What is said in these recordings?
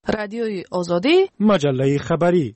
رادیوی آزادی، مجله خبری.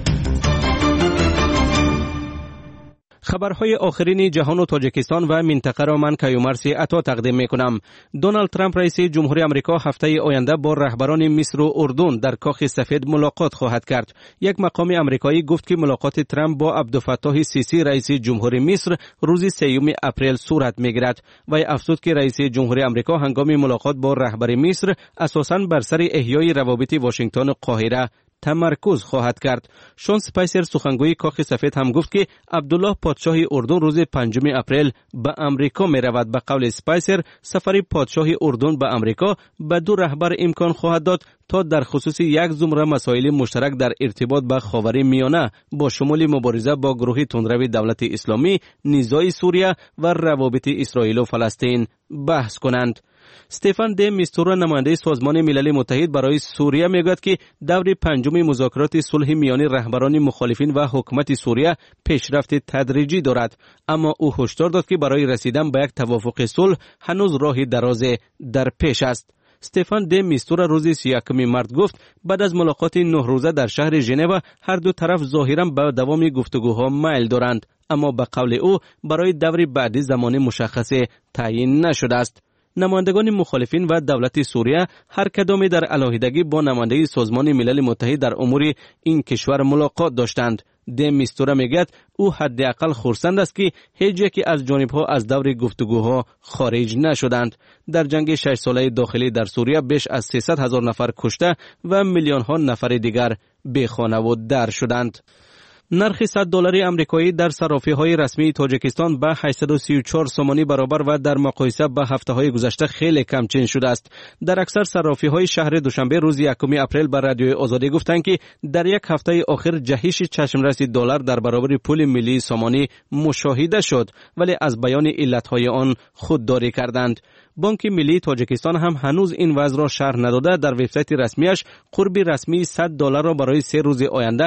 خبرهای آخرین جهان و تاجیکستان و منطقه را من کیومرث عطا تقدیم میکنم. دونالد ترامپ رئیس جمهوری آمریکا هفته آینده با رهبران مصر و اردن در کاخ سفید ملاقات خواهد کرد. یک مقام آمریکایی گفت که ملاقات ترامپ با عبدالفتاح السیسی رئیس جمهوری مصر روز 3 اپریل صورت میگیرد. و افزود که رئیس جمهوری آمریکا هنگام ملاقات با رهبر مصر اساساً بر سر احیای روابط واشنگتن و قاهره تمرکز خواهد کرد. شون سپایسر سخنگوی کاخ سفید هم گفت که عبدالله پادشاه اردن روز 5 اپریل به امریکا می رود. به قول سپایسر سفر پادشاه اردن به امریکا به دو رهبر امکان خواهد داد تا در خصوص یک زمره مسائل مشترک در ارتباط به خاورمیانه با شمول مبارزه با گروه تندروی دولت اسلامی، نزاع سوریه و روابط اسرائیل و فلسطین بحث کنند. استفان د میستورا نماینده سازمان ملل متحد برای سوریه میگوید که دور پنجم مذاکرات صلح میان رهبران مخالفین و حکومت سوریه پیشرفت تدریجی دارد، اما او هشدار داد که برای رسیدن به یک توافق صلح هنوز راه دراز در پیش است. استفان د میستورا روز 31 مارس گفت بعد از ملاقات 9 روزه در شهر ژنو هر دو طرف ظاهرا به دوام گفتگوها میل دارند، اما به قول او برای دور بعدی زمان مشخص تعیین نشده است. نمایندگان مخالفین و دولت سوریه هر کدام در علاهیدگی با نماینده سازمان ملل متحد در امور این کشور ملاقات داشتند. د میستورا میگوید او حداقل خرسند است که هیچ یکی از جانبها از دور گفتگوها خارج نشدند. در جنگ 6 ساله داخلی در سوریه بیش از 300,000 نفر کشته و میلیون ها نفر دیگر بی خانه و در شدند. نرخ $100 آمریکایی در صرافی‌های رسمی تاجیکستان به 834 سومانی برابر و در مقایسه با هفته‌های گذشته خیلی کمچین شده است. در اکثر صرافی‌های شهر دوشنبه روز 1 اپریل بر رادیوی آزادی گفتند که در یک هفته آخر جهش چشمرس دلار در برابر پول ملی سومانی مشاهده شد، ولی از بیان علت‌های آن خودداری کردند. بانک ملی تاجیکستان هم هنوز این وضع را شرح نداده در وبسایت رسمیش قرب رسمی $100 را برای 3 روز آینده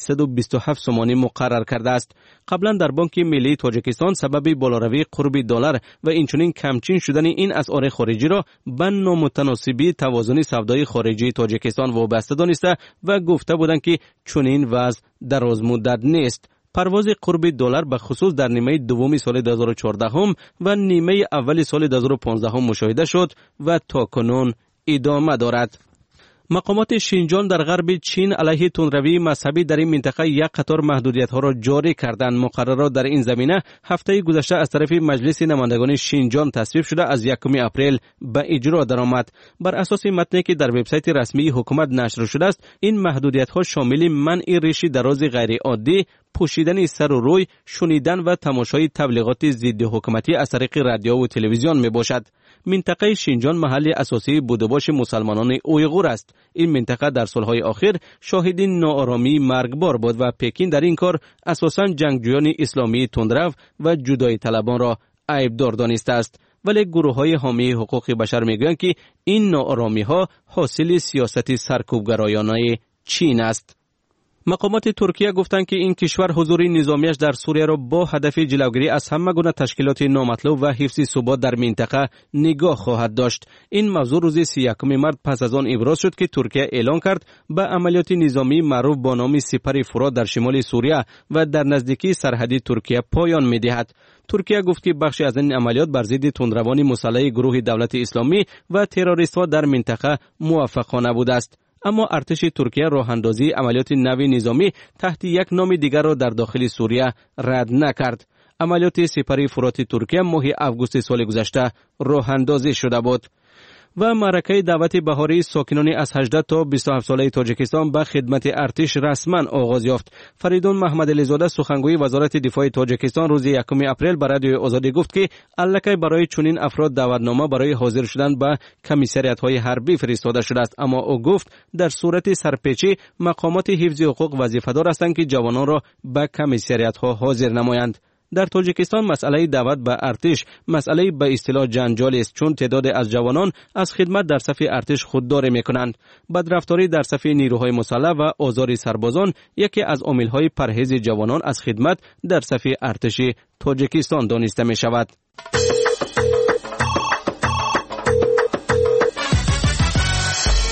827 سومانی مقرر کرده است. قبلا در بانک ملی تاجیکستان سبب بالاروی قرب دلار و اینچنین کمچین شدن این اسعار خارجی را به نامتناسبی توازن سودای خارجی تاجیکستان وابسته دانسته و گفته بودند که چنین وضع دراز مدت نیست. پرواز قرب دلار به خصوص در نیمه دوم سال 2014 و نیمه اول سال 2015 مشاهده شد و تاکنون ادامه دارد. مقامات شینجان در غرب چین علیه تندروی مذهبی در این منطقه یک قطار محدودیت‌ها را جاری کردند. مقررات در این زمینه هفته گذشته از طرف مجلس نمایندگان شینجان تصویب شده از 1 اپریل به اجرا درآمد. بر اساس متنی که در وبسایت رسمی حکومت نشر شده است، این محدودیت‌ها شامل منع ریش دراز غیر عادی، پوشیدن سر و روی، شنیدن و تماشای تبلیغات ضد حکومتی از طریق رادیو و تلویزیون می باشد. منطقه شینجان محل اساسی بودباش مسلمانان اویغور است. این منطقه در سالهای آخر شاهد ناآرامی مرگبار بود و پکین در این کار اساساً جنگجویان اسلامی تندرو و جدایی طلبان را عیبدار دانسته است. ولی گروه‌های حامی حقوق بشر میگویند که این ناآرامی‌ها حاصل سیاست سرکوبگرایانه چین است. مقامات ترکیه گفتند که این کشور حضور نظامیش در سوریه را با هدف جلوگیری از همه گونه تشکیلات نامطلوب و حفظ ثبات در منطقه نگاه خواهد داشت. این موضوع روز 31 مارس پس از آن ابراز شد که ترکیه اعلان کرد به عملیات نظامی معروف با نام سپر فرات در شمال سوریه و در نزدیکی سرحدی ترکیه پایان می‌دهد. ترکیه گفت که بخشی از این عملیات بر ضد تندروان مسلح گروه دولت اسلامی و تروریست‌ها در منطقه موفقانه بوده است. اما ارتش ترکیه راه اندازی عملیات نوی نظامی تحت یک نام دیگر را در داخل سوریه رد نکرد. عملیات سپر فرات ترکیه ماه آگوست سال گذشته راه اندازی شده بود. و معرکه دعوت بهاری ساکنان از 18 تا 27 ساله تاجیکستان به خدمت ارتش رسما آغاز یافت. فریدون محمد علیزاده سخنگوی وزارت دفاع تاجیکستان روز 1 اپریل به رادیو آزادی گفت که الکی برای چنین افراد دعوتنامه برای حاضر شدن به کمیسریات‌های حربی فرستاده شده است، اما او گفت در صورت سرپیچی مقامات حفظ حقوق وظیفه‌دار هستند که جوانان را به کمیسریات‌ها حاضر نمایند. در تاجیکستان مسئله دعوت به ارتش مسئله به اصطلاح جنجالی است، چون تعداد از جوانان از خدمت در صف ارتش خودداری میکنند. بدرفتاری در صف نیروهای مسلح و آزار سربازان یکی از عامل‌های پرهیز جوانان از خدمت در صف ارتش تاجیکستان دانسته می شود.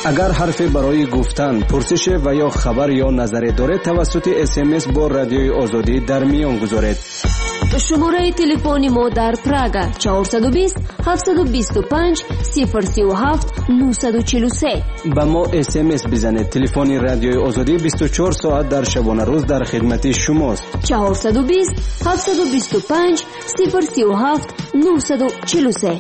اگر حرفی برای گفتن، پرسش و یا خبر یا نظری دارید توسط SMS با رادیوی آزادی در میان گذارید. شماره تلفن ما در پراگ 420 725 037 943. با ما SMS بزنید. تلفن رادیوی آزادی 24 ساعت در شبانه روز در خدمت شماست. 420 725 037 943.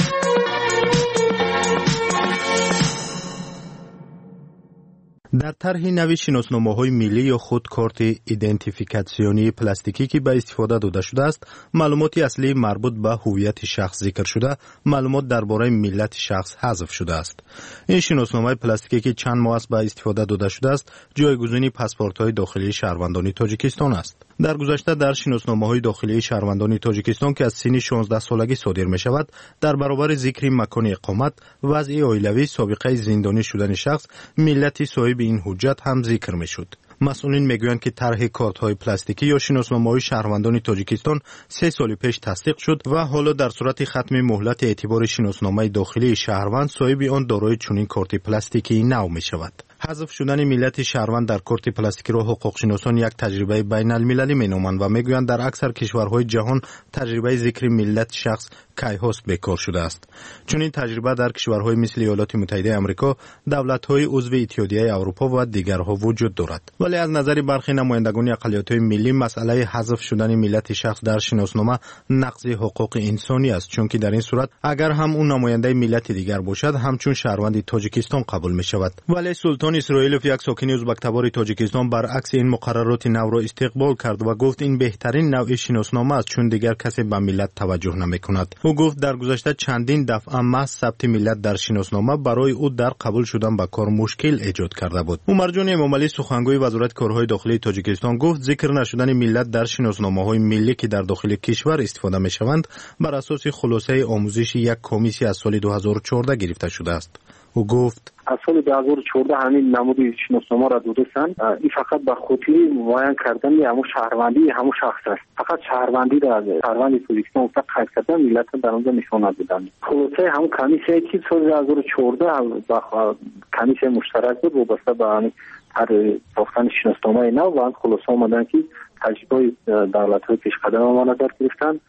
در طرح نوی شناسنامه‌های ملی یا خود کارت ایدنتیفیکاسیونی پلاستیکی که به استفاده داده شده است، معلومات اصلی مربوط به هویت شخص ذکر شده، معلومات درباره ملت شخص حذف شده است. این شناسنامه پلاستیکی که چند ماه است به استفاده داده شده است، جایگزین پاسپورت‌های داخلی شهروندان تاجیکستان است. در گذشته در شناسنامه‌های داخلی شهروندان تاجیکستان که از سن 16 سالگی صادر می‌شود، در برابر ذکر مکان اقامت، وضع عائلوی، سابقه زندانی شدن شخص، ملت صاحب این حجت هم ذکر می‌شد. مسئولین میگویند که طرح کارت‌های پلاستیکی یا شناسنامه‌های شهروندان تاجیکستان 3 سال پیش تصدیق شد و حالا در صورت ختم مهلت اعتبار شناسنامه داخلی شهروند، صاحب آن دارای چنین کارت پلاستیکی نو می‌شود. حذف شدن ملت شهروند در کارت پلاستیکی را حقوق‌شناسان یک تجربه بین‌المللی می‌نامند و میگویند در اکثر کشورهای جهان تجربه ذکر ملت شخص کیهاست بکار شده است. چون این تجربه در کشورهای مثل ایالات متحده آمریکا، دولت‌های عضو اتحادیه اروپا و دیگرها وجود دارد. ولی از نظر برخی نمایندگان اقلیت‌های ملی، مسئله حذف شدن ملت شخص در شناسنامه نقض حقوق انسانی است، چون که در این صورت اگر هم اون نماینده ملت دیگر باشد، همچون شهروند تاجیکستان قبول می‌شود. ولی سلطان اسرائیلوف، یک ساکن ازبک‌تبار تاجیکستان، برعکس این مقررات نو را استقبال کرد و گفت این بهترین نوع شناسنامه است، چون دیگر کسی به ملت توجه نمی‌کند. او گفت در گذشته چندین دفعه محض ثبت ملت در شناسنامه برای او در قبول شدن به کار مشکل ایجاد کرده بود. عمر جان امامعلی، سخنگوی وزارت کارهای داخلی تاجیکستان، گفت ذکر نشدن ملت در شناسنامه‌های ملی که در داخل کشور استفاده می‌شوند بر اساس خلاصه آموزش یک کمیسی از سال 2014 گرفته شده است. او گفت از سال 2014 همین نمود شناسنامه را دادند. این فقط به خاطر معین کردن همون شهروندی همون شخص است. فقط شهروندی را شهروندی تاجیکستان قید کردن، ملت در اونجا نشان ندادند. خلاصه هم کمیسی که سال 2014 با کمیسی مشترک بود وابسته به هر ساختن شناسنامه نو و خلاصه آمدن که تجربه دولت‌های پیشقدم ما نظر گرفتن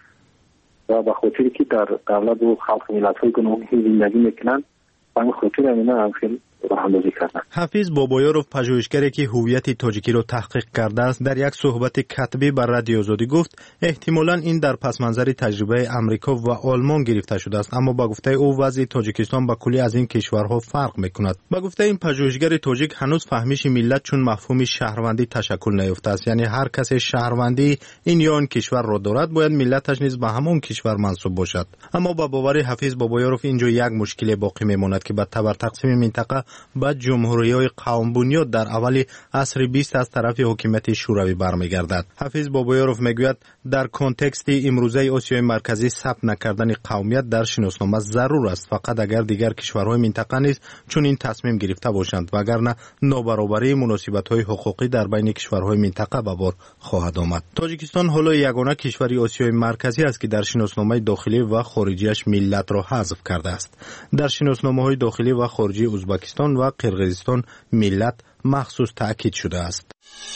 و به خاطر که در دولت و خلق ملت‌های گوناگون زندگی میکنن، همین خاطر همینا هم خیلی راهاندازی کردن. حفیظ بابایارov، پژوهشگری که هویت تاجیکی را تحقیق کرده است، در یک صحبت کتبی بر رادیو آزادی گفت احتمالاً این در پس منظر تجربه امریکا و آلمان گرفته شده است، اما با گفته او وضع تاجیکستان با کلی از این کشورها فرق میکند. با گفته این پژوهشگر تاجیک، هنوز فهمیش ملت چون مفهوم شهروندی تشکل نیافته است، یعنی هر کس شهروندی این یا آن کشور را دارد باید ملتش نیز به همون کشور منسوب باشد. اما با باور حفیظ بابایارov اینجا یک مشکل باقی میماند که با تبر تقسیم منطقه با جمهوری‌های قوم بنیاد در اول عصر 20 از طرف حکومت شوروی برمیگردد. حفیظ بابایارov میگوید در کنتکست امروزه آسیای مرکزی ثبت نکردن قومیت در شناسنامه ضرور است، فقط اگر دیگر کشورهای منطقه نیز چون این تصمیم گرفته باشند، وگرنه نابرابری مناسبت‌های حقوقی در بین کشورهای منطقه به بار خواهد آمد. تاجیکستان حالا یگانه کشوری آسیای مرکزی است که در شناسنامه داخلی و خارجیش ملت را حذف کرده است. در شناسنامه‌های داخلی و خارجی ازبکستان و قرقیزستان ملت مخصوص تأکید شده است.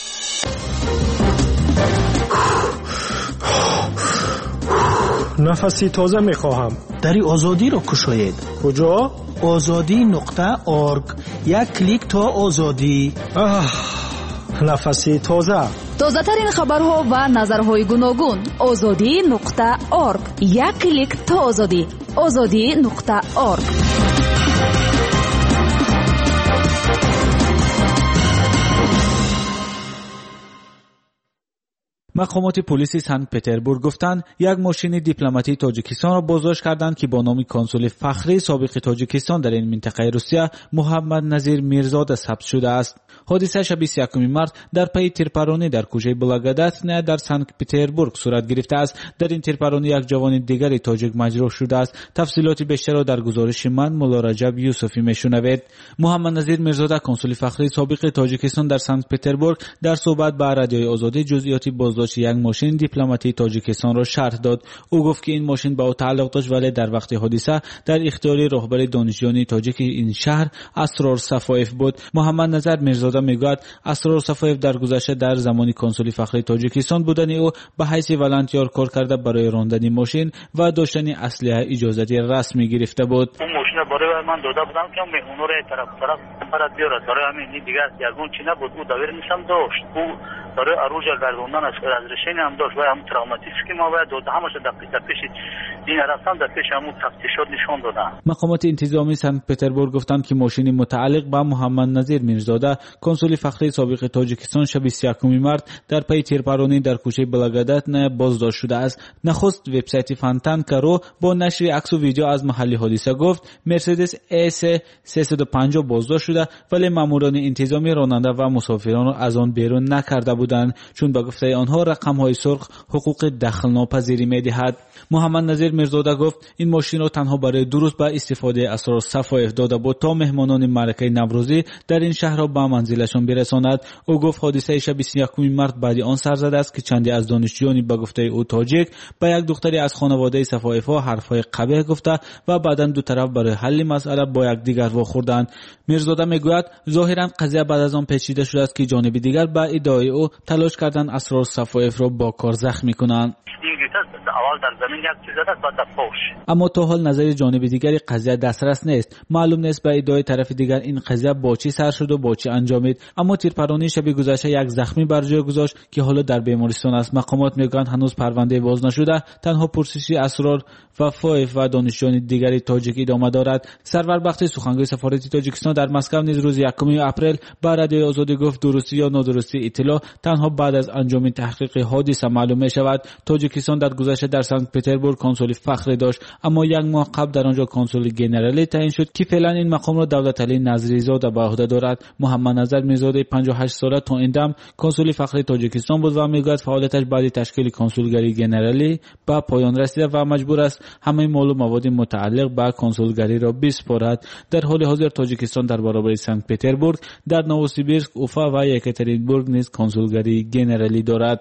نفسی تازه میخواهم. دری آزادی را کشاید. کجا؟ azadi.org. یک کلیک تا آزادی. نفسی تازه. تازه ترین خبرها و نظرهای گوناگون. azadi.org. یک کلیک تا آزادی. azadi.org. مقامات پلیس سنت پتربورگ گفتند یک ماشین دیپلماتی تاجیکستان را بازداشت کردند که با نام کنسول فخری سابق تاجیکستان در این منطقه روسیه محمد نظیر میرزاده ثبت شده است. حادثه شب 21 مارس در پی تیرپرانی در کوچه بلاگداتنیا در سنت پتربورگ صورت گرفته است. در این تیرپرانی یک جوان دیگر تاجیک مجروح شده است. تفصیلات بیشتر را در گزارش من مولا رجب یوسفی میشنوید. محمد نظیر میرزاده کنسول فخری سابق تاجیکستان در سنت پتربورگ در صحبت با رادیوی آزادی جزئیات بازداشت بازداشت یک ماشین دیپلماتی تاجیکستان را شرح داد. او گفت که این ماشین با او تعلق داشت، ولی در وقت حادثه در اختیار رهبر دانشجویان تاجیک این شهر اسرار صفایف بود. محمد نظر میرزاده میگوید اسرار صفایف در گذشته در زمان کنسولی فخری تاجیکستان بودن او به حیث ولنتیار کار کرده برای راندن ماشین و داشتن اسلحه اجازتی رسمی گرفته بود. اون ماشین برای من داده بودم که مهمونا را طرف برات بیارد. برای همین دیگه یگون چی نبود. او داور نیستم داشت. او برای عروج گردوندن از رشین هم داشت و هم تروماتیسم ما باید داده همش در پیش این رفتن در پیش همون تفتیشات نشون دادن. مقامات انتظامی سنت پترزبورگ گفتند که ماشین متعلق به محمد نظیر میرزاده کنسول فخری سابق تاجیکستان شب 31 مارس در پی تیرپرانی در کوچه بلاگدت بازداشت شده است. نخست وبسایت فانتان کارو با نشر عکس و ویدیو از محل حادثه گفت مرسدس اس 350 بازداشت شده، ولی ماموران انتظامی راننده و مسافران را از آن بیرون نکرده بودند، چون به گفته آنها رقم‌های سرخ حقوق دخل ناپذیری می‌دهد. محمد نظیر میرزاده گفت این ماشین را تنها برای درست به استفاده اسرار صفایف داده بود تا مهمانان معرکه نوروزی در این شهر را به منزلشان برساند. او گفت حادثه شب 21 مارس بعد آن سر زده است که چندی از دانشجویان به گفته او تاجیک به یک دختری از خانواده صفایف‌ها حرف‌های قبیح گفته و بعداً دو طرف برای حل مسئله با یکدیگر واخوردند. میرزاده میگوید ظاهراً قضیه بعد از آن پیچیده شده است که جانب دیگر به ادعای او تلاش کردند اسرار صفایف را با کار زخمی کنند. اول در زمین یک چیز است بعد فوش. اما تا حال نظر جانب دیگری قضیه دسترس نیست. معلوم نیست به ادعای طرف دیگر این قضیه با چی سر شد و با چی انجامید. اما تیرپرانی شب گذشته یک زخمی بر جای گذاشت که حالا در بیمارستان است. مقامات میگویند هنوز پرونده باز نشده، تنها پرسشی اسرار و فایف و دانشجویان دیگری تاجیک ادامه دارد. سرور بختی سخنگوی سفارت تاجیکستان در مسکو نیز روز 1 اپریل به رادیوی آزادی گفت درستی یا نادرستی اطلاع تنها بعد از انجام تحقیق حادثه معلوم می شود. تاجیکستان در گذشته در سنت پترزبورگ کنسولی فخری داشت، اما یک ماه قبل در آنجا کنسول گنرالی تعیین شد که فعلا این مقام را دولتعلی نظریزاده به عهده دارد. محمد نظر میرزاده 58 ساله تا این دم کنسولی فخری تاجیکستان بود و میگوید فعالیتش بعد تشکیل کنسولگری گنرالی به پایان رسیده و مجبور است همه مال و مواد متعلق به کنسولگری را بسپارد. در حال حاضر تاجیکستان در برابر سنت پترزبورگ در نووسیبیرسک، اوفا و یکاترینبورگ نیز کنسولگری گنرالی دارد.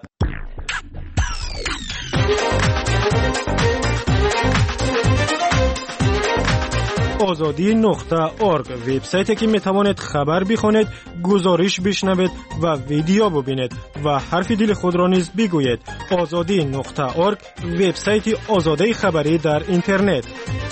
azadi.org وبسایتی که میتوانید خبر بخونید، گزارش بشنوید و ویدیو ببینید و حرف دل خود را نیز بگویید. azadi.org وبسایت آزادی خبری در اینترنت.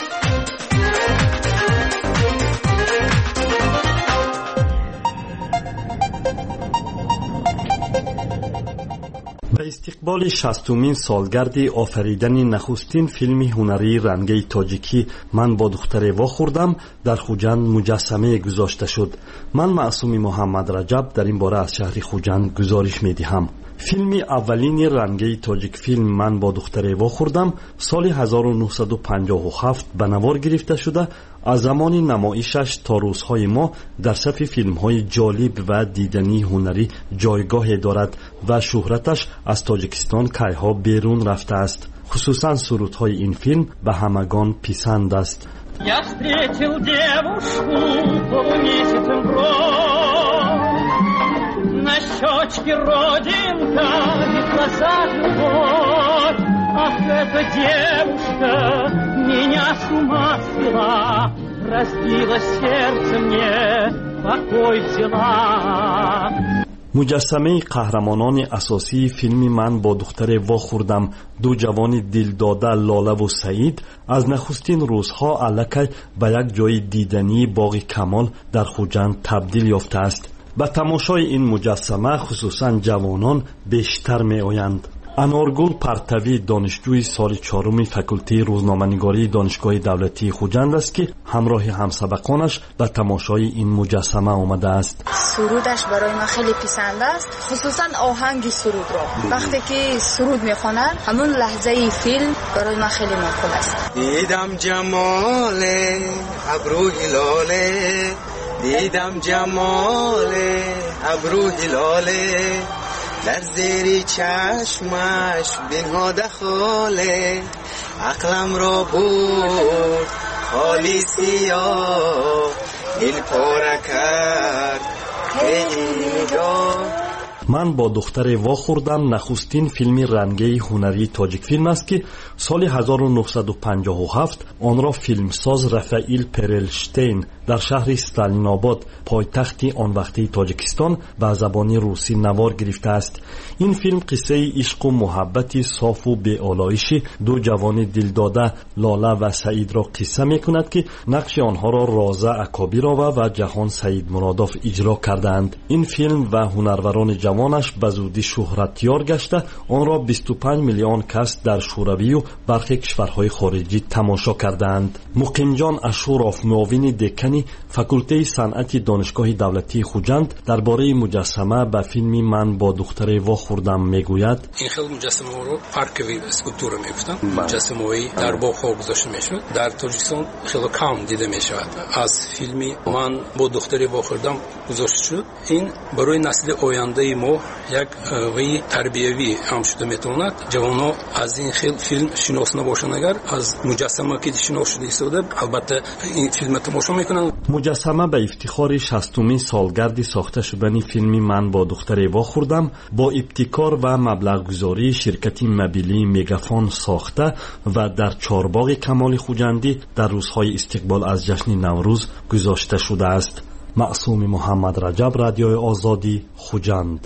به استقبال 60مین سالگرد آفریدن نخستین فیلم هنری رنگی تاجیکی من با دختر وا خوردم در خوجند مجسمه گذاشته شد. من معصوم محمد رجب در این باره از شهر خوجند گزارش می دهم. فیلم اولین رنگی تاجیک فیلم من با دختر وا خوردم سال 1957 به نوار گرفته شده. از زمان نمایشش تا روزهای ما در صف فیلم‌های جالب و دیدنی هنری جایگاه دارد و شهرتش از تاجیکستان کایها بیرون رفته است. خصوصا سرودهای این فیلم به همگان پسند است. Я встретил девушку полумесяцем врозь, на щечке родинка и в глазах любовь. Ах, эта девушка меня с ума свела, разбила сердце мне, покой взяла. مجسمه قهرمانان اساسی فیلم من با دختر وا خوردم، دو جوان دلداده لاله و سعید از نخستین روزها الکی به یک جای دیدنی باغ کمال در خوجند تبدیل یافته است. به تماشای این مجسمه خصوصا جوانان بیشتر می آیند. انارگل پرتوی دانشجوی سال 4 فاکولته روزنامه‌نگاری دانشگاه دولتی خوجند است که همراه همسبقانش به تماشای این مجسمه آمده است. سرودش برای من خیلی پسند است، خصوصا آهنگ سرود را. وقتی که سرود میخوانند همون لحظه فیلم برای من خیلی معقول است. دیدم جمال ابرو هلاله، دیدم جمال ابرو هلاله، در زیر چشمش بنهاده خاله، عقلم را بود خالی سیاه، دل پاره کرد خیلی نگاه. من با دختر وا خوردم نخستین فیلمی رنگی هنری تاجیک فیلم است که سال 1957 آن را فیلمساز رفائیل پرلشتین در شهر استالیناباد پایتخت آن وقتی تاجیکستان به زبان روسی نوار گرفته است. این فیلم قصه عشق و محبت صاف و بی‌آلایش دو جوان دلداده لاله و سعید را قصه می‌کند که نقش آنها را رازه اکابیرова و جهان سعید مرادوف اجرا کردند. این فیلم و هنروران جوانش به زودی شهرتیار گشته آن را 25 میلیون کس در شوروی و برخی کشورهای خارجی تماشا کردند. مقیم جان اشوروف معاون دکان فاکولته صنعت دانشگاه دولتی خوجند درباره مجسمه به فیلم من با دختر وا خوردم میگوید: این خیلی مجسمه رو پارکوی اسکولپتورا میگفتن. مجسمه‌ای در باغ‌ها گذاشته میشد. در تاجیکستان خیلی کم دیده میشود. از فیلمی من با دختر وا خوردم گذاشته شد. این برای نسل آینده ما یک وی تربیوی هم شده میتواند. جوانها از این خیلی فیلم شناس نباشند، اگر از مجسمه که شناس شده ایستاده البته این فیلم تماشا میکنند. مجسمه به افتخار 60مین سالگرد ساخته شدن فیلم من با دختر وا خوردم با ابتکار و مبلغ گذاری شرکت مبیلی میگافون ساخته و در چهارباغ کمال خوجندی در روزهای استقبال از جشن نوروز گذاشته شده است. معصوم محمد رجب، رادیوی آزادی، خوجند.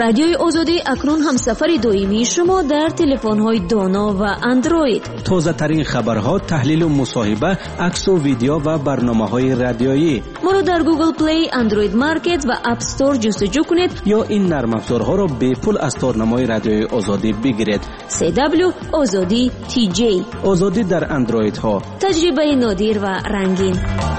رادیوی آزادی اکنون هم سفر دائمی شما در تلفن‌های دانا و اندروید. تازه ترین خبرها، تحلیل و مصاحبه، عکس و ویدیو و برنامه‌های رادیویی. ما رو در گوگل پلی، اندروید مارکت و اپ استور جستجو کنید یا این نرم افزارها را به پول از تارنمای رادیوی آزادی بگیرید. CW آزادی TJ. آزادی در اندروید ها. تجربه نادر و رنگین.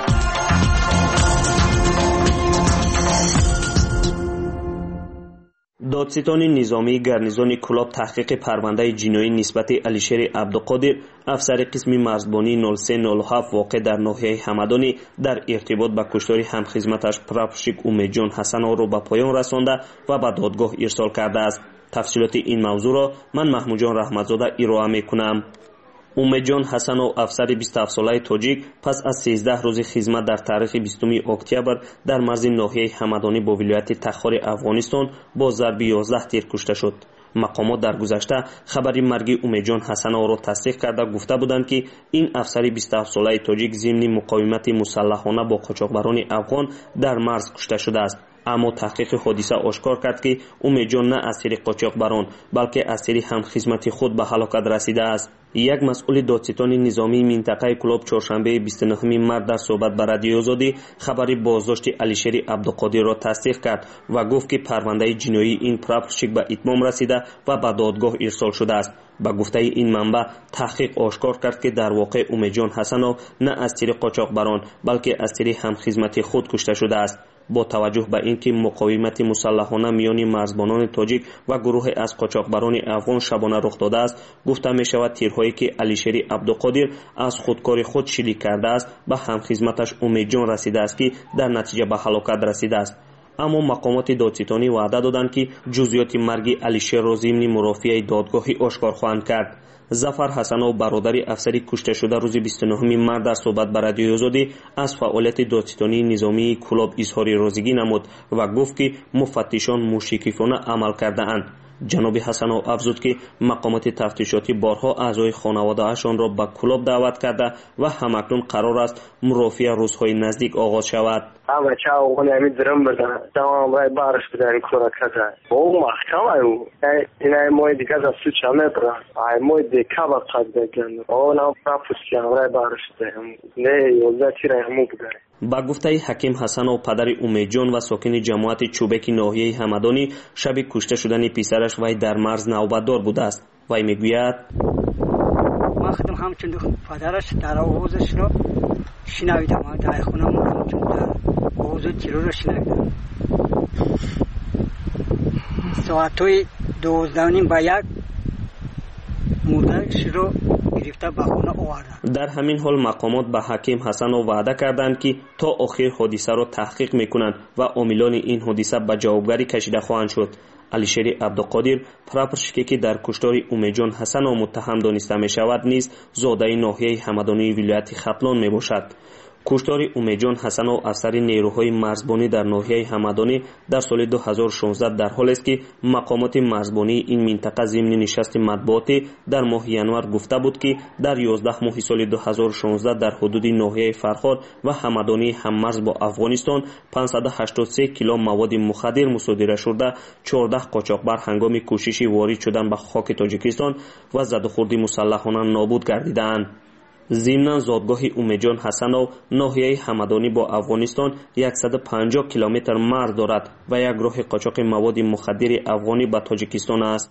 دادستان نظامی گارنیزون کلاب تحقیق پرونده جنایی نسبت علیشیر عبدالقادر افسر قسم مرزبانی 0307 واقع در ناحیه همدانی در ارتباط با کشتار همخدمتش پراپورشیک امیدجان حسن‌آور را به پایان رسانده و به دادگاه ارسال کرده است. تفصیلات این موضوع را من محمود جان رحمتزاده ارائه می‌کنم. امیدجان حسن‌آور افسر 27 ساله تاجیک پس از 13 روز خدمت در تاریخ 20 اکتبر در مرز ناحیه همدانی با ولایت تخار افغانستان با ضرب 11 تیر کشته شد. مقامات در گذشته خبری مرگ امیدجان حسن‌آور را تصدیق کرده گفته بودند که این افسر 27 ساله تاجیک ضمن مقاومت مسلحانه با قاچاقبران افغان در مرز کشته شده است. اما تحقیق حادثه آشکار کرد که امیدجان نه از طریق قاچاقبران بلکه از طریق همخدمت خود به هلاکت رسیده است. یک مسئول دادستان نظامی منطقه کلاب چهارشنبه 29 مارس در صحبت با رادیوی آزادی خبری بازداشت علیشیر عبدالقادر را تصدیق کرد و گفت که پرونده جنایی این پراپورشیک به اتمام رسیده و به دادگاه ارسال شده است. با گفته این منبع تحقیق آشکار کرد که در واقع امیدجان حسن‌آور نه از طریق قاچاقبران بلکه از طریق همخدمت خود کشته شده است. با توجه به اینکه مقاومت مسلحانه میان مرزبانان تاجیک و گروه از قاچاقبران افغان شبانه رخ داده است، گفته می شود تیرهایی که علیشیر عبدالقادر از خودکار خود شلیک کرده است به همخدمتش امیدجان رسیده است که در نتیجه به هلاکت رسیده است. اما مقامات دادستانی وعده دادند که جزئیات مرگ علیشیر را ضمن مرافعه دادگاهی آشکار خواهند کرد. ظفر حسن‌آور برادری افسری کشته شده روز 29 مارس در صحبت با رادیوی آزادی از فعالیت دادستانی نظامی کلاب اظهار راضیگی نمود و گفت که مفتشان مشرفانه عمل کرده اند. جناب حسن‌آور افزود که مقامات تفتیشاتی بارها اعضای خانواده‌اشان را به کلاب دعوت کرده و همکنون قرار است مرافعه روزهای نزدیک آغاز شود. بچه ها اون همین درم بدن تمام رای بارش بدن کورا کده او محکم ایو این موی دیگه از سو چمه برا ای موی دیگه با قد بگن او نام پراپورشیک رای بارش بدن نه یوزتی رای همون بدن. با گفته حکیم حسن‌آور پدر امیدجان و ساکن جماعت چوبک ناحیه همدانی شب کشته شدن پسرش وی در مرز نوبتدار بوده است. وی میگوید من خودم همچون پدرش در آوازش را شنویدم در خونم همچون در آواز تیرور را شنویدم. ساعتهای 12:30 به 1 مردهش را گرفته به خانه آوردند. در همین حال مقامات به حکیم حسن‌آور وعده کردند که تا آخر حادثه را تحقیق میکنند و عاملان این حادثه به جوابگری کشیده خواهند شد. علیشیر عبدالقادر پراپورشیکی که در کشتار امیدجان حسن‌آور متهم دانسته می شود نیز زاده ناحیه همدانی ولایت ختلان می باشد. کشتار امیدجان حسن‌آور افسر نیروهای مرزبانی در ناحیه همدانی در سال 2016 در حالی است که مقامات مرزبانی این منطقه ضمن نشست مطبوعاتی در ماه ینور گفته بود که در 11 ماه سال 2016 در حدود ناحیه فرخار و همدانی هممرز با افغانستان 583 کیلو مواد مخدر مصادره شده 14 قاچاقبر هنگام کوشش وارد شدن به خاک تاجیکستان و زدوخورد مسلحانه نابود گردیدند. ضمناً زادگاه امیدجان حسن‌آور ناحیه همدانی با افغانستان 150 کیلومتر مرز دارد و یک راه قاچاق مواد مخدر افغانی به تاجیکستان است.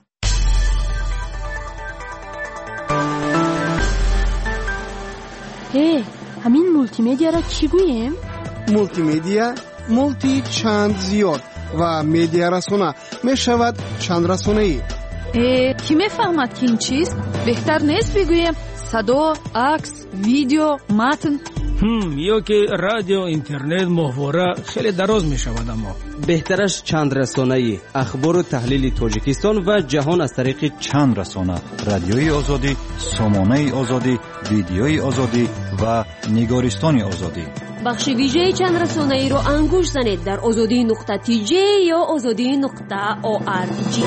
همین مولتی مدیا را چی گوییم؟ مولتی مدیا مولتی چند زیاد و مدیا رسانه می شود چند رسانه‌ای. کی میفهمد که این چیست؟ بهتر نیست بگویم صدا، عکس، ویدیو، متن؟ یا که رادیو، اینترنت، محوره خیلی دراز می شود. اما بهترش چند رسانه‌ای، اخبار و تحلیل تاجیکستان و جهان از طریق چند رسانه: رادیوی آزادی، سامانه آزادی، ویدیوی آزادی و نگارستان آزادی. بخش ویژه چند رسانه‌ای رو انگوش زنید در azadi.tj یا azadi.org.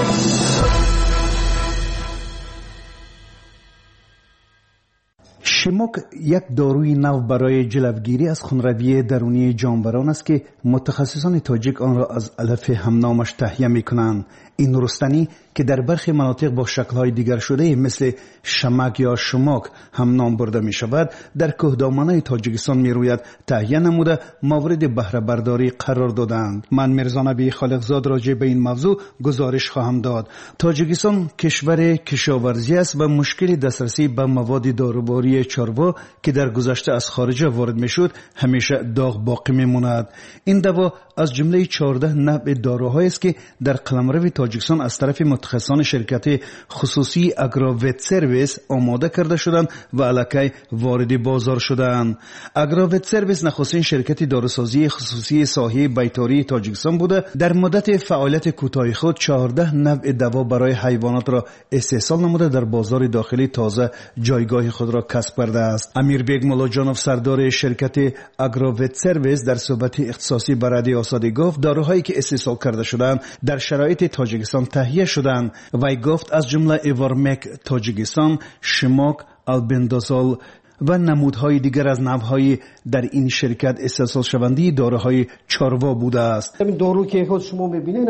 شموک یک داروی نو برای جلوگیری از خونروی درونی جانوران است که متخصصان تاجیک آن را از علف همنامش تهیه می‌کنند. این رستنی که در برخی مناطق با شکل‌های دیگر شده مثل شمک یا شماک هم نام برده می‌شود، در کوهدامان‌های تاجیکستان می‌روید. تهیه نموده مورد بهره برداری قرار دادند. من میرزا نبی خالقزاد راجع به این موضوع گزارش خواهم داد. تاجیکستان کشور کشاورزی است و مشکل دسترسی به مواد داروباری چاروا که در گذشته از خارج وارد می‌شد همیشه داغ باقی می‌ماند. این دوا از جمله 14 نوع داروهایی است که در قلمرو تاجیکستان از طرف متخصصان شرکت خصوصی اگرووت سرویس آماده کرده شدند و الکی وارد بازار شدند. اگرووت سرویس نخستین شرکت داروسازی خصوصی ساحه بیطاری تاجیکستان بوده. در مدت فعالیت کوتاه خود 14 نوع دوا برای حیوانات را استحصال نموده در بازار داخلی تازه جایگاه خود را کسب کرده است. امیربگ مولاجانوف سردار شرکت اگرووت سرویس در صحبت اختصاصی با رادیو آزادی گفت داروهایی که استحصال کرده شدند در شرایط تاجیکستان تهیه شدند. وی گفت از جمله ایوارمک تاجیکستان، شماک، البندازول و نمودهای دیگر از نوهای در این شرکت استحصال شونده داروهای چاروا بوده است. همین دارو که خود شما می‌بینید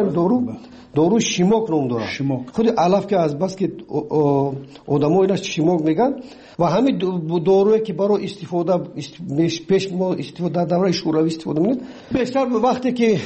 دارو شیماک نام داره. خود علف که از بس که آدم‌ها اینا شیماک میگن و همین دارویی که برای استفاده پیش ما استفاده در شوروی استفاده می‌کنیم. بیشتر به وقتی که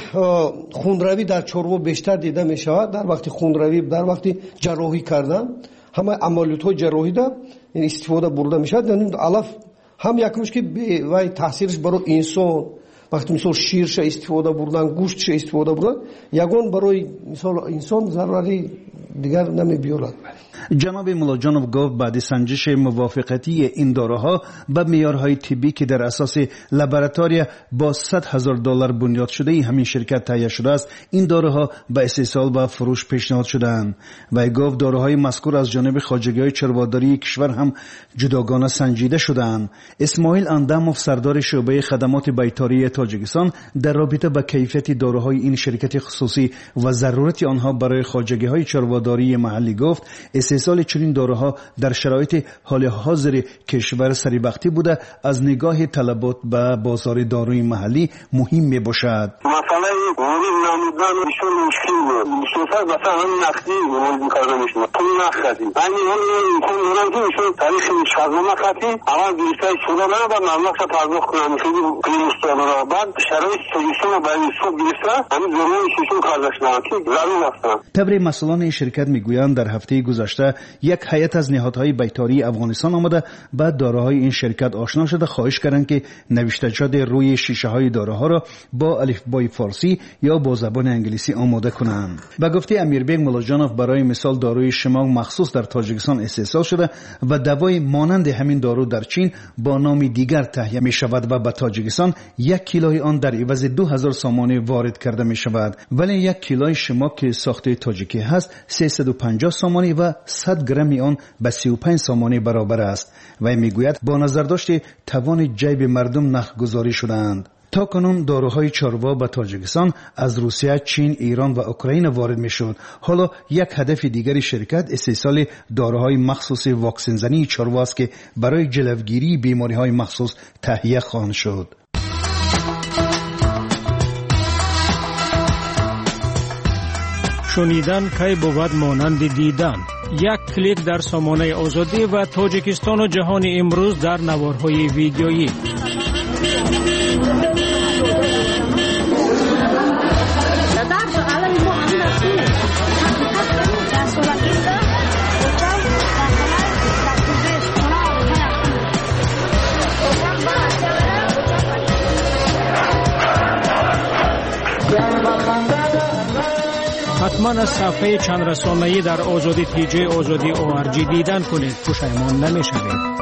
خونروی در چاروا بیشتر دیده می‌شود، در وقتی خونروی در وقتی جراحی کردن همه عملیات‌های جراحی دا این استفاده برده می‌شود. یعنی علف هم یکمش که وای تاثیرش برای انسان وقتی مثلا شیرش استفاده بردن، گوشتش استفاده بردن، یگان برای مثلا انسان ضرری دیگر نمی‌بیارد. جناب مولاجانوف گفت بعد سنجش موافقتی این داروها به معیارهای طبی که در اساس لابراتوری با $100,000 بنیاد شده همین شرکت تهیه شده است، این داروها به استحصال و فروش پیشنهاد شدند. و گفت داروهای مذکور از جانب خواجگی‌های چرواداری کشور هم جداگانه سنجیده شدند. اسماعیل انداموف سردار شعبه خدمات بیطاری تاجیکستان در رابطه با کیفیت داروهای این شرکت خصوصی و ضرورت آنها برای خواجگی‌های چرواداری محلی گفت استحصال چنین داروها در شرایط حال حاضر کشور سریبختی بوده از نگاه طلبات به بازار داروی محلی مهم می باشد. مسئله ورود نمودن ایشون مشکل بود. شفاف مثلا همین نقدی ورود می‌کردن ایشون پول نخریدیم. همین ایشون میگن که ایشون تاریخ شغل خطی اول گرفته شده نه بعد مبلغ پرداخت کنن خیلی قیمت را بعد شرایط ایشون برای ایشون گرفته همین ضرورت ایشون کارش نکرد ضرور است. تبر مسئولان این شرکت میگویند در هفته گذشته یک هیئت از نهادهای بیطاری افغانستان آمده بعد داروهای این شرکت آشنا شده خواهش کردند که نوشته‌جات روی شیشه های داروها را با الفبای فارسی یا با زبان انگلیسی آماده کنند. به گفته امیربگ مولاجانوف برای مثال داروی شماک مخصوص در تاجیکستان استحصال شده و دوای مانند همین دارو در چین با نام دیگر تهیه می شود و به تاجیکستان 1 کیلوی آن در عوض 2000 سامانه وارد کرده می شود. ولی 1 کیلوی شماک که ساخته تاجیکی هست 350 سامانه و 100 گرم آن به 35 سامانه برابر است. و میگوید با نظرداشت توان جیب مردم نرخ‌گذاری شدند. تا کنون داروهای چاروا به تاجیکستان از روسیه، چین، ایران و اوکراین وارد میشد. حالا یک هدف دیگری شرکت استحصال داروهای مخصوص واکسن زنی چاروا است که برای جلوگیری بیماری‌های مخصوص تهیه خواهد شد. شنیدن کی بود مانند دیدن. یک کلیک در سامانه آزادی و تاجیکستان و جهان امروز در نوارهای ویدیویی. حتما از صفحه چند رسانه‌ای در آزادی تیجی آزادی ORG دیدن کنید. پشیمان نمی‌شوید.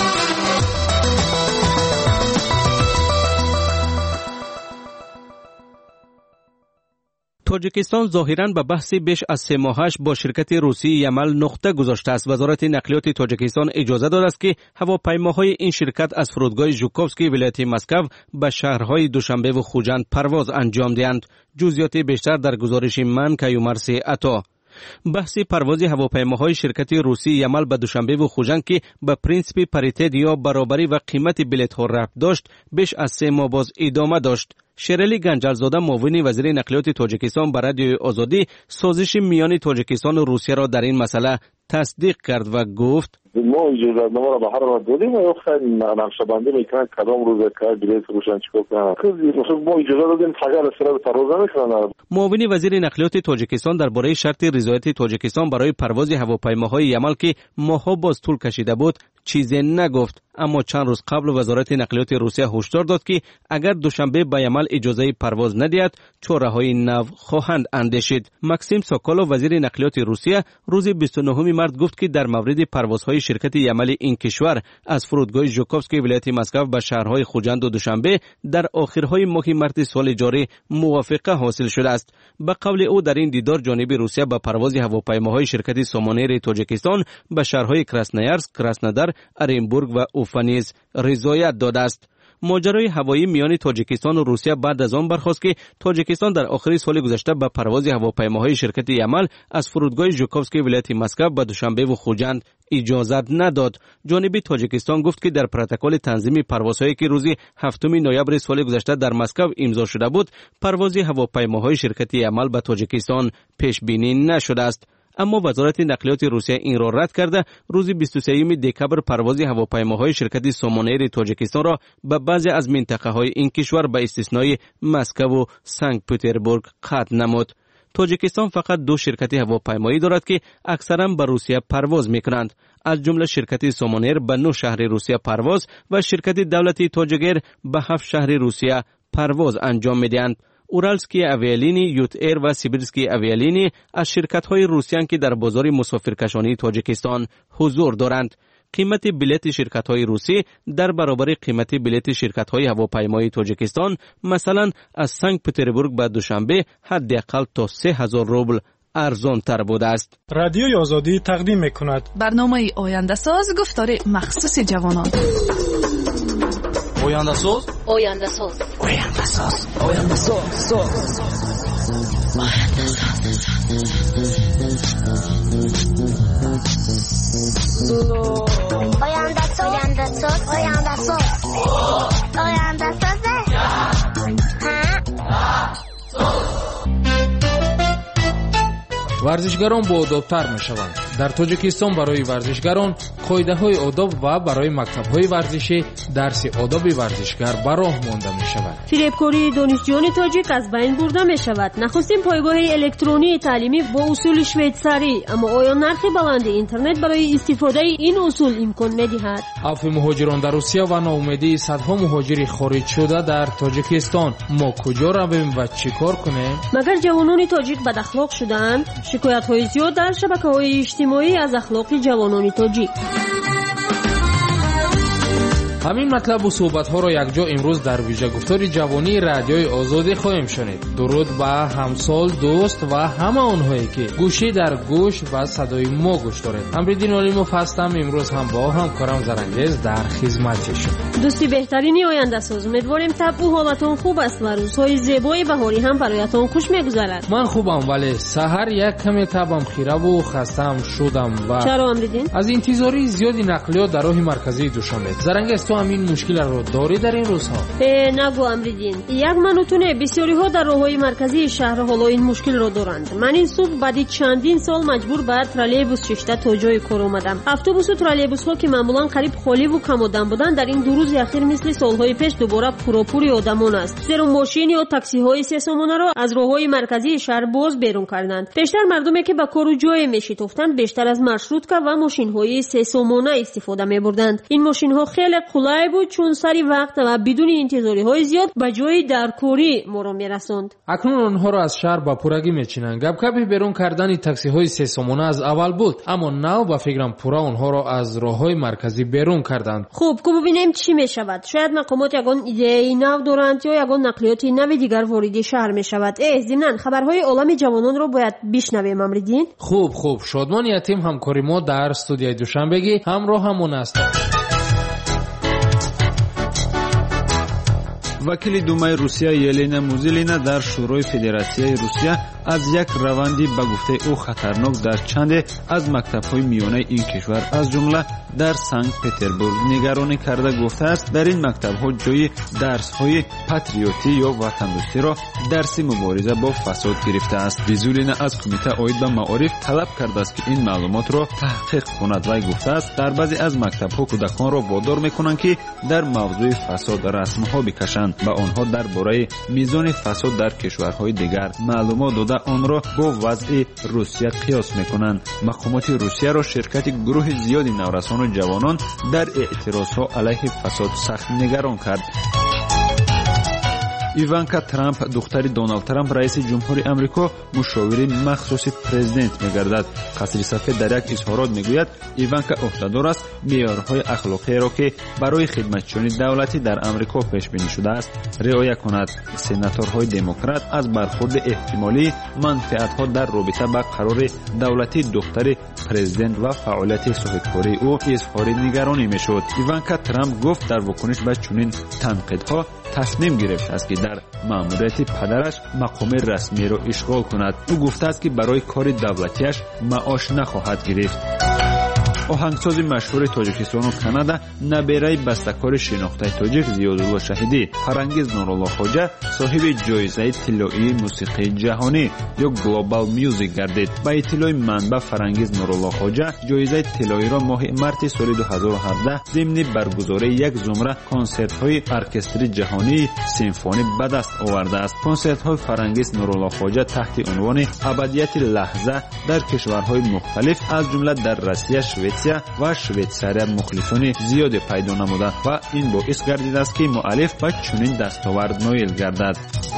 تاجیکستان ظاهراً به بحث بیش از 3 ماهش با شرکت روسی یمل نقطه گذاشته است. وزارت نقلیات تاجیکستان اجازه داده است که هواپیماهای این شرکت از فرودگاه ژوکوفسکی ولایت مسکو به شهرهای دوشنبه و خوجند پرواز انجام دهند. جزئیات بیشتر در گزارش من کیومرث عطا. بحث پرواز هواپیماهای شرکت روسی یمل به دوشنبه و خوجند که به پرینسیپ پاریته یا برابری و قیمت بلیط ها ربط داشت بیش از 3 ماه باز ادامه داشت. شیرالی گنجلزاده معاون وزیر نقلیات تاجیکستان به رادیوی آزادی سازش میان تاجیکستان و روسیه را در این مسئله تصدیق کرد و گفت ما اجازه‌نامه را به هر حال دادیم و خیلی نقشه‌بندی میکنن کدام روز که بلیط فروشن چیکار کنن. مثلا ما اجازه دادیم فقط استفاده پرواز نکنن. معاون وزیر نقلیات تاجیکستان درباره شرط رضایت تاجیکستان برای پرواز هواپیماهای یمل که ماها باز طول کشیده بود چیزی نگفت، اما چند روز قبل وزارت نقلیات روسیه هشدار داد که اگر دوشنبه به یمل اجازه پرواز ندهد چاره‌های نو خواهند اندیشید. ماکسیم سوکولوف وزیر نقلیات روسیه روز 29 مارس گفت که در مورد پروازهای شرکت یمل این کشور از فرودگاه ژوکوفسکی ولایت مسکو به شهرهای خوجند و دوشنبه در آخرهای ماه مارس سال جاری موافقه حاصل شده است. به قول او در این دیدار جانب روسیه به پرواز هواپیماهای شرکت سامانیر تاجیکستان به شهرهای کراسنویارسک، کراسنودار، ارنبورگ و اوفانیز رضایت داده است. ماجرای هوایی میان تاجیکستان و روسیه بعد از آن برخاست که تاجیکستان در آخر سال گذشته به پرواز هواپیماهای شرکت یمل از فرودگاه ژوکوفسکی ولایت مسکو به دوشنبه و خوجند اجازه نداد. جانب تاجیکستان گفت که در پروتکل تنظیم پروازهایی که روز 7 نوامبر سال گذشته در مسکو امضا شده بود، پرواز هواپیماهای شرکت یمل به تاجیکستان پیش بینی نشده است. اما وزارت نقلیات روسیه این را رد کرده روز 23 دکمبر پرواز هواپیماهای شرکت سامانیر تاجیکستان را به بعضی از منطقه های این کشور به استثنای مسکو و سنت پترزبورگ قطع نمود. تاجیکستان فقط 2 شرکت هواپیمایی دارد که اکثرا به روسیه پرواز میکنند، از جمله شرکت سامانیر به 9 شهر روسیه پرواز و شرکت دولتی تاجیگر به 7 شهر روسیه پرواز انجام میدهند. اورالسکی اویالینی، یوت ایر و سیبیرسکی اویالینی از شرکت‌های روسیان که در بازار مسافرکشانی تاجیکستان حضور دارند. قیمت بلیط شرکت‌های روسی در برابر قیمت بلیط شرکت‌های هواپیمایی تاجیکستان مثلا از سنت پترزبورگ به دوشنبه حداقل تا 3000 روبل ارزان تر بوده است. رادیوی آزادی تقدیم می‌کند برنامه آینده ساز گفتار مخصوص جوانان. آینده ساز، آینده ساز، آینده ساز، آینده ساز، آینده ساز، آینده ساز، آینده ساز، آینده ساز. ورزشگران با آدابتر می شوند. در تاجیکستان برای ورزشگران قاعده های آداب و برای مکتب های ورزشی درس آداب ورزشگر به راه مانده می شود. فریبکاری دانشجویان تاجیک از بین برده می شود. نخستین پایگاه الکترونی تعلیمی با اصول شویتساری، اما آیا نرخ بلند اینترنت برای استفاده این اصول امکان می دهد؟ عفو مهاجران در روسیه و ناامیدی صدها مهاجر خارج شده در تاجیکستان، ما کجا رویم و چیکار کنیم؟ مگر جوانان تاجیک بد اخلاق شدند؟ شکایت های زیاد در شبکه‌های اجتماعی از اخلاق جوانان تاجیک. همین مطلب و صحبت‌ها را یکجا امروز در ویژه گفتار جوانی رادیوی آزادی خواهیم شنید. درود به همسال، دوست و همه آنهایی که گوشی در گوش و صدای ما گوش دارید. امریدین علیموف هستم. امروز هم با همکارم زرنگیز در خدمت شما. دوستی بهترین آینده ساز، امیدواریم طبع و حالتون خوب است و روزهای زیبای بهاری هم برایتان خوش می‌گذرد. من خوبم، ولی سحر یک کمی طبعم خیره و خستم شدم و چرا امریدین؟ از انتظاری زیادی نقلیات در راه مرکزی دوشنبه. زرنگیز تو همین مشکل رو داری در این روزها؟ نگو امریدین، یک منوتونه بسیاری ها در راههای مرکزی شهر حالا این مشکل رو دارند. من این صبح بعد چندین سال مجبور به ترالیبوس ششته تا جای کار اومدم. اتوبوس و ترالیبوس ها که معمولا قریب خالی و کم آدم بودن در این 2 روز اخیر مثل سالهای پیش دوباره پروپوری آدمان است. زیرا ماشین یا تاکسی های 3 سامانه را از راههای مرکزی شهر باز بیرون کردند. بیشتر مردمی که به کار و جای میشتافتند بیشتر از مارشروتکا و ماشین های 3 سامانه استفاده میبردند. این ماشین ها خیلی قلای بود چون سری وقت و بدون انتظاری های زیاد به جای درکاری ما را میرساند. اکنون آنها را از شهر با پورگی میچینند. گپگپی بیرون کردن تاکسی های 3 سامانه از اول بود، اما نو با فکرم پورا آنها را از راههای مرکزی بیرون کردند. خوب ببینیم چی میشود. شاید مقامات یگان ایده نو دارند یا یگان نقلیات نو دیگر وارد شهر میشود. ضمن خبرهای عالم جوانان را باید بشنویم امریدین. خوب شادمان یتیم همکاری ما در استودیوی دوشنبگی همراه همون است. вакили думаи русия елена музилина дар шӯрои федератсияи русия аз як раванди ба гуфтаи ӯ хатарнок дар чанде аз мактабҳои миёнаи ин кишвар аз ҷумла дар санкт петербург нигаронӣ карда гуфтааст дар ин мактабҳо ҷои дарсҳои патриотӣ ё ватандӯстиро дарси мубориза бо фасод гирифтааст. Зулина аз кумита оид ба маориф талаб кардааст ки ин маълумотро таҳқиқ кунад. Вай гуфтааст дар баъзе аз мактабҳо кӯдаконро водор мекунанд ки дар мавзӯи фасод расмҳо бикашанд ба онҳо дар бораи мизони фасод дар кишварҳои дигар маълумот дода онро бо вазъи русия қиёс мекунанд. мақомоти русияро ширкати гурӯҳи зиёди наврасону ҷавонон дар эътирозҳо алайҳи фасод сахт нигарон кард. иванка Трамп духтари Доналд Трамп раиси ҷумҳури Амрико мушовири махсуси президент мегардад. қасри сафед дар як изҳорот мегӯяд иванка ӯҳдадор аст меъёрҳои ахлоқиеро ки барои хидматчиёни давлатӣ дар Амрико пешбинӣ шудааст риоя кунад. сенаторҳои демократ аз бархурди эҳтимолии манфиатҳо дар робита ба қарори давлатии духтари президент ва фаъолияти соҳибкории ӯ изҳори нигаронӣ мешуд. иванка Трамп гуфт дар вокуниш ба чунин танқидҳо тасмим гирифтааст ки дар маъмурияти падараш мақоми расмиеро ишғол кунад. ӯ гуфтааст ки барои кори давлатиаш маош нахоҳад гирифт. оҳангсози машҳури тоҷикистону канада набераи бастакори шинохтаи тоҷик зиёдулло шаҳидӣ фарангиз нурулло хоҷа соҳиби ҷоизаи тиллоии мусиқии ҷаҳонӣ ё Global Music гардид. ба иттилои манба фарангиз нурулло хоҷа ҷоизаи тиллоиро моҳи марти соли 2017 зимни баргузории як зумра консертҳои оркестри ҷаҳонии симфонӣ ба даст овардааст. консертҳои фарангиз нурулло хоҷа таҳти унвони абадияти лаҳза дар кишварҳои мухталиф аз ҷумла дар Россия, Шветсия ва Швейтсария мухлисони зиёде пайдо намуда ва ин боис гардидааст ки муаллиф ба чунин дастовард ноил гардад.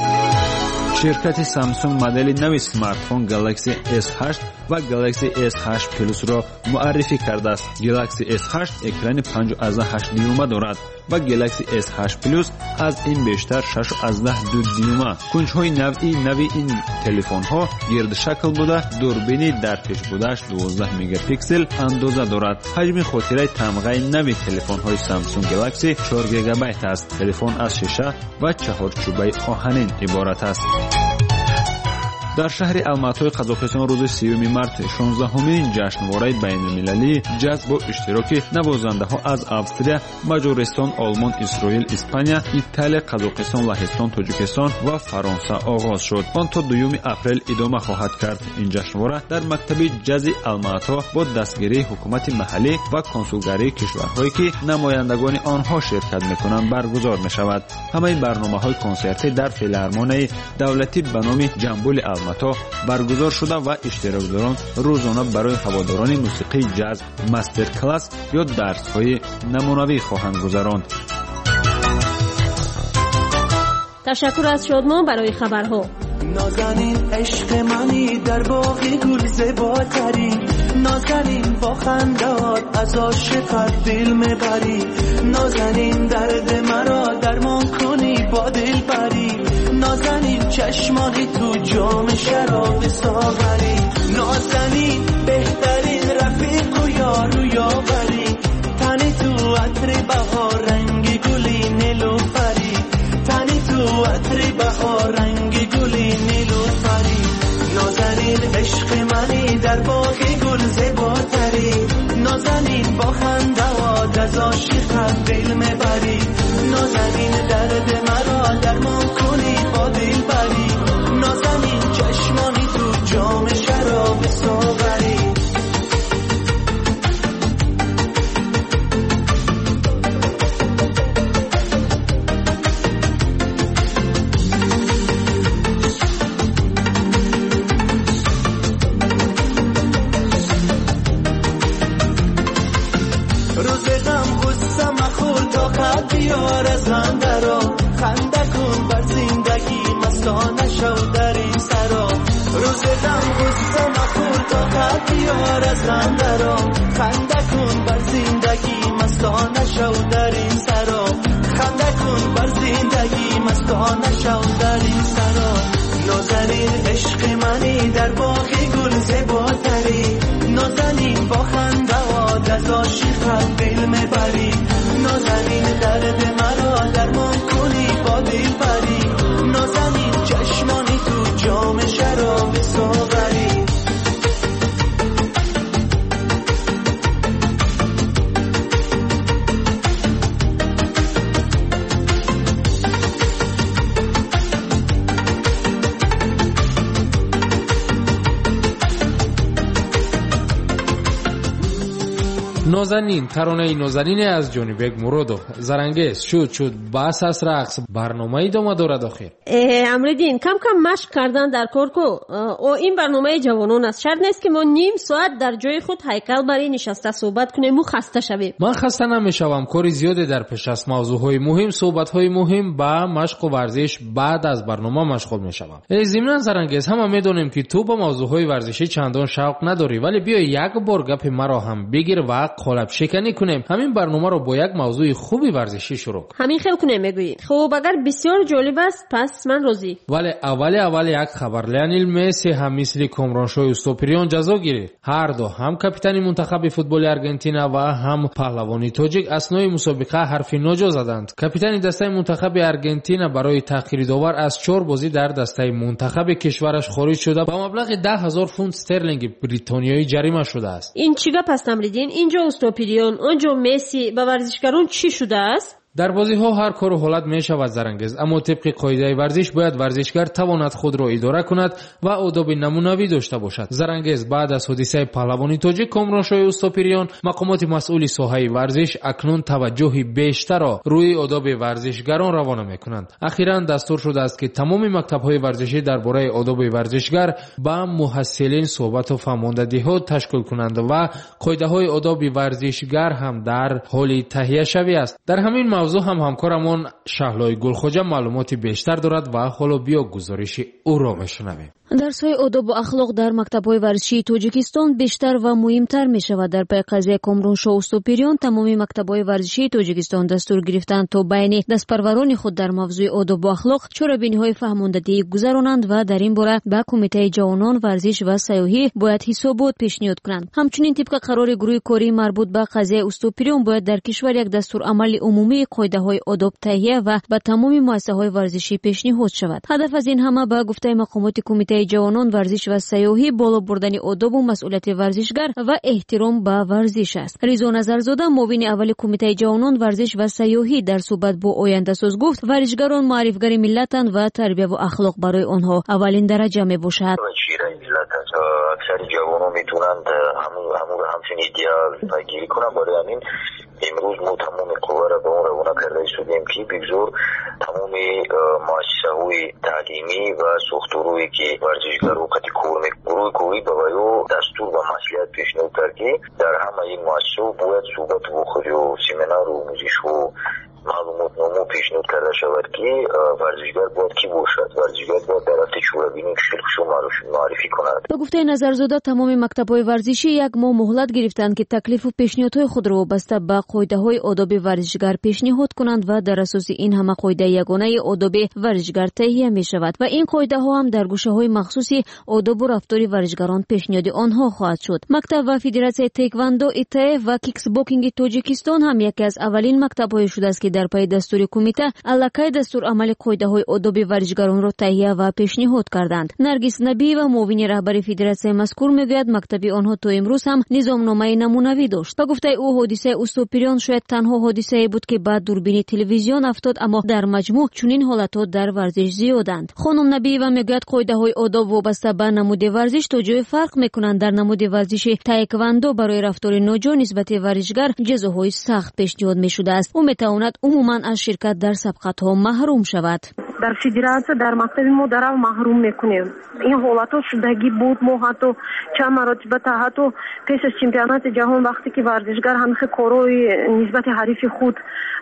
ширкати Samsung модели нави смартфон Galaxy S8 ва Galaxy S8 Plus-ро муаррифӣ кардааст. Galaxy S8 экрани 5.8 дюйма дорад ва Galaxy S8 Plus аз ин бештар 6.2 дюйма. кунҷҳои нави ин телефонҳо гирдшакл буда дурбини дар пешбудаш 12 мегапиксел андоза дорад. ҳаҷми хотираи тамғаи нави телефонҳои Samsung Galaxy 4 гигабайт аст. телефон аз шиша ва чаҳорчӯбаи оҳанин иборат аст. дар шаҳри Алматои Қазоқистон рӯзи 30 март 16-умин ҷашнвораи байнулмилалии ҷаз бо иштироки навозандаҳо аз Австрия, Маҷористон, Олмон, Исроил, Испания, Италия, Қазоқистон, Лаҳистон, Тоҷикистон ва Фаронса оғоз шуд. он то 2 апрел идома хоҳад кард. ин ҷашнвора дар мактаби ҷази Алмато бо дастгирии ҳукумати маҳаллӣ ва консулгарии кишварҳое ки намояндагони онҳо ширкат мекунанд баргузор мешавад. ҳамаи барномаҳои консертӣ дар филармонияи давлатӣ ба номи ҷамбули Алмато баргузор шуда ва иштирокдорон рӯзона барои ҳаводорони мусиқии ҷаз мастер-класс ё дарсҳои намунавӣ хоҳанд гузаронд. تشکر از شادمان برای خبرها. نازنین عشق منی در باغ گل زیباتری، نازنین با خنده‌هات از عاشقت دل میبری، نازنین درد مرا درمان کنی با دل بری، نازنین چشمانی تو جام شراب ساغری، نازنین بهترین رفیق و یار و یاوری، تنی تو عطر بهار رنگ گلی نیلوفری، تنی تو عطر بهار رنگ گلی نیلوفری، نازنین عشق منی در باغ گل زیباتری، نازنین با خنده‌هات از عاشقت دل میبری، نازنین درد مرا درمان کنی با دل بری، نازنین چشمانی تو جام شراب ساغری. بیار از اندرا خنده کن بر زندگی مستانه شو در این سرا، روز غم غصه مخور تا قد بیار از اندرا خنده کن بر زندگی مستانه شو در این سرا، خنده کن بر زندگی مستانه شو در این سرا، نازنین عشق منی در باغ گل زیباتری، نازنین با خنده هات از عاشقت دل میبری، نازنین درد مرا درمان کنی با دل نازنین ترانه نازنین از جانبک مرادov زرنگیز شد بس از رقص برنامه ادامه دارد. آخر امردین کم کم مشق کردن در کار کو این برنامه جوانان است. شرط نیست که ما نیم ساعت در جای خود هیکل برای نشسته صحبت کنیم و خسته شویم. من خسته نمیشوم. کاری زیاده در پیش است. موضوعهای مهم، صحبت‌های مهم با مشق و ورزش بعد از برنامه مشغول میشوم. ضمن زرنگیز هم میدونیم که تو با موضوعهای ورزشی چندان شوق نداری، ولی بیا یک بار گپ مرا هم بگیر و قالب شکنی کنیم. همین برنامه رو با یک موضوع خوبی ورزشی شروع کنیم. همین خیلی کنه میگویی. خب اگر بسیار جالب است پس من راضی. ولی اول یک خبر. لیونل مسی هم مثل کامرانشوی استوپریان جزا گرفت. هر دو هم کاپیتان منتخب فوتبال آرژانتین و هم پهلوانی تاجیک اثنای مسابقه حرفی ناجا زدند. کاپیتان دسته منتخب آرژانتین برای تأخیر داور از 4 بازی در دسته منتخب کشورش خارج شده با مبلغ 10,000 پوند استرلینگ بریتانیایی جریمه شده است. این چی گپ است امریدین؟ اینجا استوپریان، اونجا مسی. با ورزشکاران چی شده است؟ در بازی ها هر کار و حالت می شود زرنگیز، اما طبق قاعده ورزش باید ورزشکار تواند خود را اداره کند و آداب نمونوی داشته باشد. زرنگیز بعد از حادثه پهلوانی تاجیک کامرانشوی استوپریان، مقامات مسئول ساحه ورزش اکنون توجهی بیشتر را روی آداب ورزشگران روانه میکنند. اخیراً دستور شده است که تمام مکتب‌های ورزشی درباره آداب ورزشگر با محصلین صحبت و فرماندهی‌ها تشکیل کنند و قاعده‌های آداب ورزشگر هم در حال تهیه شوی است. در همین موضوع هم همکارمون شهلای گلخوجه معلوماتی بیشتر دارد و حالا بیا گزارش او را بشنویم. درس‌های آداب و اخلاق در مکتب‌های ورزشی تاجیکستان بیشتر و مهمتر می‌شود. در پی قضیه کامرانشو استوپریان تمامی مکتب‌های ورزشی تاجیکستان دستور گرفتند تا بین دستپروران خود در موضوع آداب و اخلاق چاره‌بینی‌های فهماندهی گذرانند و در این باره به کمیته جوانان ورزش و سیاحی باید حسابات پیشنهاد کنند. همچنین طبق قرار گروه کاری مربوط به قضیه استوپریان باید در کشور یک دستور عمل عمومی قاعده‌های آداب تهیه و به تمام مؤسسه‌های ورزشی پیشنهاد شود. هدف از این همه به گفته مقامات کمیته جوانان ورزش و سیاحی بالا بردن آداب و مسئولیت ورزشگر و احترام به ورزش است. رضا نظرزاده معاون اول کمیته جوانان ورزش و سیاحی در صحبت با آینده ساز گفت ورزشگران معرفگر ملتند و تربیت و اخلاق برای آنها اولین درجه میباشد. اکثر جوانان میتونند همچین ایدئال پیگیری کنند. برای همین امروز ما تمام قوا را به اون روانه کرده شدیم که بگذار تمام مؤسسه‌های تعلیمی و ساختارهایی که ورزشگران قطعی کار میکنند گروه کوی به ویو دستور و مسئولیت پیشنهاد کرد که در همه این مؤسسه‌ها باید صحبت و خودی و سمینار و آموزش و معلومات نامه پیشنهاد کرده شود که ورزشگر باید کی باشد. ورزشگر باید در رفت چوره‌بینی شرخشو معرفی کند. به گفته نظرزاده تمام مکتب‌های ورزشی یک ماه مهلت گرفتند که تکلیف و پیشنهادهای خود را وابسته به قاعده‌های آداب ورزشگر پیشنهاد کنند و در اساس این همه قاعده یگانه آداب ورزشگر تهیه می‌شود و این قاعده‌ها هم در گوشه‌های مخصوصی آداب و رفتار ورزشگران پیشنهاد آنها خواهد شد. مکتب و فدراسیون تایکواندو ایتای و کیکس باکسینگ تاجیکستان هم یکی از اولین مکتب‌های شده است که در پای دستور کمیته الکای دستور عمل قاعده‌های آداب ورزشگران را تهیه و پیشنهاد کردند. نرگس نبی و معاون رهبر فدراسیون مذکور میگوید مکتب آنها تا امروز هم نظامنامه نمونوی داشت. با گفته او حادثه استوپریان شاید تنها حادثه‌ای بود که بعد دوربین تلویزیون افتاد، اما در مجموع چنین حالت‌ها در ورزش زیادند. خانم نبی و میگوید قاعده‌های آداب وابسته به نمود ورزش تو جای فرق میکنند. در نمود ورزشی تایکواندو برای رفتار ناجا نسبت ورزشگر جزاهای سخت پیشنهاد میشده است. او میتواند عموما از شرکت در سبقت‌ها محروم شود. در فدراسیون در مکتب ما درو محروم میکنیم. این حالت‌ها شدگی بود. ما حتی چند مرتبه حتی پیش از چمپیونات جهان وقتی که ورزشگر همه کارهای نسبت حریف خود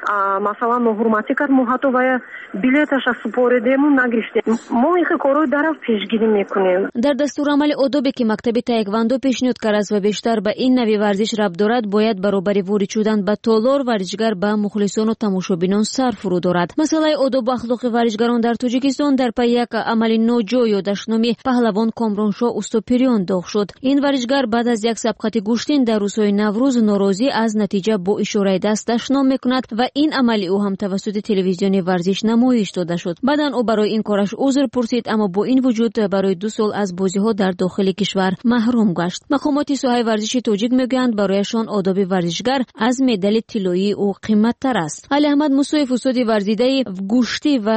مثلا ناحرمتی کرد ما حتی باید بلیتش از سپردیم نگرفتیم. ما این کارهای درو پیشگیری میکنیم. در دستور عمل آدابی که مکتب تایکواندو پیشنهاد کرده است و بیشتر به این نوع ورزش ربط دارد باید برابر وارد شدن به تالار ورزشگر به مخلصان و تماشابینان سر فرو دارد. مسئله آداب و اخلاق ورزشگران در تاجیکستان در پی یک عمل ناجا یادش نامی پهلوان کامرانشو استوپریان داغ شد. این ورزشگر بعد از یک سبقت گوشتین در روزهای نوروز ناراضی از نتیجه با اشاره دستش نام میکند و این عمل او هم توسط تلویزیون ورزش نمایش داده شد. بعداً او برای این کارش عذر پرسید، اما با این وجود برای 2 سال از بازی‌ها در داخل کشور محروم گشت. مقامات ساحه ورزشی تاجیک میگویند برایشان آداب ورزشگر از مدال طلایی او قیمت‌تر است. علی احمد موسی فسادی ورزیده گوشتی و مدیر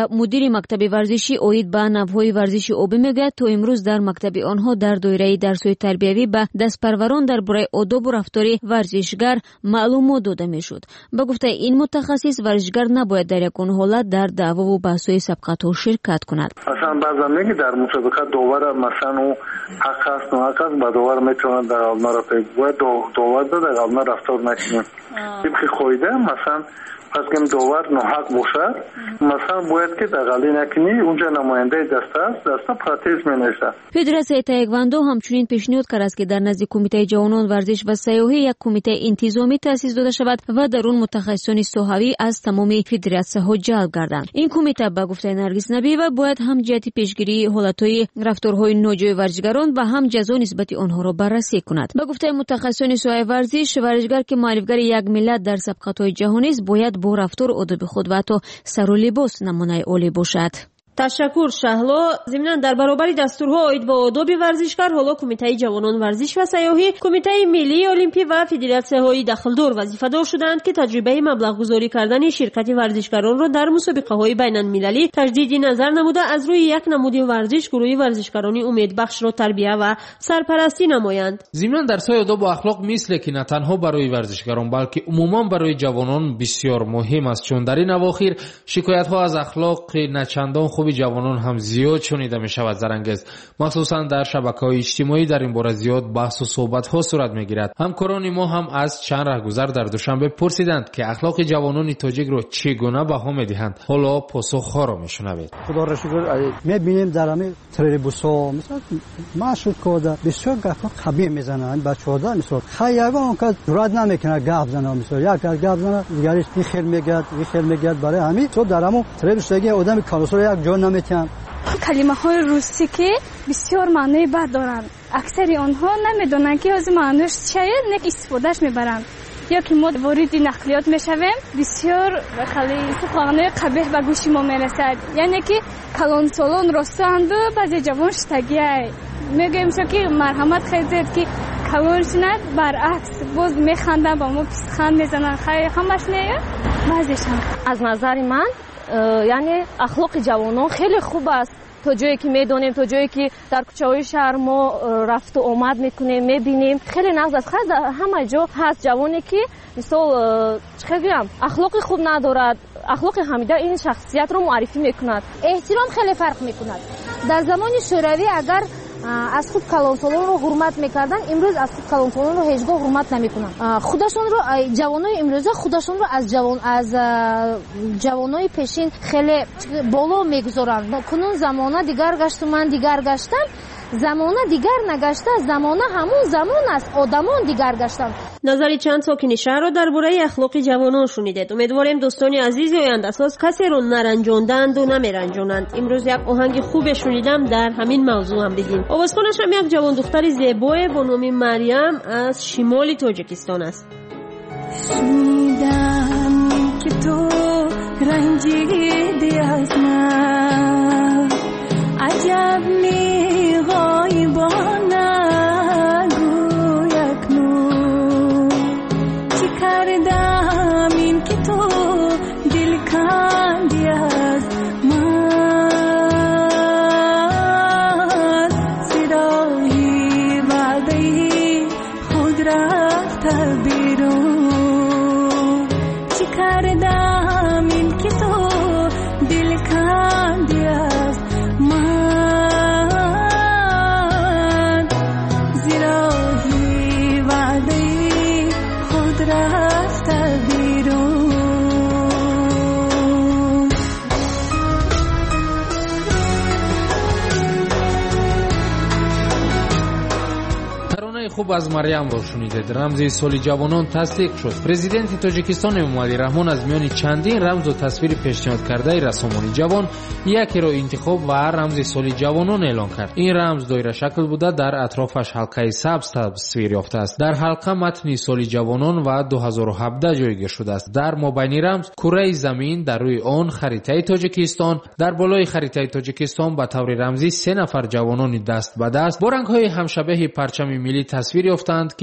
مدیری مکتب ورزشی اوید به نوهای ورزشی اوبی میگوید تا امروز در مکتب آنها در دایره درس‌های تربیوی به دستپروران درباره آداب و رفتار ورزشگر معلومات داده میشد. به گفته این متخصص ورزشگر نباید در یکون حالت در دعوا و بحث‌های سبقت‌ها شرکت کند. مثلا بعضا میگه در مسابقه داور مثلا او حق است و حق است، با داور میتونه در آلنا را باید داور در آلنا رفتار نکنه. طبق قاعده مثلا پس که داور ناحق باشد مثلا باید که دغلی نکنی، اونجا نماینده دسته پراتیز مینویسه. فدراسیون تایکواندو همچنین پیشنهاد کرده است که در نزد کمیته جوانان ورزش و سیاحی یک کمیته انتظامی تأسیس داده شود و در اون متخصصان ساحوی از تمام فدراسیون‌ها جلب گردند. این کمیته به گفته نرگس نبی‌وا باید هم جهت پیشگیری حالت‌های رفتارهای ناجای ورزشگران و هم جزا نسبت آنها را بررسی کند. به گفته متخصصان ساحه ورزش، ورزشگر که معرفگر یک ملت در سبقت‌های جهانی است باید با رفتار آداب خود و حتی سر و لباس نمونه عالی باشد. تشکر شهلا. ضمناً در برابر دستورها آید به آداب ورزشکار، حالا کمیته جوانان ورزش و سیاحی، کمیته ملی المپی و فدراسیون‌های داخلدار وظیفه‌دار شدند که تجربه مبلغ گذاری کردن شرکت ورزشکاران را در مسابقه‌های بین‌المللی تجدید نظر نموده از روی یک نمود ورزش گروه ورزشکاران امیدبخش را تربیت و سرپرستی نمایند. ضمناً درس‌های آداب و اخلاق مثل که نه تنها برای ورزشکاران بلکه عموماً برای جوانان بسیار مهم است، چون در این اواخر شکایت‌ها از اخلاق نچندان خوب جوانان هم زیاد شنیده می شود. زرنگز مخصوصا در شبکه‌های اجتماعی در این باره زیاد بحث و صحبت ها صورت می گیرد. همکاران ما هم از چند رهگذر در دوشنبه پرسیدند که اخلاق جوانان تاجیک را چگونه بها می دهند. حالا پاسخ ها را می شنوید. خدا را شکر می بینیم در همه تریبوسا مثلا مشهود کاده بسیار گپا قبیح میزنند. بچه‌ها در مثلا خیابان که جرأت نمیکنه گپ زنه، مثلا یک گپ زنه دیگری این خیر میگه برای همین تو در همون تریبوسا آدم کالوسو یک جا نمیتونن. کلمه های روسی که بسیار معنی بد دارند، اکثر آنها نمیدونن که از معنیش چیه، نه استفادهش میبرند. یا که ما وارد نقلیات میشویم بسیار خیلی سخنان قبیح به گوش ما میرسد، یعنی که کلان سالان راستند و بعضی جوان شتگیه میگیم که مرحمت خیزید که کلان شند، برعکس باز میخندن با ما پسخند میزنن. خیلی همش نه بعضیش هم. از نظر من یعنی اخلاق جوانان خیلی خوب است. تا جایی که میدونیم، تا جایی که در کوچه‌های شهر ما رفت و آمد میکنیم میبینیم خیلی نقص است. خیلی همه جا هست جوانی که مثلا چه بگم اخلاق خوب ندارد. اخلاق حمیده این شخصیت رو معرفی میکند. احترام خیلی فرق میکند. در زمان شوروی اگر از خود کلانسالان رو حرمت میکردن، امروز از خود کلانسالان رو هیچگاه حرمت نمیکنن. خودشون رو جوانای امروزه خودشون رو از جوانای پیشین خیلی بالا میگذارن. کنون زمانه دیگر گشت و من دیگر گشتم. زمانه دیگر نگشته، زمانه همون زمان است، آدمان دیگر گشتن. نظری چند ساکن شهر را درباره اخلاق جوانان شنیدید. امیدواریم دوستان عزیز آینده اساس کسی رو نرنجاندند و نمیرنجانند. امروز یک آهنگ خوب شنیدم در همین موضوع هم بگیم. آوازخوانش هم یک جوان دختر زیبای با نام مریم از شمال تاجیکستان است. شنیدم که تو رنجیدی از من، عجب می‌خوای با نگو اکنون چی کردم این که تو دل کندی از من، صدای وعده خود رفته بیرون، چی کردم این که تو دل کندی از من، زیرای وعده خود رفته بیرون. ترانه خوب از مریم را شنیدید. رمز سال جوانان تصدیق شد. پرزیدنت تاجیکستان امامعلی رحمان از میان چندین رمز و تصویر پیشنهاد کرده رسانه‌های جوان یکی را انتخاب و رمز سال جوانان اعلان کرد. این رمز دایره شکل بوده، در اطرافش حلقه سبز تصویر یافته است. در حلقه متن سال جوانان و 2017 جایگیر شده است. در مابین رمز کره زمین، در روی آن خریطه تاجیکستان، در بالای خریطه تاجیکستان به طور رمزی 3 نفر جوانان دست به دست با رنگ‌های همشبیه پرچم ملی تصویر یافتند که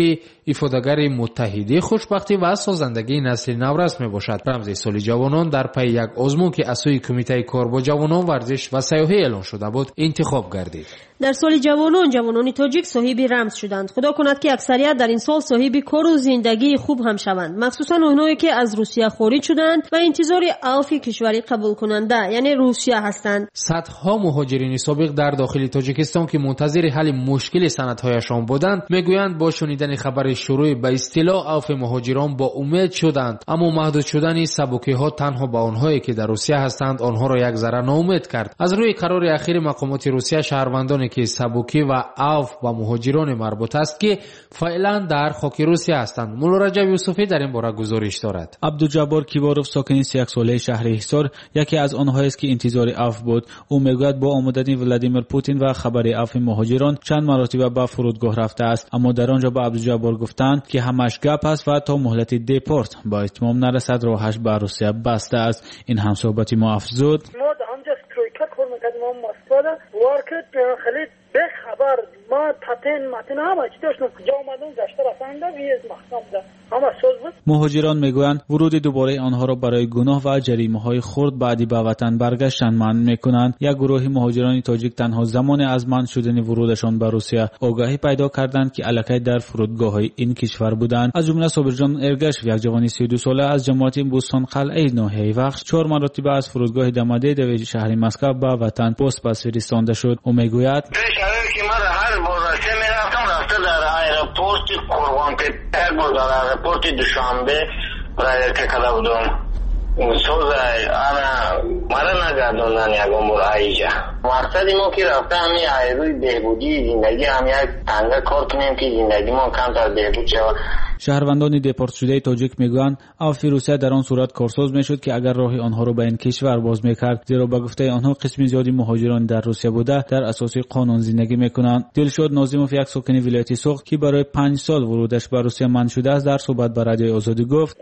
افادگر متحده خوشبختی و سازندگی نسل نو رسم میباشد. رمز سال جوانان در پی یک آزمون که از سوی کمیته کار با جوانان ورزش و سیاحت اعلان شده بود انتخاب گردید. در سال جوانان تاجیک صاحب رمز شدند. خدا کند که اکثریت در این سال صاحب کار و زندگی خوب هم شوند، مخصوصا اونایی که از روسیه خارج شدند و انتظار عفو کشوری قبول کننده یعنی روسیه هستند. صدها مهاجرین سابق در داخل تاجیکستان که منتظر حل مشکل سندهایشان بودند میگویند با شنیدن خبر شروع به اصطلاح عفو مهاجران با امید شدند، اما محدود شدن سبکی‌ها تنها به آنهایی که در روسیه هستند آنها را یک ذره ناامید کرد. از روی قرار اخیر مقامات روسیه شهروندانی که سبکی و عفو و مهاجران مربوط است که فعلا در خاک روسیه هستند. مولا رجب یوسفی در این باره گزارش دارد. عبدالجبار کیباروف ساکن 31 ساله شهر حصار یکی از آنهایی است که انتظار عفو بود. او میگوید با آمدن ولادیمیر پوتین و خبر عفو مهاجران چند مرتبه به فرودگاه رفته است، اما در آنجا به عبدالجبار گفتند که همش گپ است و تا مهلت دیپورت با اتمام نرسد راهش به روسیه بسته است. این هم صحبتی ما افزود. ما همجا ترویکا کار میکردیم مسئله وارکت خلید به خبر ما تاتین همه چی داشتم کجا اومدن گشته رسانده ویز محکم ده همه سوز بود. مهاجران میگویند ورود دوباره آنها را برای گناه و جریمه‌های خرد بعدی به وطن برگشتن منع میکنند. یک گروه مهاجران تاجیک تنها زمان از منع شدن ورودشان به روسیه آگاهی پیدا کردند که الکی در فرودگاه‌های این کشور بودند. از جمله صابرجان ارگش یک جوان 32 ساله از جماعت بوستان قلعه ناحیه وخش 4 مرتبه از فرودگاه دمده در شهر مسکو به وطن پست فرستاده شد. او میگوید که من هر بارسه رفته در ایرپورت قربانپیپر بود، در ایرپورت دوشنبه برای که کلا بودم سوز مرا نگردوندن یکم برای ایجا مقصدی ما که رفته همین روی بهبودی زندگی هم یک تنگه کار کنیم که زندگی ما کمتر بهبود شود. شهروندان دیپورت شده تاجیک میگویند عفو روسیه در آن صورت کارساز میشد که اگر راه آنها را به این کشور باز میکرد، زیرا به گفته آنها قسم زیادی مهاجران در روسیه بوده در اساس قانون زندگی میکنند. دلشاد ناظموف یک ساکن ولایت سوخت که برای 5 سال ورودش به روسیه منع شده است در صحبت با رادیوی آزادی گفت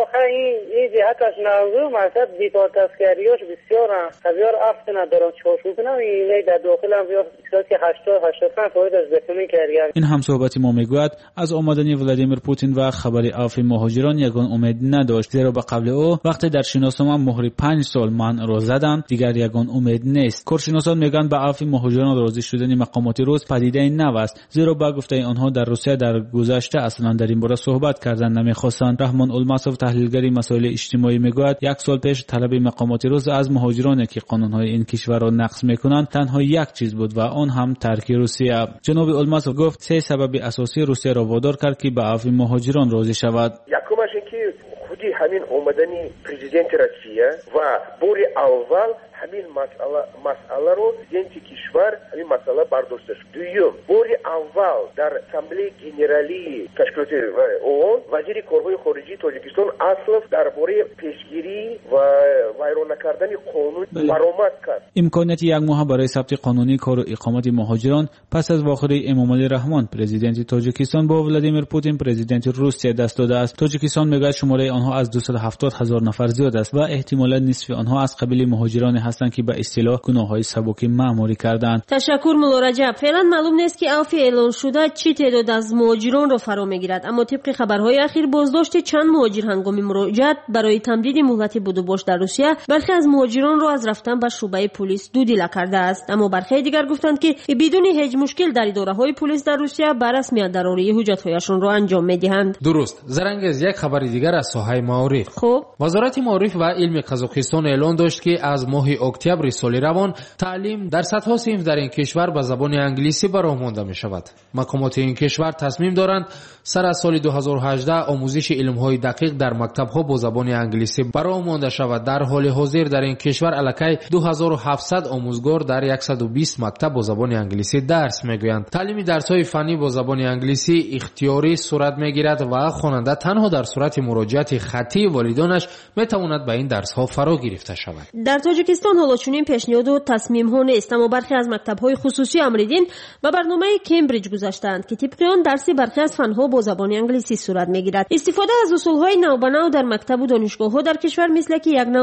این جهتش نوزو مقصد دیپورت اسکریاش بسیار افت ندارن چارچوب کنم این در داخل هم بسیار که 80-85 فاید از بکنی کردن. این هم صحبتی ما میگوید از آمدن ولادیمیر پوتین و خبر عفو مهاجران یگان امید نداشت، زیرا به قبل او وقتی در شناسنامه مهر 5 سال منع را زدند دیگر یگان امید نیست. کارشناسان میگن به عفو مهاجران راضی شدن مقامات روس پدیده نو است، زیرا به گفته آنها در روسیه در گذشته اصلا در این باره صحبت کردن نمیخواستند. رحمان الماسوف تحلیلگر مسائل اجتماعی میگوید 1 سال پیش طلب مقامات روس از مهاجرانی که قانونهای این کشور را نقض میکنند تنها یک چیز بود و آن هم ترک روسیه. جناب الماسوف گفت 3 سبب اساسی روسیه را وادار کرد که به عفو مهاجران راضی شود. یکمش اینکه خودی همین اومدن پرزیدنت روسیه و بار اول همین مسئله رو پرزیدنت کشور همین مسئله برداشته شد. دوم بار اول در اسامبله گنرالی تشکیلات ООН وزیر کارهای خارجی تاجیکستان اصلا درباره پیشگیری و ویران نکردن قانون برآمد کرد. امکانیت یک ماه برای ثبت قانونی کار و اقامت مهاجران پس از واخره امامعلی رحمان پرزیدنت تاجیکستان با ولادیمیر پوتین پرزیدنت روسیه دست داده است. تاجیکستان میگوید شماره آنها از 270,000 نفر زیاد است و احتمالاً نصف آنها از قبیل مهاجران هستند که به اصطلاح گناه‌های سبک مأموری کردند. تشکر مولا رجب. فعلا معلوم نیست که عفو اعلان شده چی تعداد از مهاجران را فرا میگیرد، اما طبق خبرهای اخیر بازداشت چند مهاجر هنگام مراجعت برای تمدید مهلت بودوباش در روسیه برخی از مهاجران را از رفتن به شعبه پلیس دودیله کرده است، اما برخی دیگر گفتند که بدون هیچ مشکل در اداره‌های پلیس در روسیه به رسمیت دراری حجت‌هایشان را انجام می‌دهند. درست. زرنگز یک خبر دیگر از ساحه معارف. خب وزارت معارف و علم قزاقستان اعلان داشت که از ماه اکتبر سال روان تعلیم در صدها صنف در این کشور به زبان انگلیسی برآورده مانده می شود. مقامات این کشور تصمیم دارند سر از سال 2018 آموزش علم‌های دقیق در مکتب‌ها با زبان انگلیسی برآورده مانده شود. در حال حاضر در این کشور الکی 2700 آموزگار در 120 مکتب با زبان انگلیسی درس می‌گویند. تعلیم درس‌های فنی با زبان انگلیسی اختیاری صورت می‌گیرد و خواننده تنها در صورت مراجعت خطی والدانش می‌تواند به این درس‌ها فرا گرفته شود. در تاجیکستان حالا چنین پیشنهاد و تصمیم‌ها نیست، اما برخی از مکتب‌های خصوصی امریدین و برنامه کمبریج گذاشتند که طبق آن درس برخی از فن‌ها با زبان انگلیسی صورت می‌گیرد. استفاده از اصول‌های نو به نو در مکتب و دانشگاه‌ها در کشور مثل که یک نوع مد هم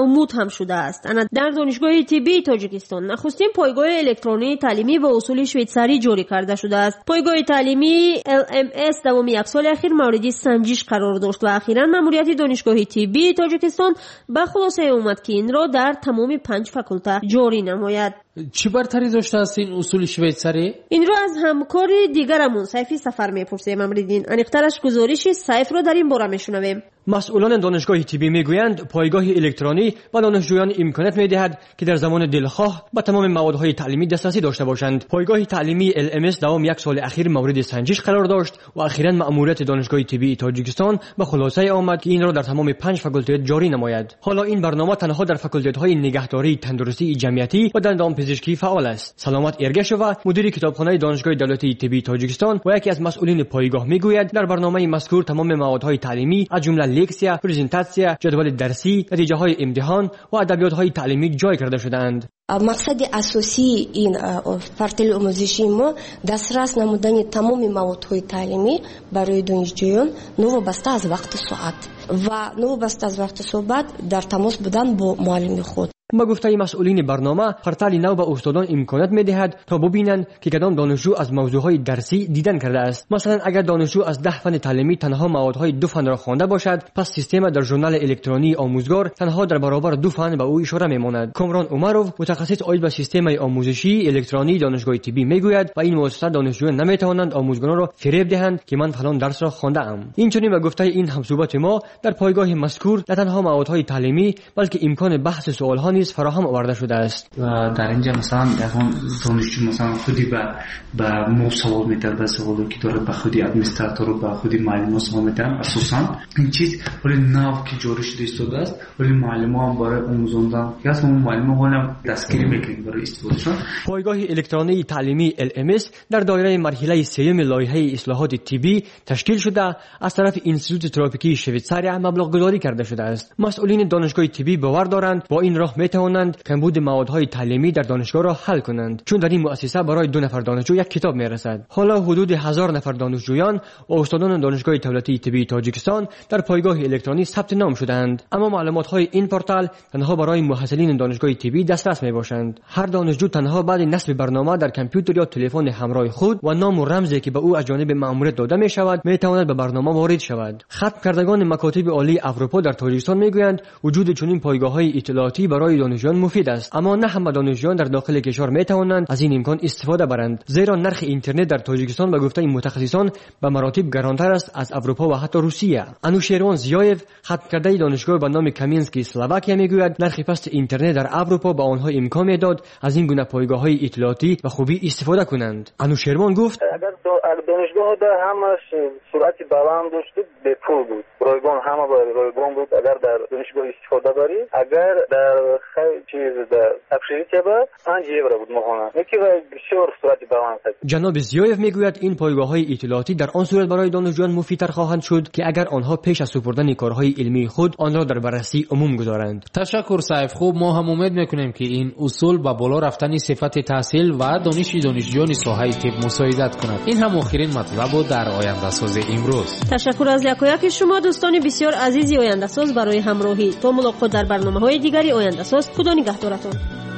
شده است. در دانشگاه طبی تاجیکستان نخستین پایگاه الکترونی تعلیمی با اصول شویتزاری جاری کرده شده است. پایگاه تعلیمی LMS دوام یک سال اخیر مورد سنجش قرار داشت و اخیراً ماموریت دانشگاه طبی تاجیکستان به خلاصه اومد که این را در تمام 5 فاکولته جاری نماید. چی برتری داشته است این اصول شویتزاری؟ این را از همکار دیگرمون سیفی سفر میپرسیم. امریدین انیقترش گزارش سیف را در این باره میشنویم. مسئولان دانشگاه طبی میگویند پایگاه الکترونی به دانشجویان امکانات میدهد که در زمان دلخواه به تمام موادهای تعلیمی دسترسی داشته باشند. پایگاه تعلیمی LMS دوام 1 سال اخیر مورد سنجش قرار داشت و اخیراً مأموریت دانشگاه طبی تاجیکستان به خلاصه آمد که این را در تمام 5 فاکولته جاری نماید. حالا این برنامه تنها در فاکولته‌های نگهداری، تندرستی جمعیتی و دندانپزشکی فعال است. سلامت ارگشووا مدیر کتابخانه دانشگاه دولتی طبی تاجیکستان و یکی از مسئولین پایگاه میگوید در برنامه مذکور تمام موادهای تعلیمی از جمله لکسیا، پرزنتاسیا، جدول درسی، نتیجه‌های امتحان و ادبیات‌های تعلیمی جای کرده شده‌اند. مقصد اساسی این پورتال آموزشی ما دسترس نمودن تمام موادهای تعلیمی برای دانشجویان نوابسته از وقت ساعت و نوابسته از وقت صحبت در تماس بودن با معلم خود. با گفته مسئولین برنامه پورتال نو به استادان امکانات می‌دهد تا ببینند که کدام دانشجو از موضوعهای درسی دیدن کرده است. مثلا اگر دانشجو از 10 فن تعلیمی تنها موادهای 2 فن را خوانده باشد، پس سیستم در ژورنال الکترونی آموزگار تنها در برابر 2 فن به او اشاره می‌ماند. کامران عمرو متخصص عاید به سیستم آموزشی الکترونی دانشگاه طبی میگوید و این مؤسسه دانشجویان نمی‌توانند آموزگاران را فریب دهند که من فلان درس را خوانده ام. اینچنین به گفته این همصحبت ما در پایگاه مذکور نه تنها موادهای تعلیمی بلکه امکان بحث سوال‌ها نیز فراهم آورده شده است. و در اینجا مثلا دانشجو مثلا خودی به ما سوال می‌کنه، به سوالی که داره به خودی ادمنستراتور و به خودی معلم سوال می‌کنه. اساساً این چیز ولی نو که جاری شده استفاده است، ولی معلمان برای آموزاندن یا اصلا معلمان هم دستگیری می‌کنن برای استفادهشون. پایگاه الکترونی تعلیمی LMS در دایره مرحله سوم لایحه اصلاحات طبی تشکیل شده از طرف انستیتوت تروپیکی شویتزاریا مبلغ گذاری کرده شده است. مسئولین دانشگاه طبی باور دارند با این راه می‌توانند کمبود موادهای تعلیمی در دانشگاه را حل کنند، چون در این مؤسسه برای 2 نفر دانشجو 1 کتاب میرسد. حالا حدود 1000 نفر دانشجویان و استادان دانشگاه دولتی طبی تاجیکستان در پایگاه الکترونی ثبت نام شدند، اما معلومات‌های این پورتال تنها برای محصلین دانشگاه طبی دسترس میباشند. هر دانشجو تنها بعد نصب برنامه در کامپیوتر یا تلفن همراه خود و نام و رمزی که به او از جانب مأموریت داده میشود میتواند به برنامه وارد شود. ختم کردگان مکاتب عالی اروپا در تاجیکستان میگویند وجود چنین پایگاه‌های اطلاعاتی برای دانشجویان مفید است، اما نه همه دانشجویان در داخل کشور میتوانند از این امکان استفاده برند، زیرا نرخ اینترنت در تاجیکستان به گفته این متخصصان به مراتب گرانتر است از اروپا و حتی روسیه. انوشیروان زیایف ختم کرده دانشگاه به نام کامینسکی اسلواکیا میگوید نرخ پست اینترنت در اروپا به آنها امکان میداد از این گونه پایگاه‌های اطلاعاتی و خوبی استفاده کنند. انوشیروان گفت اگر دانشگاه در همش سرعت بلند داشت به پول بود، رایگان همه با رایگان بود. اگر در دانشگاه استفاده داری، اگر در چیز در ابشریت با 5 یورو بود ماهانه، یکی بسیار سرعت بلند است. جناب زیایف میگوید این پایگاه‌های اطلاعاتی در آن صورت برای دانشجویان مفیدتر خواهند شد که اگر آنها پیش از سپردن کارهای علمی خود آن را در بررسی عموم گذارند. تشکر سیف. خوب، ما هم امید میکنیم که این اصول با بالا رفتن صفت تحصیل و دانش دانشجویان ساحه طب مساعدت کند. این هم آخرین مطلب بود در آینده ساز امروز. تشکر از یکایک شما دوستان بسیار عزیزی آینده ساز برای همراهی. تا ملاقات در برنامه‌های دیگری آینده ساز. خدا نگهدارتون.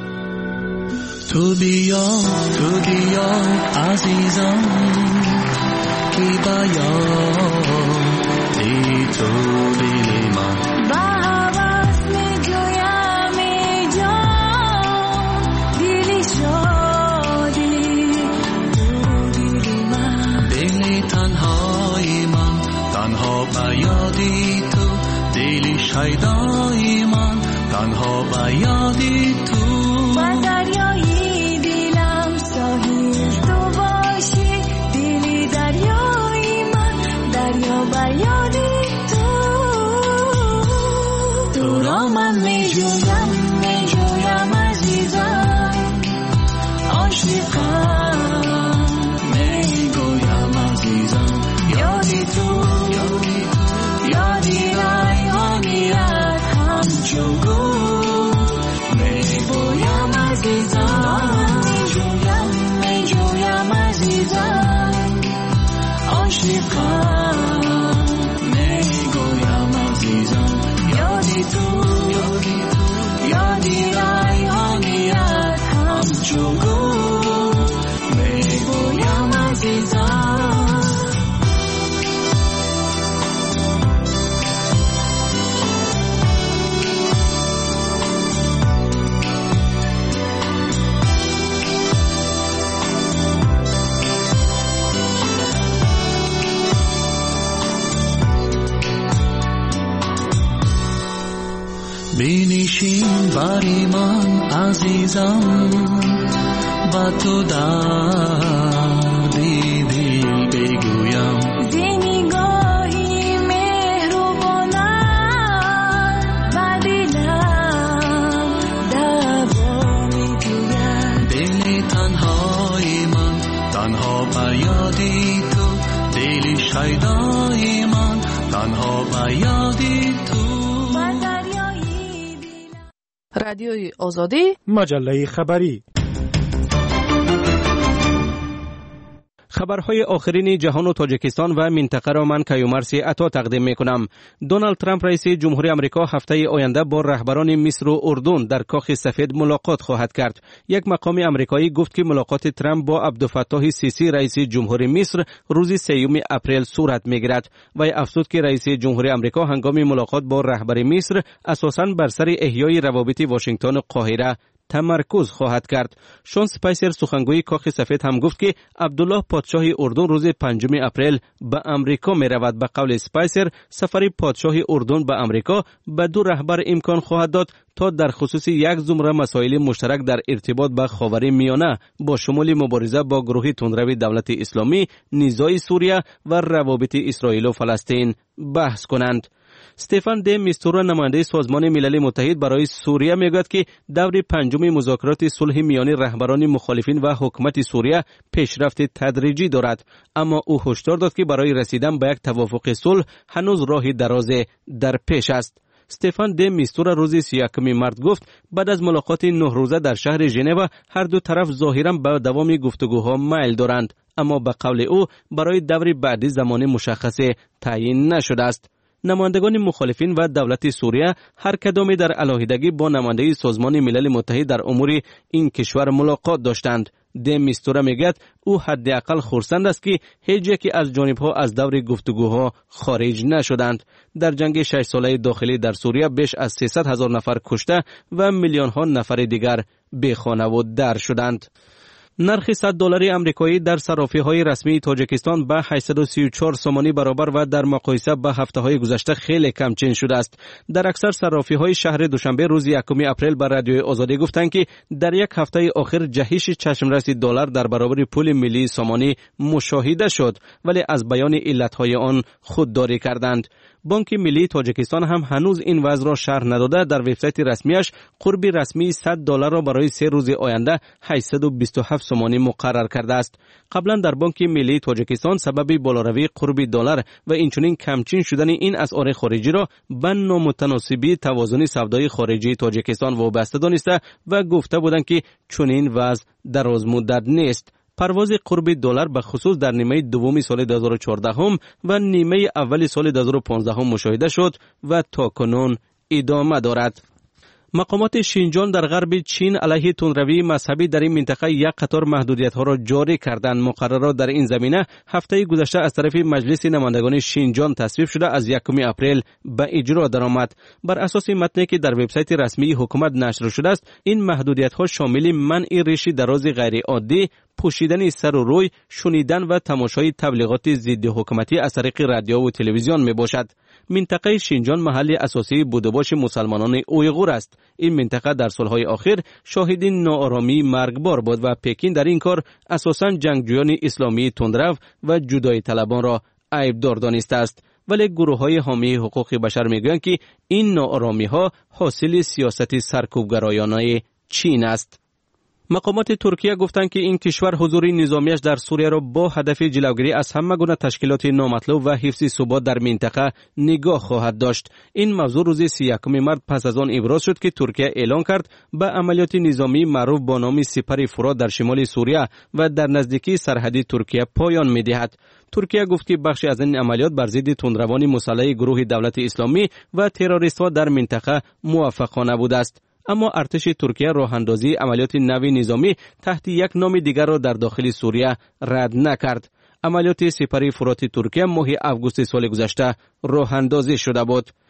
تو بیا عزیزم کی بیا ای تو دل من با حواس میجویم ای جان دلی شادی تو دلی من دلی تنهای من تنها به یادی تو دلی شیدای من تنها به یادی تو و دریایی دلم ساحل تو باشی دلی دریایی من دریا به یادی تو را من میجویم عزیزم عاشقم میگویم عزیزم یادی تو یادی ریحانیت همچو گل میگویم عزیزم میجویم عزیزم عاشقم میگویم عزیزم یادی تو بنشین باری من عزیزم با تو دردی دل بگویم شیدای من تنها با یادی تو. رادیوی آزادی، مجله خبری. خبرهای آخرین جهان و تاجیکستان و منطقه را من کیومرث عطا تقدیم میکنم. دونالد ترامپ رئیس جمهوری آمریکا هفته آینده با رهبران مصر و اردن در کاخ سفید ملاقات خواهد کرد. یک مقام آمریکایی گفت که ملاقات ترامپ با عبدالفتاح سیسی رئیس جمهوری مصر روز 3 اپریل صورت میگیرد. و افزود که رئیس جمهوری آمریکا هنگام ملاقات با رهبر مصر اساساً بر سر احیای روابط واشنگتن و قاهره تمرکز خواهد کرد. شون سپایسر سخنگوی کاخ سفید هم گفت که عبدالله پادشاه اردن روز 5 اپریل به امریکا می رود. به قول سپایسر سفر پادشاه اردن به امریکا به دو رهبر امکان خواهد داد تا در خصوص یک زمره مسائل مشترک در ارتباط به خاور میانه با شمول مبارزه با گروه تندرو دولت اسلامی، نزاع سوریه و روابط اسرائیل و فلسطین بحث کنند. استفان د میستورا نماینده سازمان ملل متحد برای سوریه میگوید که دور 5 مذاکرات صلح میان رهبران مخالفین و حکومت سوریه پیشرفت تدریجی دارد، اما او هشدار داد که برای رسیدن به یک توافق صلح هنوز راهی دراز در پیش است. استفان د میستورا روز 31 مارس گفت بعد از ملاقات 9 روزه در شهر ژنو هر دو طرف ظاهرا به دوام گفتگوها میل دارند، اما به قول او برای دور بعدی زمان مشخص تعیین نشده است. نمایندگان مخالفین و دولت سوریه هر کدام در علاهیدگی با نماینده سازمان ملل متحد در امور این کشور ملاقات داشتند. د میستورا میگوید او حداقل خرسند است که هیچ یکی از جانبها از دور گفتگوها خارج نشدند. در جنگ 6 ساله داخلی در سوریه بیش از 300,000 نفر کشته و میلیون ها نفر دیگر بی خانه و در شدند. نرخ $100 آمریکایی در صرافی‌های رسمی تاجیکستان به 834 سومانی برابر و در مقایسه با هفته‌های گذشته خیلی کمچین شده است. در اکثر صرافی‌های شهر دوشنبه روز 1 اپریل به رادیوی آزادی گفتند که در یک هفته آخر جهش چشمرس دلار در برابر پول ملی سومانی مشاهده شد، ولی از بیان علت‌های آن خودداری کردند. بانک ملی تاجیکستان هم هنوز این وضع را شرح نداده در وبسایت رسمیش قرب رسمی $100 را برای 3 روز آینده 827 سومانی مقرر کرده است. قبلا در بانک ملی تاجیکستان سبب بالاروی قرب دلار و اینچنین کمچین شدن این اسعار خارجی را به نامتناسبی توازن سودای خارجی تاجیکستان وابسته دانسته و گفته بودند که چنین وضع دراز مدت نیست. پرواز قرب دلار به خصوص در نیمه دوم سال 2014 و نیمه اول سال 2015 مشاهده شد و تاکنون ادامه دارد. مقامات شینجان در غرب چین علیه تندروی مذهبی در این منطقه یک قطار محدودیت‌ها را جاری کردند. مقررات در این زمینه هفته گذشته از طرف مجلس نمایندگان شینجان تصویب شده از 1 اپریل به اجرا درآمد. بر اساس متنی که در وبسایت رسمی حکومت نشر شده است، این محدودیت‌ها شامل منع ریش دراز غیر عادی، پوشیدن سر و روی، شنیدن و تماشای تبلیغات ضد حکومتی از طریق رادیو و تلویزیون می باشد. منطقه شینجان محل اساسی بودوباش مسلمانان اویغور است. این منطقه در سالهای اخیر شاهد ناآرامی مرگبار بود و پکین در این کار اساساً جنگجویان اسلامی تندرو و جدایی طلبان را عیبدار دانسته است. ولی گروه‌های حامی حقوق بشر میگویند که این ناآرامی‌ها حاصل سیاست سرکوبگرایانه چین است. مقامات ترکیه گفتند که این کشور حضور نظامیش در سوریه را با هدف جلوگیری از همه گونه تشکیلات نامطلوب و حفظ ثبات در منطقه نگاه خواهد داشت. این موضوع روز 31 مارس پس از آن ابراز شد که ترکیه اعلان کرد به عملیات نظامی معروف با نام سپر فرات در شمال سوریه و در نزدیکی سرحدی ترکیه پایان می‌دهد. ترکیه گفت که بخشی از این عملیات بر ضد تندروان مسلح گروه دولت اسلامی و تروریست‌ها در منطقه موفقانه بوده است. اما ارتش ترکیه راه اندازی عملیات نوی نظامی تحت یک نام دیگر را در داخل سوریه رد نکرد. عملیات سپری فرات ترکیه ماه آگوست سال گذشته راه اندازی شده بود.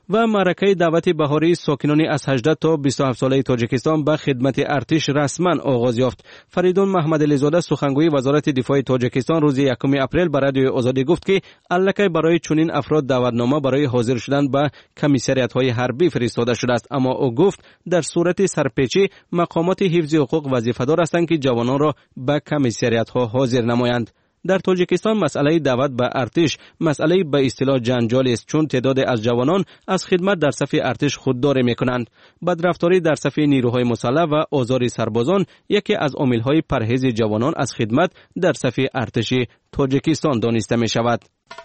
و معرکه دعوت بهاری ساکنان از 18 تا 27 ساله تاجیکستان به خدمت ارتش رسما آغاز یافت. فریدون محمدعلی زاده سخنگوی وزارت دفاع تاجیکستان روز 1 اپریل به رادیوی آزادی گفت که الکی برای چنین افراد دعوتنامه برای حاضر شدن به کمیسریات‌های حربی فرستاده شده است، اما او گفت در صورت سرپیچی مقامات حفظ حقوق وظیفه‌دار هستند که جوانان را به کمیسریات‌ها حاضر نمایند. در تاجیکستان مسئله دعوت به ارتش مسئله به اصطلاح جنجالی است، چون تعداد از جوانان از خدمت در صف ارتش خودداری می‌کنند. بدرفتاری در صف نیروهای مسلح و آزار سربازان یکی از عامل‌های پرهیز جوانان از خدمت در صف ارتش تاجیکستان دانسته می‌شود.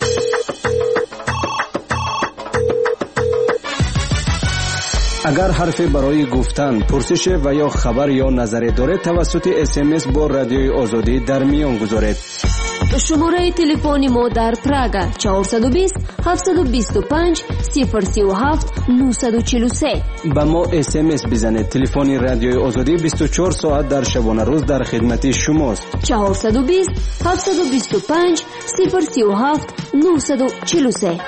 اگر حرفی برای گفتن، پرسش و یا خبر یا نظری دارید توسط SMS با رادیوی آزادی در میان گذارید. شماره تلفن ما در پراگ 420 725 037 943. با ما SMS بزنید. تلفن رادیوی آزادی 24 ساعت در شبانه روز در خدمت شماست. 420 725 037 943.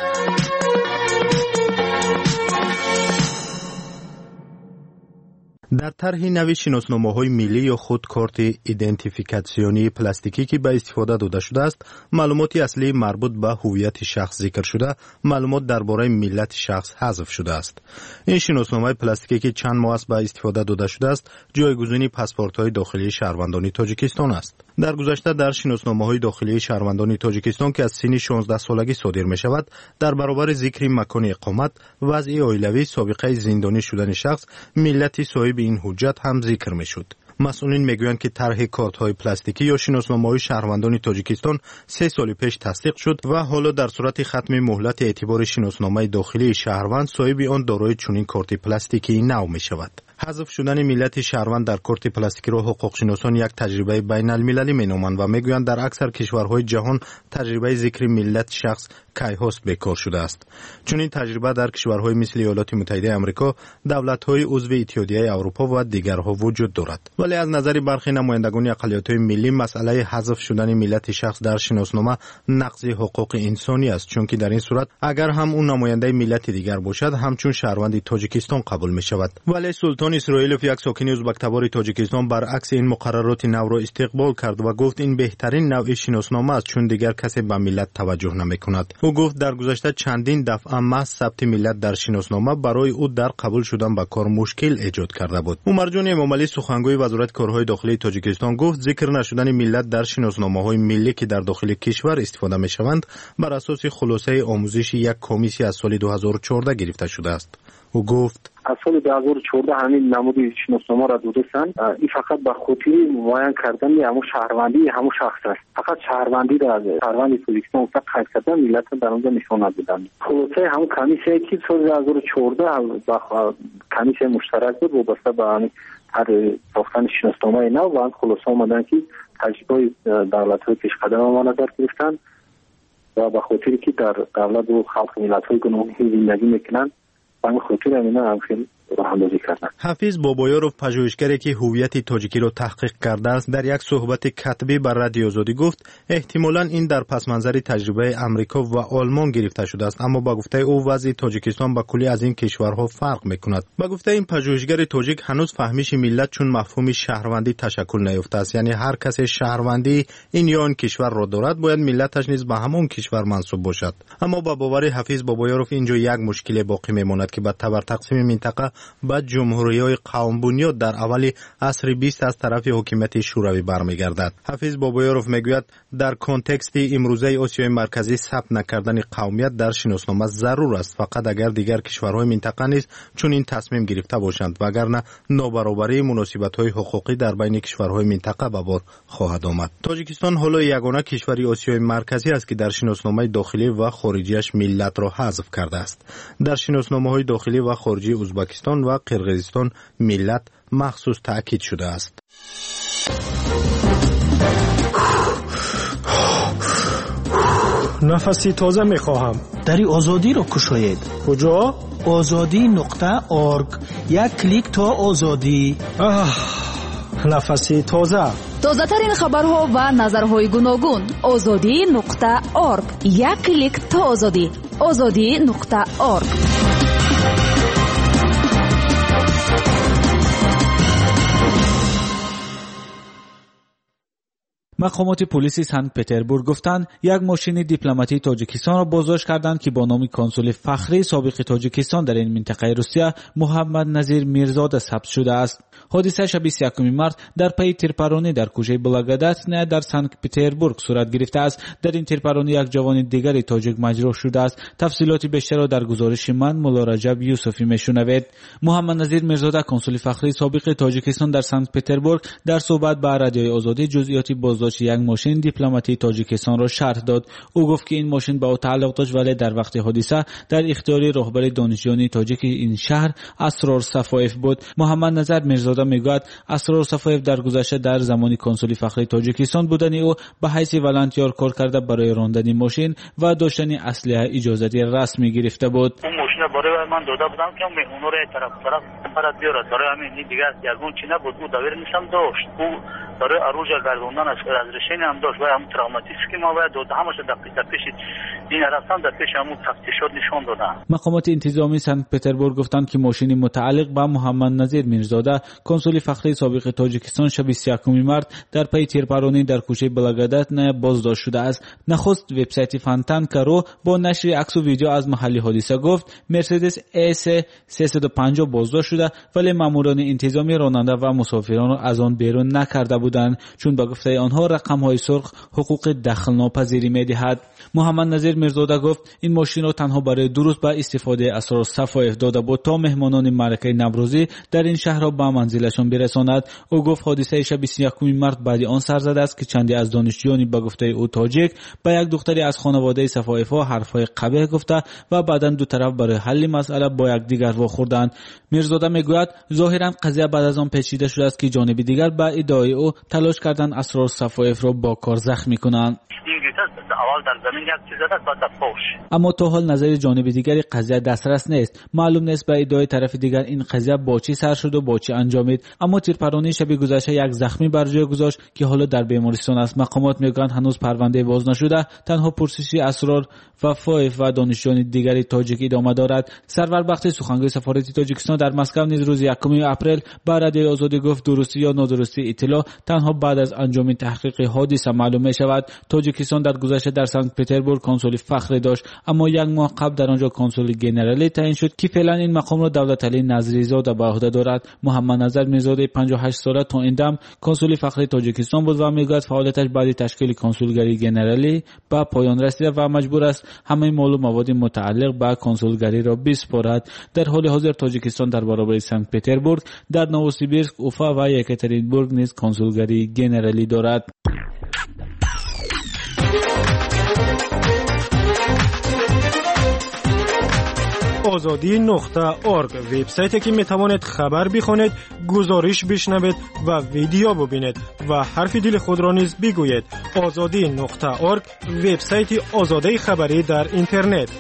در طرح نوی شناسنامه‌های ملی یا خود کارت ایدنتیفیکاسیونی پلاستیکی که به استفاده داده شده است، معلومات اصلی مربوط به هویت شخص ذکر شده، معلومات درباره ملت شخص حذف شده است. این شناسنامه پلاستیکی که چند ماه است به استفاده داده شده است، جایگزین پاسپورت‌های داخلی شهروندان تاجیکستان است. در گذشته در شناسنامه‌های داخلی شهروندان تاجیکستان که از سن 16 سالگی صادر می‌شود، در برابر ذکر مکان اقامت، وضع عائلوی، سابقه زندانی شدن شخص، ملت صاحب این حجت هم ذکر می‌شد. مسئولین میگویند که طرح کارت‌های پلاستیکی یا شناسنامه‌های شهروندان تاجیکستان 3 سال پیش تصدیق شد و حالا در صورت ختم مهلت اعتبار شناسنامه داخلی شهروند، صاحب آن دارای چنین کارت پلاستیکی نو می‌شود. حذف شدن ملت شهروند در کارت پلاستیکی را حقوق‌شناسان یک تجربه بین‌المللی می‌نامند و میگویند در اکثر کشورهای جهان تجربه ذکر ملت شخص کیهاست بکار شده است. چون این تجربه در کشورهای مثل ایالات متحده آمریکا، دولت‌های عضو اتحادیه اروپا و دیگرها وجود دارد. ولی از نظر برخی نمایندگان اقلیت‌های ملی مسئله حذف شدن ملت شخص در شناسنامه نقض حقوق انسانی است، چون که در این صورت اگر هم اون نماینده ملت دیگر باشد همچون شهروند تاجیکستان قبول می‌شود. ولی سلطان اسرائیلوف یک ساکن ازبک‌تبار تاجیکستان برعکس این مقررات نو را استقبال کرد و گفت این بهترین نوع شناسنامه است، چون دیگر کسی به ملت توجه نمی‌کند. او گفت در گذشته چندین دفعه محض ثبت ملت در شناسنامه برای او در قبول شدن به کار مشکل ایجاد کرده بود. عمر جان امامعلی سخنگوی وزارت کارهای داخلی تاجیکستان گفت ذکر نشدن ملت در شناسنامه‌های ملی که در داخل کشور استفاده می‌شوند بر اساس خلاصه آموزش یک کمیسی از سال 2014 گرفته شده است. او گفت از سال 2014 همین نمود شناسنامه را دادستند. این فقط به خاطر معین کردن همون شهروندی همون شخص است. فقط شهروندی را از شهروندی تاجیکستان فقط قید کردن ملت در اونجا نشان ندادن. خلاصه همون کمیسی که سال 2014 با کمیسی مشترک بود وابسته به همین هر ساختن شناسنامه نو و خلاصه آمدن که تجربه دولت‌های پیشقدم ما نظر گرفتن و به خاطر که در دولت و خلق ملت‌های گوناگون زندگی میکنن با خاطر اینا هم خیلی راه‌اندازی کردن. حفیظ بابایارov پژوهشگری که هویت تاجیکی را تحقیق کرده است در یک صحبت کتبی بر رادیو آزادی گفت احتمالاً این در پس منظر تجربه امریکا و آلمان گرفته شده است، اما با گفته او وضع تاجیکستان با کلی از این کشورها فرق میکند. با گفته این پژوهشگر تاجیک هنوز فهمیش ملت چون مفهوم شهروندی تشکل نیافته است، یعنی هر کس شهروندی این یا آن کشور را دارد باید ملتش نیز به همون کشور منسوب باشد. اما با باور حفیظ بابایارov اینجا یک مشکل باقی میماند که با تبر تقسیم منطقه بعد جمهوری‌های قوم بنیاد در اول عصر 20 از طرف حکومت شوروی برمیگردد. حفیظ بابایارov میگوید در کنتکست امروزه آسیای مرکزی ثبت نکردن قومیت در شناسنامه ضرور است، فقط اگر دیگر کشورهای منطقه نیز چون این تصمیم گرفته باشند، وگرنه نابرابری مناسبت‌های حقوقی در بین کشورهای منطقه به بار خواهد آمد. تاجیکستان حالا یگانه کشوری آسیای مرکزی است که در شناسنامه داخلی و خارجیش ملت را حذف کرده است. در شناسنامه‌های داخلی و خارجی ازبکستان و قرقیزستان ملت مخصوص تأکید شده است. نفسی تازه میخواهم. دری آزادی را کشاید. کجا؟ azadi.org. یک کلیک تا آزادی. نفسی تازه. تازه ترین خبرها و نظرهای گوناگون. azadi.org. یک کلیک تا آزادی. azadi.org. مقامات پلیس سنت پتربورگ گفتند یک ماشین دیپلماتی تاجیکستان را بازداشت کردند که با نام کنسول فخری سابق تاجیکستان در این منطقه روسیه محمد نظیر میرزاده ثبت شده است. حادثه شب 21 مارس در پی تیرپرانی در کوچه بلاگاداتسنیا در سنت پتربورگ صورت گرفته است. در این تیرپرانی یک جوان دیگری تاجیک مجروح شده است. تفصیلات بیشتر را در گزارش من مولا رجب یوسفی میشنوید. محمد نظیر میرزاده کنسول فخری سابق تاجیکستان در سنت پتربورگ در صحبت با رادیوی آزادی جزئیات بازداشت یک ماشین دیپلماتی تاجیکستان را شرح داد. او گفت که این ماشین به او تعلق داشت ولی در وقت حادثه در اختیار رهبر دانشجویان تاجیک این شهر اسرار صفایف بود. محمد نظیر میرزاده میگوید اسرار صفایف در گذشته در زمان کنسول فخری تاجیکستان بودن او به حیث ولنتیار کار کرده برای راندن ماشین و داشتن اسلحه اجازتی رسمی گرفته بود. اون ماشین برای من داده بودم که مهمون رو طرف برات بیارد. برای همین دیگه یگون چی نبود. او داور نیستم داشت. او برای عروج گردوندن از رشین هم داشت و هم تروماتیسم که ما باید داده همش در پیش این رفتن در پیش همون تفتیشات نشون دادن. مقامات انتظامی سنت پتربورگ گفتند که ماشین متعلق به محمد نظیر میرزاده کنسول فخری سابق تاجیکستان شب 31 مارس در پی تیرپرانی در کوچه بلاگاداتسنیا بازداشت شده است. نخست وبسایت فانتان کارو با نشر عکس و ویدیو از محل حادثه گفت مرسدس اس 350 بازداشت شده ولی ماموران انتظامی راننده و مسافران را از آن بیرون نکرده بودند چون با گفته آنها رقم‌های سرخ حقوق دخل ناپذیری می‌دهد. محمد نظیر میرزاده گفت این ماشین را تنها برای درست به استفاده اسرار صفایف داده بود تا مهمانان معرکه نوروزی در این شهر را به منزلشان برساند. او گفت حادثه شب 21 مارس بعد آن سر زده است که چندی از دانشجویان با گفته او تاجیک به یک دختری از خانواده صفایف‌ها حرف‌های قبیح گفته و بعداً دو طرف برای حل مسئله با یکدیگر واخوردند. میرزاده میگوید ظاهراً قضیه بعد از آن پیچیده شده است که جانب دیگر به ادعای او تلاش کردند اسرار صفایف را با کار زخمی کنند. اول در زمین یک چیز است بعد فوش. اما تا حال نظر جانب دیگری قضیه دسترس نیست. معلوم نیست به ادعای طرف دیگر این قضیه با چی سر شد و با چی انجامید. اما تیرپرانی شب گذشته یک زخمی بر جای گذاشت که حالا در بیمارستان است. مقامات میگویند هنوز پرونده باز نشده. تنها پرسشی اسرار و فایف و دانشجویان دیگری تاجیک ادامه دارد. سرور بختی سخنگوی سفارت تاجیکستان در مسکو نیز روز 1 اپریل به رادیوی آزادی گفت درستی یا نادرستی اطلاع تنها بعد از انجام تحقیق حادثه معلوم می شود. تاجیکستان در گذشته در سنت پتربورگ کنسول فخری داشت اما یک ماه قبل در آنجا کنسول گنرالی تعیین شد که فعلا این مقام را دولتعلی نظریزاده به عهده دارد. محمد نظیر میرزاده 58 ساله تا این دم کنسول فخری تاجیکستان بود و میگوید فعالیتش بعد تشکیل کنسولگری گنرالی به پایان رسیده و مجبور است همه مال و مواد متعلق به کنسولگری را بسپارد. در حال حاضر تاجیکستان در برابر سنت پتربورگ در نووسیبیرسک، اوفا و یکاترینبورگ نیز کنسولگری گنرالی دارد. azadi.org وبسایتی که میتوانید خبر بخونید، گزارش بشنوید و ویدیو ببینید و حرف دل خود را نیز بگویید. azadi.org وبسایت آزادی خبری در اینترنت.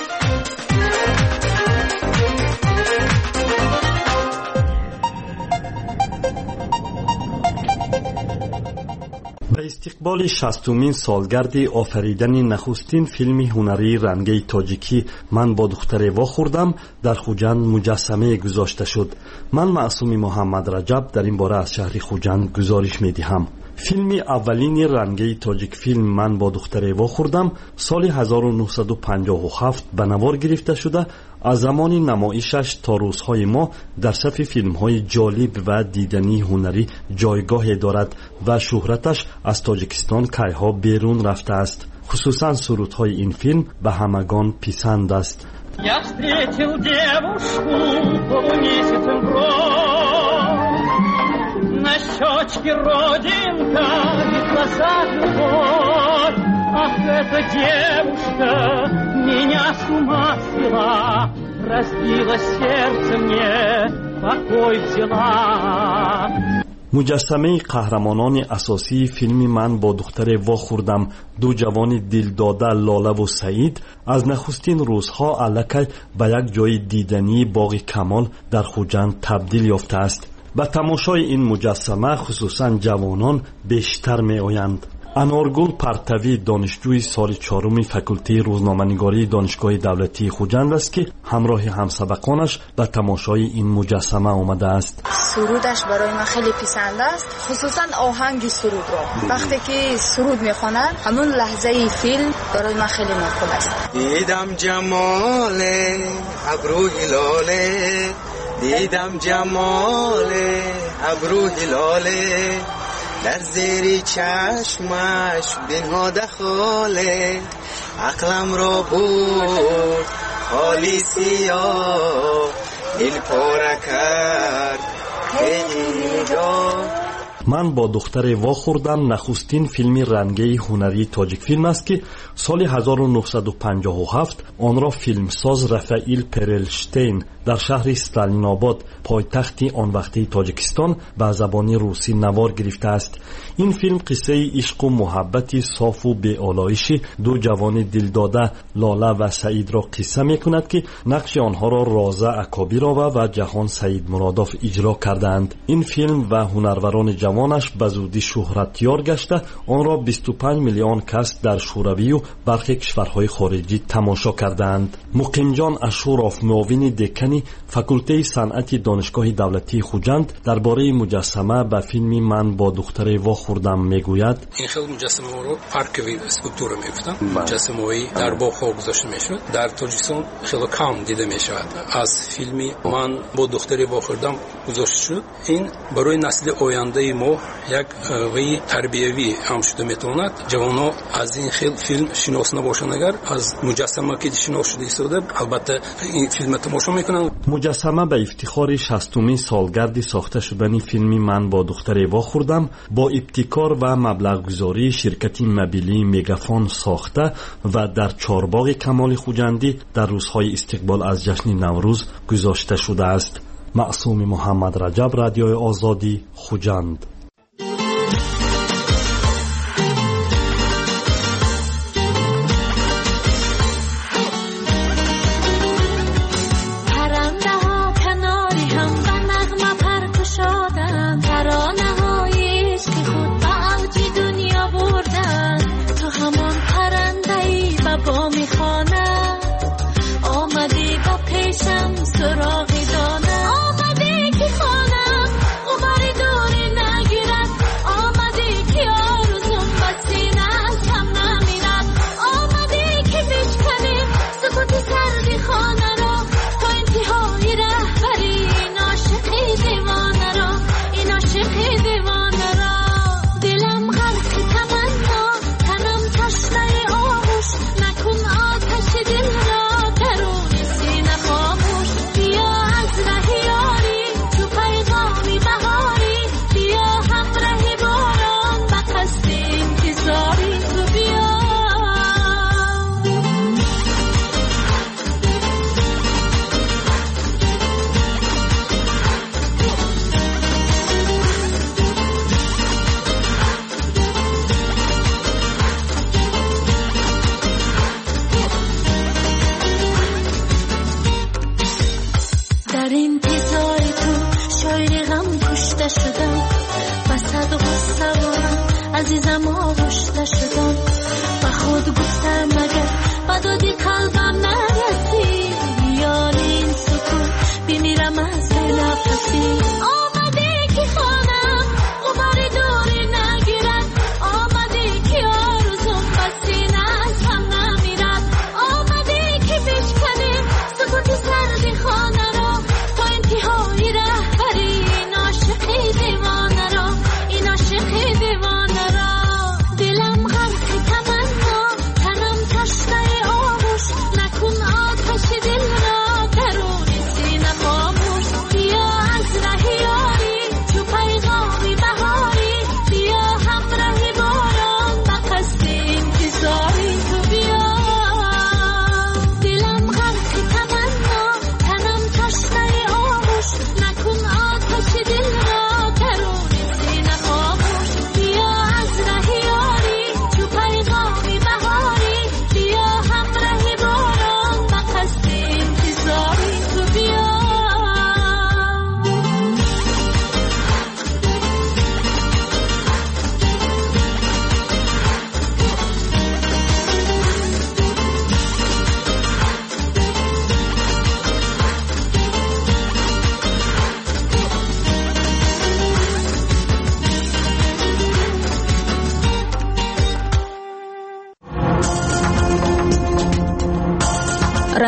به استقبال 60مین سالگرد آفریدن نخستین فیلم هنری رنگی تاجیکی من با دختر وا خوردم در خوجند مجسمه گذاشته شد. من معصوم محمد رجب در این باره از شهر خوجند گزارش می دهم. فیلم اولین رنگی تاجیک فیلم من با دختر وا خوردم سال 1957 به نوار گرفته شده. از زمان نمایشش تا روزهای ما در صف فیلم‌های جالب و دیدنی هنری جایگاه دارد و شهرتش از تاجیکستان کیها بیرون رفته است. خصوصا سرودهای این فیلم به همگان پسند است. На щечке родинка и глаза любовь. Ах, эта девушка меня с ума свела, разбила сердце мне, покой взяла. مجسمه قهرمانان اساسی فیلم من با دختر وا خوردم، دو جوان دلداده لاله و سعید از نخستین روزها الکی به یک جای دیدنی باغ کمال در خوجند تبدیل یافته است. به تماشای این مجسمه خصوصا جوانان بیشتر می آیند. انارگل پرتوی دانشجوی سال 4 فاکولته روزنامه‌نگاری دانشگاه دولتی خوجند است که همراه همسبقانش به تماشای این مجسمه آمده است. سرودش برای من خیلی پسند است، خصوصا آهنگ سرود را. وقتی که سرود میخوانند همون لحظه فیلم برای من خیلی مفهوم است. دیدم جمال ابرو هلاله، دیدم جمال ابرو هلاله، در زیر چشمش بنهاده خاله، عقلم را بود حالی سیاه، دل پاره کرد خیلی نگاه. من با دختر وا خوردم نخستین فیلمی رنگی هنری تاجیک فیلم است که سال 1957 آن را فیلمساز رفائیل پرلشتین در شهر استالیناباد پایتخت آن وقتی تاجیکستان به زبان روسی نوار گرفته است. این فیلم قصه عشق و محبت صاف و بی‌آلایش دو جوان دلداده لاله و سعید را قصه می‌کند که نقش آنها را رازه اکابیرova و جهان سعید مرادوف اجرا کردند. این فیلم و هنروران جوانش به زودی شهرتیار گشته آن را 25 میلیون کس در شوروی و برخی کشورهای خارجی تماشا کردند. مقیم جان اشوروف معاون دکانی فاکولته صنعت دانشگاه دولتی خوجند درباره مجسمه به فیلم من با دختر وا خوردم میگوید: این خیلی مجسمه رو پارکوی اسکولپتور میگفتن. مجسمه‌ای در باغ‌ها گذاشته میشد. در تاجیکستان خیلی کم دیده میشود. از فیلمی من با دختر وا خوردم گذاشته شد. این برای نسل آینده ما یک وی تربیوی هم شده میتواند. جوانان از این خیلی فیلم شناس نباشند، اگر از مجسمه که شناس شده ایستاده البته این فیلم تماشا میکنن. مجسمه به افتخار 60مین سالگرد ساخته شدن فیلم من با دختر وا خوردم با ابتکار و مبلغ گذاری شرکت مبیلی میگافون ساخته و در چهارباغ کمال خوجندی در روزهای استقبال از جشن نوروز گذاشته شده است. معصوم محمد رجب، رادیوی آزادی، خوجند.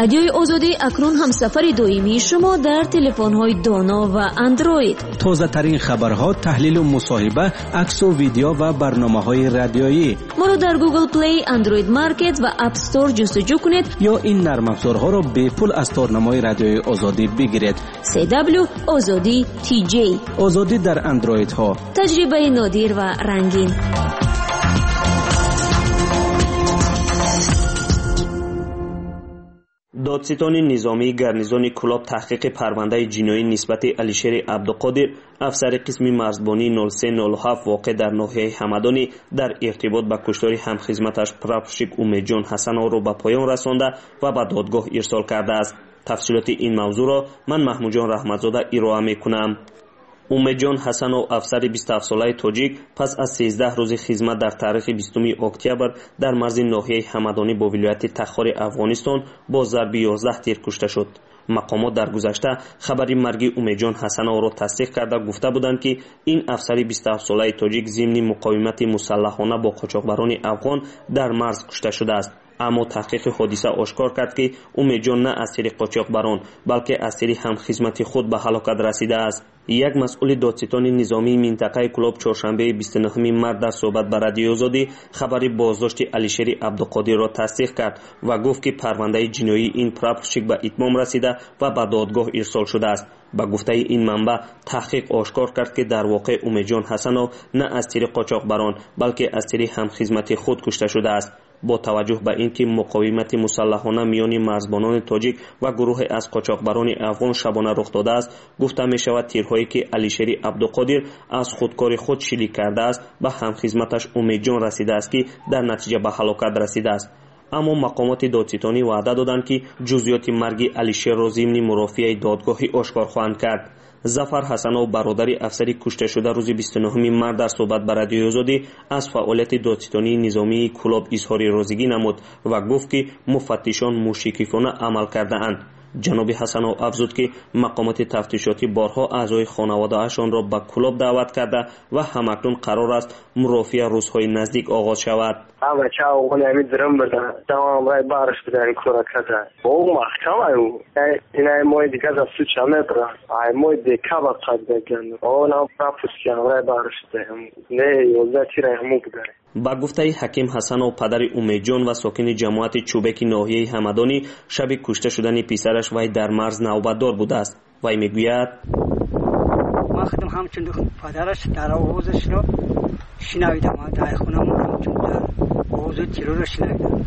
رادیوی آزادی اکنون همسفر دائمی شما در تلفن‌های دانا و اندروید. تازه ترین خبرها، تحلیل و مصاحبه، عکس و ویدیو و برنامه‌های رادیویی. ما رو در گوگل پلی، اندروید مارکت و اپ استور جستجو کنید یا این نرم افزارها را به پول از تارنمای رادیوی آزادی بگیرید. CW آزادی TJ. آزادی در اندروید ها. تجربه نادر و رنگین. دادستان نظامی گارنیزون کلاب تحقیق پرونده جنایی نسبت علیشیر عبدالقادر افسر قسم مرزبانی 0307 واقع در ناحیه همدانی در ارتباط با کشتار همخدمتش پراپورشیک امیدجان حسن‌آور را به پایان رسانده و به دادگاه ارسال کرده است. تفصیلات این موضوع را من محمود جان رحمتزاده ارائه میکنم. امیدجان حسن‌آور افسر 27 ساله تاجیک پس از 13 روز خدمت در تاریخ 20 اکتبر در مرز ناحیه همدانی با ولایت تخار افغانستان با ضرب 11 تیر کشته شد. مقامات در گذشته خبری مرگ امیدجان حسن‌آور را تصدیق کرده گفته بودند که این افسر 27 ساله تاجیک ضمن مقاومت مسلحانه با قاچاقبران افغان در مرز کشته شده است. اما تحقیق حادثه آشکار کرد که امیدجان نه از طریق قاچاقبران بلکه از طریق همخدمت خود به هلاکت رسیده است. یک مسئول دادستان نظامی منطقه کلاب چهارشنبه 29 مارس در صحبت با رادیوی آزادی خبری بازداشت علیشیر عبدالقادر را تصدیق کرد و گفت که پرونده جنایی این پراپورشیک به اتمام رسیده و به دادگاه ارسال شده است. با گفته این منبع تحقیق آشکار کرد که در واقع امیدجان حسن‌آور نه از طریق قاچاقبران بلکه از طریق همخدمت خود کشته شده است. با توجه به اینکه مقاومت مسلحانه میان مرزبانان تاجیک و گروه از قاچاقبران افغان شبانه رخ داده است، گفته می شود تیرهایی که علیشیر عبدالقادر از خودکار خود شلیک کرده است به همخدمتش امیدجان رسیده است که در نتیجه به هلاکت رسیده است. اما مقامات دادستانی وعده دادند که جزئیات مرگ علیشیر را ضمن مرافعه دادگاهی آشکار خواهند کرد. ظفر حسن‌آور برادری افسری کشته شده روز 29 مارس در صحبت با رادیوی آزادی از فعالیت دادستانی نظامی کلاب اظهار رضایتی نمود و گفت که مفتشان مشرفانه عمل کرده اند. جناب حسن‌آور افزود که مقامات تفتیشاتی بارها اعضای خانواده‌اشان را به کلاب دعوت کرده و همکنون قرار است مرافعه روزهای نزدیک آغاز شود. همه چه اولی همین درم بدن تمام رای بارش بدن کلورا کده او محکم ایو این موی دیگه از سوچ همه برا ای موی دیگه با قد بگن او نام پراپوسکی هم رای بارش بدن نه یوزه چی رای همون بدن. با گفته حکیم حسن‌آور پدر امیدجان و ساکن جماعت چوبک ناحیه همدانی شب کشته شدن پسرش وی در مرز نوبتدار بوده است. وی میگوید ما خودم همچون پدرش در آوازش را شنیدم در خونم همچون در آواز تیرور را شنیدم.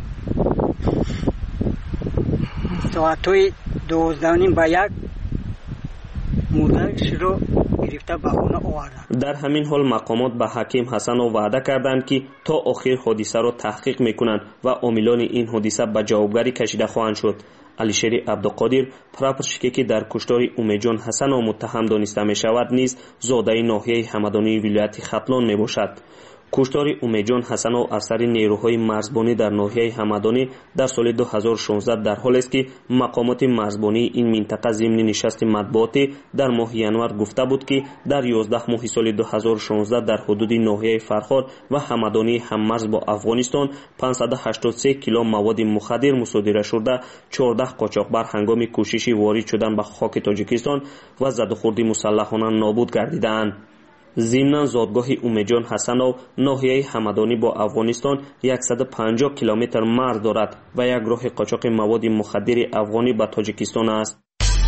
ساعتای 12:30 به 1 مردهش را گرفته به خانه آوردند. در همین حال مقامات به حکیم حسن‌آور وعده کردند که تا آخر حادثه را تحقیق میکنند و عاملان این حادثه به جوابگری کشیده خواهند شد. علیشیر عبدالقادر پراپورشیکی که در کشتار امیدجان حسن‌آور متهم دانسته می شود نیز زاده ناحیه همدانی ولایت ختلان می باشد. کشتار امیدجان حسن‌آور افسر نیروهای مرزبانی در ناحیه همدانی در سال 2016 در حالی است که مقامات مرزبانی این منطقه ضمن نشست مطبوعاتی در ماه ینور گفته بود که در 11 ماه سال 2016 در حدود ناحیه فرخار و همدانی هممرز با افغانستان 583 کیلو مواد مخدر مصادره شده 14 قاچاقبر هنگام کوشش وارد شدن به خاک تاجیکستان و زدوخوردی مسلحانه نابود گردیدند. ضمناً زادگاه امیدجان حسن‌آور ناحیه همدانی با افغانستان 150 کیلومتر مرز دارد و یک راه قاچاق مواد مخدر افغانی به تاجیکستان است.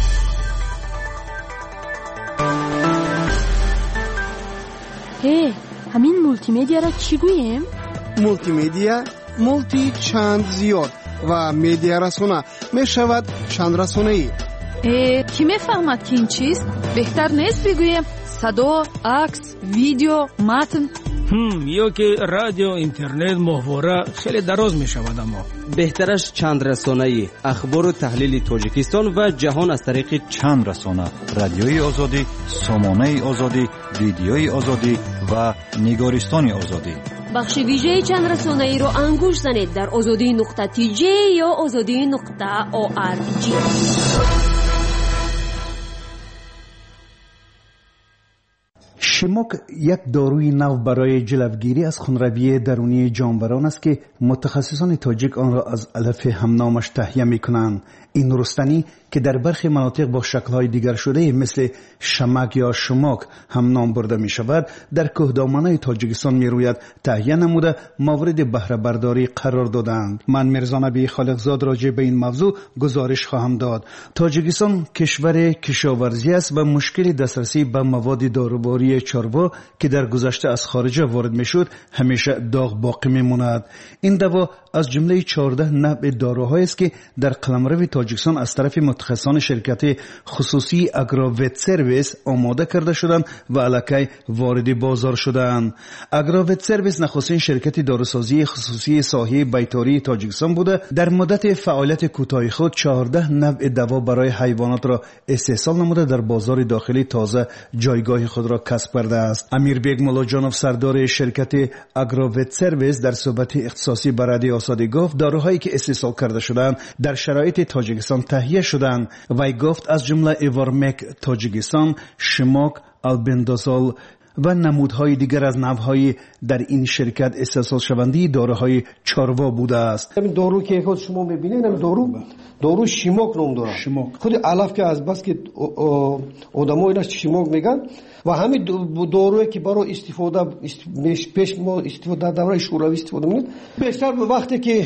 همین مولتی مدیا را چی گوییم؟ مولتی مدیا مولتی چند زیاد و مدیا رسانه می شود چند رسانه‌ای. کی میفهمد که این چیست؟ بهتر نیست بگویم صدا، عکس، ویدیو، متن؟ یا که رادیو، اینترنت، ماهواره خیلی دراز می شود. اما بهترش چند رسانه‌ای، اخبار و تحلیل تاجیکستان و جهان از طریق چند رسانه: رادیوی آزادی، سامانه آزادی، ویدیوی آزادی و نگارستان آزادی. بخش ویژه چند رسانه‌ای رو انگوش زنید در azadi.tj یا azadi.org. شموک یک داروی نو برای جلوگیری از خونروی درونی جانوران است که متخصصان تاجیک آن را از علف همنامش تهیه می‌کنند. این رستنی که در برخی مناطق با شکل‌های دیگر شده مثل شمک یا شماک هم نام برده می‌شود، در کوهدامن‌های تاجیکستان می‌روید. تهیه نموده مورد بهره برداری قرار دادند. من میرزا نبی خالقزاد راجع به این موضوع گزارش خواهم داد. تاجیکستان کشور کشاورزی است و مشکل دسترسی به مواد داروباری چاروا که در گذشته از خارج وارد می‌شد همیشه داغ باقی می‌ماند. این دوا از جمله 14 نوع داروهایی است که در قلمرو تاجیکستان از طرف متخصصان شرکت خصوصی اگرووت سرویس آماده کرده شدند و الکی وارد بازار شدند. اگرووت سرویس نخستین شرکت داروسازی خصوصی ساحه بیطاری تاجیکستان بوده. در مدت فعالیت کوتاه خود 14 نوع دوا برای حیوانات را استحصال نموده در بازار داخلی تازه جایگاه خود را کسب کرده است. امیربگ مولاجانوف سردار شرکت اگرووت سرویس در صحبت اختصاصی با رادیو آزادی گفت داروهایی که استحصال کرده شدند در شرایط تاجیکستان تهیه شدند. وی گفت از جمله ایوارمک تاجیکستان، شماک، البندازول و نمودهای دیگر از نوهای در این شرکت استحصال شونده داروهای چاروا بوده است. این دارو که خود شما میبینید این دارو شیماک نام داره. خود علف که از بس که آدم‌ها اینا شیماک میگن و همین دارویی که برای استفاده پیش ما استفاده دوره شوروی استفاده می‌کنیم بیشتر به وقتی که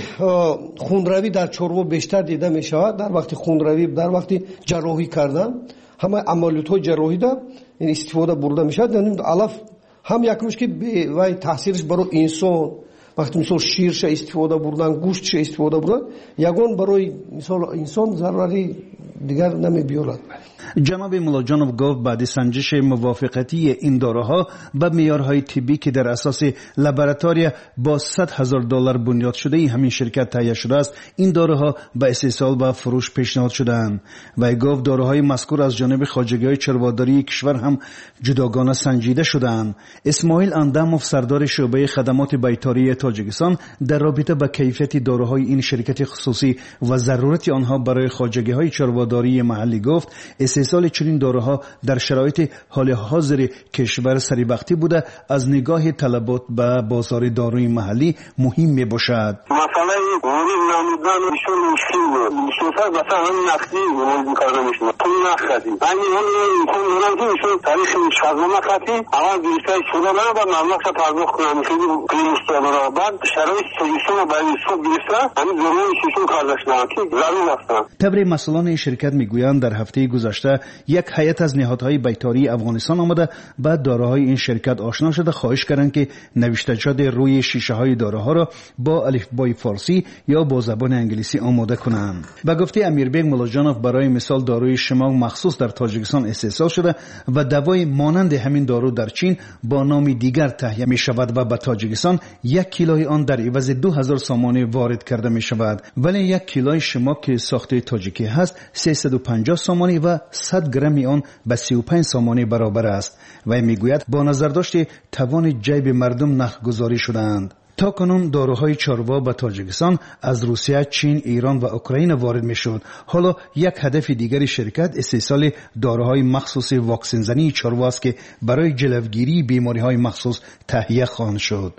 خونروی در چاروا بیشتر دیده میشود، در وقتی خونروی در وقتی جراحی کردن همه عملیات‌های جراحی دا این استفاده برده میشد. یعنی علف هم یکمش که وای تاثیرش برای انسان وقتی مثلا شیرش استفاده بردن، گوشتش استفاده بردن، یگان برای مثلا انسان ضرری دیگر نمی‌بیارد. جناب مولاجانوف گفت بعد سنجش موافقتی این داروها به معیارهای طبی که در اساس لابراتوری با $100,000 بنیاد شده همین شرکت تهیه شده است، این داروها به استحصال و فروش پیشنهاد شدند. و گفت داروهای مذکور از جانب خواجگی‌های چرواداری کشور هم جداگانه سنجیده شدند. اسماعیل انداموف سردار شعبه خدمات بیطاری تاجیکستان در رابطه با کیفیت داروهای این شرکت خصوصی و ضرورت آنها برای خواجگی‌های چرواداری محلی گفت استحصال چنین داروها در شرایط حال حاضر کشور سریبختی بوده از نگاه طلبات به بازار داروی محلی مهم می باشد. مسئله ورود نمودن بسیار مشکل بود. بسیار مثلا همین نقدی ورود میکرده میشود. پول نخدی. همین امکان دارم که ایشون تاریخ شغلانه خطی اول گرفته شده من با مملکت پرداخت کنم. خیلی قیمسته برای بعد شرایط سویسون و باید صبح گرفته همین ضرور ایشون کاردش نمید که ضرور هستن. تبر مسئولان این شرکت میگویند در هفته گذشته یک هیئت از نهادهای بیطاری افغانستان آمده بعد داروهای این شرکت آشنا شده خواهش کردند که نوشته‌جات روی شیشه های داروها را با الفبای فارسی یا با زبان انگلیسی آماده کنند. به گفته امیربگ مولاجانوف برای مثال داروی شماک مخصوص در تاجیکستان استحصال شده و دوای مانند همین دارو در چین با نام دیگر تهیه می شود و به تاجیکستان 1 کیلوی آن در عوض 2000 سامانه وارد کرده می شود. ولی 1 کیلوی شماک که ساخته تاجیکی هست 350 سامانه و 100 گرم آن به 35 سامانه برابر است. و میگوید با نظر داشته توان جیب مردم نرخ‌گذاری شدند. تا کنون داروهای چاروا به تاجیکستان از روسیه، چین، ایران و اوکراین وارد میشد. حالا یک هدف دیگری شرکت استحصال داروهای مخصوص واکسن زنی چاروا است که برای جلوگیری بیماری‌های مخصوص تهیه خواهند شد.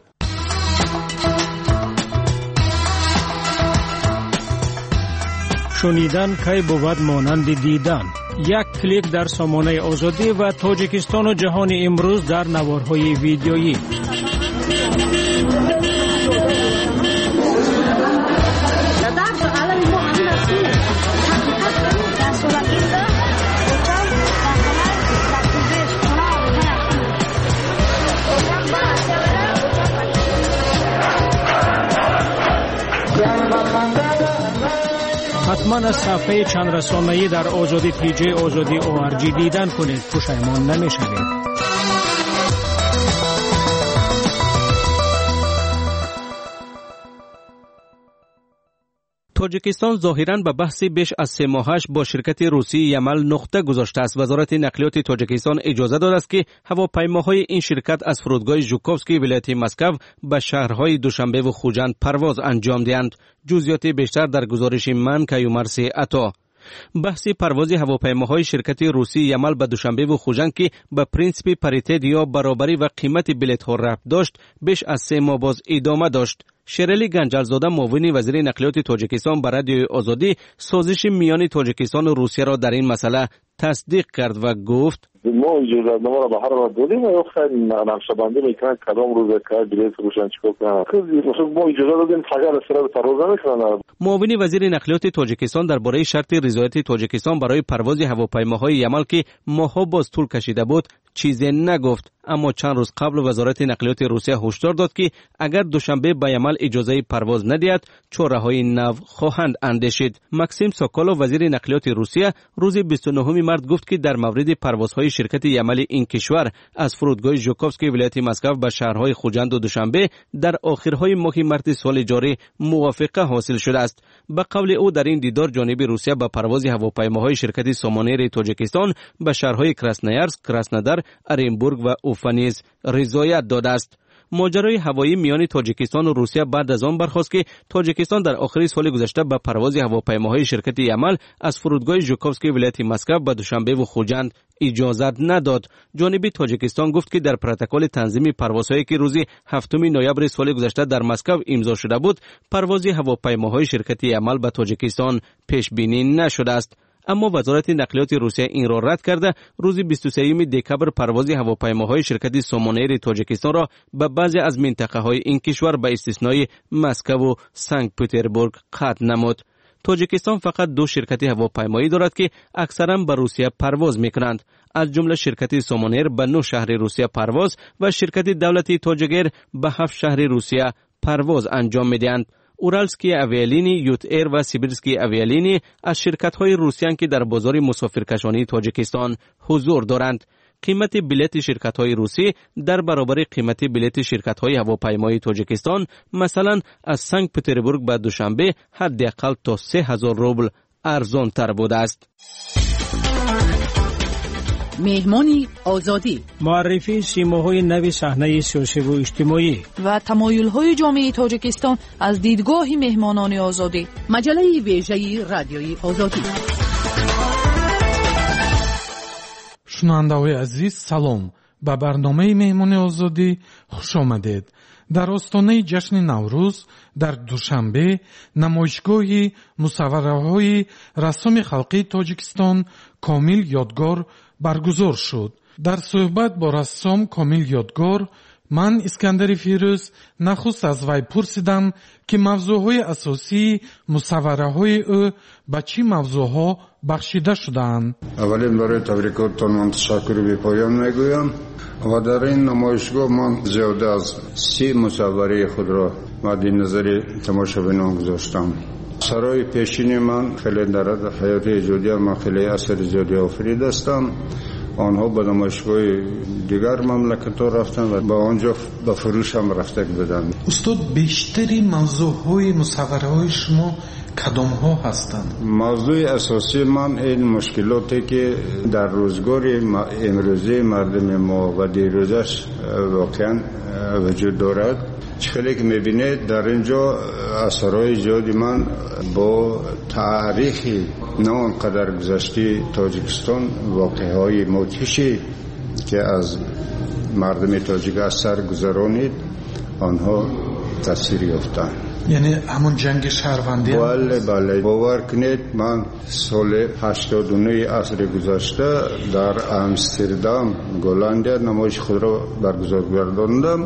شنیدن کی بود مانند دیدن. یک کلیک در سامانه آزادی و تاجیکستان و جهان امروز در نوارهای ویدیویی. حتما از صفحه چند رسانه‌ای در آزادی پیج آزادی ORG دیدن کنید. پشیمان نمی‌شوید. تاجیکستان ظاهراً به بحث بیش از 3 ماهش با شرکت روسی یمل نقطه گذاشته است. وزارت نقلیات تاجیکستان اجازه داده است که هواپیماهای این شرکت از فرودگاه ژوکوفسکی ولایت مسکو به شهرهای دوشنبه و خوجند پرواز انجام دهند. جزئیات بیشتر در گزارش من کیومرث عطا. بحث پرواز هواپیماهای شرکت روسی یمل به دوشنبه و خوجند که به پرینسیپ پاریته یا برابری و قیمت بلیط ها ربط داشت بیش از 3 ماه باز ادامه داشت. شرلی گنجلزاده معاون وزیر نقلیات تاجیکستان به رادیوی آزادی سازش میان تاجیکستان و روسیه را در این مسئله تصدیق کرد و گفت ما اجازه‌نامه را به هر حال دادیم و خیلی نقشه‌بندی میکنن کدام روز که بلیط فروشن چیکار کنن. مثلا ما اجازه دادیم فقط سر پرواز نمیکنن. معاون وزیر نقلیات تاجیکستان درباره شرط رضایت تاجیکستان برای پرواز هواپیماهای یمل که ماها باز طول کشیده بود چیزی نگفت، اما چند روز قبل وزارت نقلیات روسیه هشدار داد که اگر دوشنبه به یمل اجازه پرواز ندهد چاره‌های نو خواهند اندیشید. ماکسیم سوکولوف وزیر نقلیات روسیه روز 29 مارس گفت که در مورد پروازهای شرکت یمل این کشور از فرودگاه ژوکوفسکی ولایت مسکو به شهرهای خوجند و دوشنبه در آخرهای ماه مارس سال جاری موافقه حاصل شده است. به قول او در این دیدار جانب روسیه به پرواز هواپیماهای شرکت سامانیر تاجیکستان به شهرهای کراسنویارسک، کراسنودار، ارنبورگ و اوفانیز رضایت داده است. ماجرای هوایی میان تاجیکستان و روسیه بعد از آن برخاست که تاجیکستان در آخر سال گذشته به پرواز هواپیماهای شرکت یمل از فرودگاه ژوکوفسکی ولایت مسکو به دوشنبه و خوجند اجازه نداد. جانب تاجیکستان گفت که در پروتکل تنظیم پروازهایی که روز 7 نوامبر سال گذشته در مسکو امضا شده بود، پرواز هواپیماهای شرکت یمل به تاجیکستان پیش بینی نشده است. اما وزارت نقلیات روسیه این را رد کرده روز 23 دکمبر پرواز هواپیماهای شرکت سامانیر تاجیکستان را به بعضی از منطقه‌های این کشور به استثنای مسکو و سنت پترزبورگ قطع نمود. تاجیکستان فقط 2 شرکت هواپیمایی دارد که اکثرا به روسیه پرواز میکنند، از جمله شرکت سامانیر به 9 شهر روسیه پرواز و شرکت دولتی تاجگیر به 7 شهر روسیه پرواز انجام میدهند. اورالسکی اویالینی، یوت ایر و سیبیرسکی اویالینی از شرکت‌های روسیان که در بازار مسافرکشانی تاجیکستان حضور دارند. قیمت بلیط شرکت‌های روسی در برابر قیمت بلیط شرکت‌های هواپیمایی تاجیکستان مثلا از سنت پترزبورگ به دوشنبه حداقل تا 3000 روبل ارزان تر بوده است. مهمانی آزادی، معرفی سیماهای نو صحنه سیاسی و اجتماعی و تمایل‌های جامعه تاجیکستان از دیدگاه مهمانان آزادی. مجله ویژه رادیوی آزادی. شنونده‌های عزیز سلام، به برنامه مهمانی آزادی خوش آمدید. در آستانه جشن نوروز در دوشنبه نمایشگاه مصوره‌های رسام خلقی تاجیکستان کامل یادگار برگزار شد. در صحبت با رسام کامل یادگار من اسکندر فیروز نخست از وی پرسیدم که موضوعهای اساسی مصوره‌های او به چه موضوعها بخشیده شدند. اولین برای تبریکاتتان من تشکر بی پایان میگویم و در این نمایشگاه من زیاده از 30 مصوره خود را مد نظر تماشابینان گذاشتم. سرای پیشین من خیلی در حیات ایجادی من خیلی اثر زیادی آفریده هستم. آنها به نمایشگاه دیگر مملکت ها رفتن و به آنجا به فروش هم رفته بودند. استاد بیشتری موضوعهای مصوره های شما کدام ها هستند؟ موضوع اساسی من این مشکلاتی که در روزگار امروزی مردم ما و دیروزش واقعا وجود دارد. خیلی که میبینید در اینجا اثرهای زیادی من با تاریخی نه آنقدر گذشته تاجیکستان واقعهای موتیشی که از مردم تاجیک از سر گذرانید آنها تاثیر یافتند. یعنی همون جنگ شهروندی؟ بله باور کنید من سال 89 عصر گذشته در امستردام گلندیا نمایش خود را برگزار گرداندم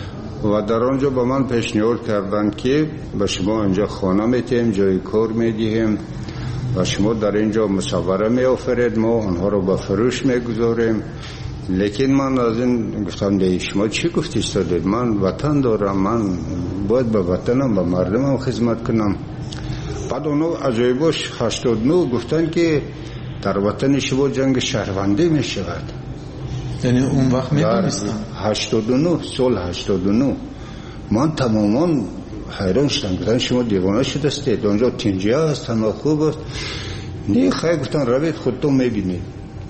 و در آنجا با من پیشنهاد کردند که به شما اینجا خانه میتیم، جای کار میدیم و شما در اینجا مصوره میآفرید، ما آنها رو به فروش میگذاریم. لیکن من از این گفتم ده شما چی گفتی استاد؟ من وطن دارم، من باید به وطنم به مردمم خدمت کنم. بعد اونو عجایبش 89 گفتن که در وطن شما جنگ شهروندی میشود. یعنی اون وقت میدونستم 89 سال 89 من تماما حیران شدم. گفتن شما دیوانه شده استید، اونجا تنجیه هست، همه خوب است. نه خیلی گفتن روید خودتون میبینید.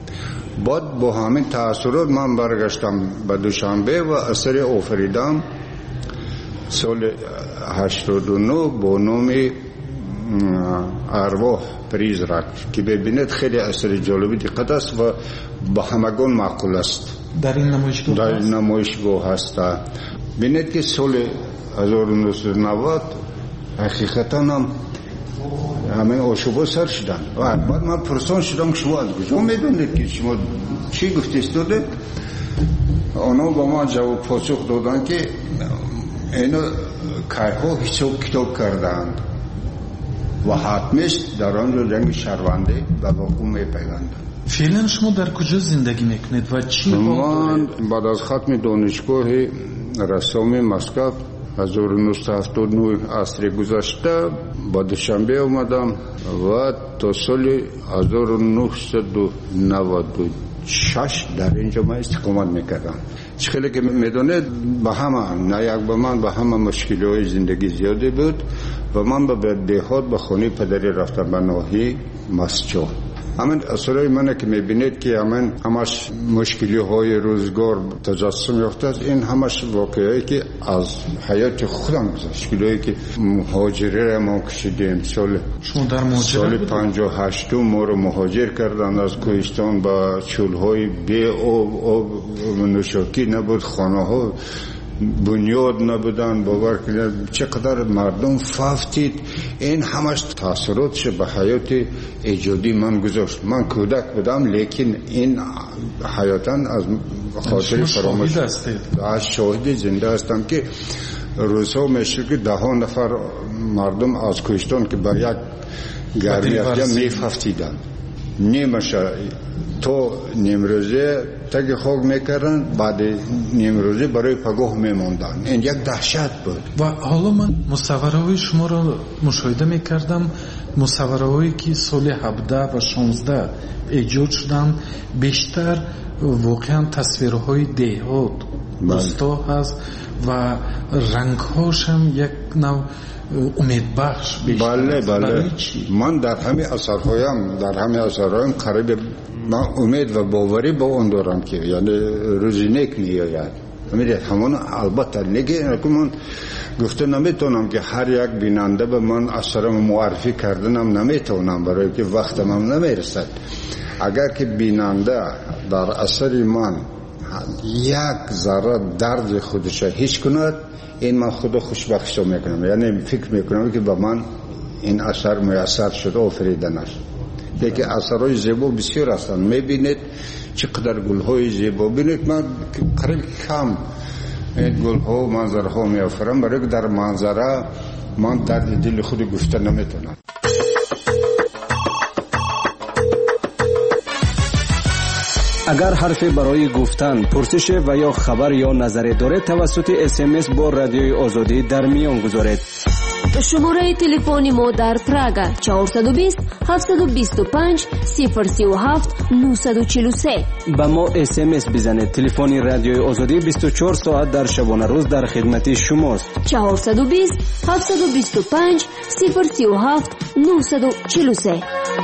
بعد با همین تأثیرات من برگشتم به دوشنبه و اثر آفریدم سال 89 با نام ارواح پریزرک که ببینید خیلی اثر جالبی دقت است و با همگان معقول است. در این نمایشگاه هست. ببینید که سال 1990 حقیقتا هم همین آشوبا سر شدن و بعد من پرسان شدم که شما از کجا میدونید که شما چی گفتید داده؟ اونا با ما جواب پاسخ دادن که اینا کارها حساب کتاب کردند و حتمش در آنجا جنگ شهرونده و واقع میپیوندند. فعلا شما در کجا زندگی میکنید و چی؟ من بعد از ختم دانشگاه رسام مسکو 1979 عصر گذشته با دوشنبه اومدم و تا سال 1996 در اینجا من استقامت میکردم. خیلی که میدونید به همه نه یک به من به همه مشکلات زندگی زیاده بود و من به دهات به خانه پدری رفتم به ناحیه مسجد. همین اثرای منه که میبینید که همش مشکلی های روزگار تجسم یافته است. این همش واقعی که از حیات خودم گذشت. مشکلی که مهاجره ما کشیدیم. سال 58 ما رو مهاجر کردن از کوهستان با چولهای بی آب نوشاکی نبود، خانه ها بنیاد نبودن. باور کنید چقدر مردم فافتید. این همش تاثیراتش به حیات ایجادی من گذاشت. من کودک بودم لیکن این حیاتاً از خاطر فراموش از شاهد زنده هستم که روزها میشه که 10 نفر مردم از کوهستان که به یک گرمی میفافتیدن نیمشه تو نیمروزه تگ خواب میکردن، بعد نیمروزه برای پگاه میموندن. این یک دهشت بود. و حالا من مصوره‌های شما را مشاهده میکردم، مصوره‌هایی که سال 17 و 16 ایجاد شدن بیشتر واقعا تصویرهای دهات روستا هست و رنگ‌هاش هم یک نوع امیدبخش بیشتر. بله. من در همه اثرهایم قریب من امید و باوری با اون دارم که یعنی روزی نیک نیاید. همون البته نگه من گفته نمیتونم که هر یک بیننده به من اثرم معرفی کردنم نمیتونم، برای که وقتم هم نمیرسد. اگر که بیننده در اثر من یک ذره درد خودش هیچ کند، این من خدا خوشبخت میکنم. یعنی فکر میکنم که به من این اثر میسر شده آفریدن است. دیگه اثرهای زیبا بسیار هستند. میبینید چقدر گلهای زیبا. ببینید من قریب کم این گلها و منظرها میآفرم، برای که در منظره من درد دل خود گفته نمیتونم. اگر حرفی برای گفتن، پرسش و یا خبر یا نظری دارید توسط SMS با رادیوی آزادی در میان گذارید. شماره تلفن ما در پراگ 420 725 037 943. با ما SMS بزنید. تلفن رادیوی آزادی 24 ساعت در شبانه روز در خدمت شماست. 420 725 037 943.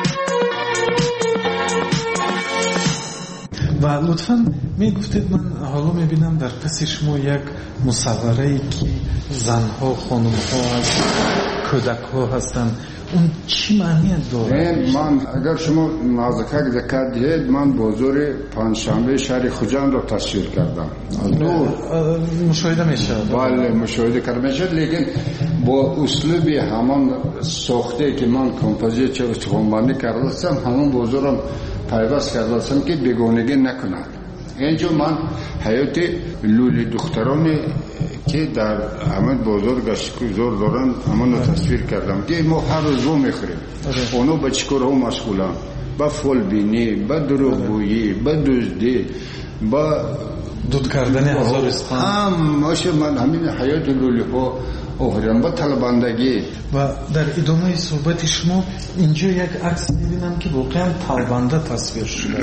و لطفاً میگفتید، من حالا میبینم در پس شما یک مصوره ای که زنها، خانمها هست، کودک ها هستن. اون چی معنی داره؟ من اگر شما نازکک دقت دهید، من بازار پنجشنبه شهر خوجند رو تصویر کردم. مشاهده میشه؟ بله مشاهده کرده میشه، لیکن با اسلوبی همان ساخته که من کمپوزیت و تخمبندی کردم همون بازارم پیوست کردم که بیگانگی نکنند. اینجا من حیات لولی دخترانی که در همین بازار گشتگزار دارن همون رو تصویر کردم که ما هر روز رو میخوریم. اونا به چیکار ها مشغولن؟ با فول بینی، با دروغگویی، با دزدی، با دود کردن هزار اسپان. من همین حیات لولی ها آوریم با طلبندگی. و در ادامه صحبت شما اینجا یک عکس میبینم که واقعا طلبنده تصویر شده.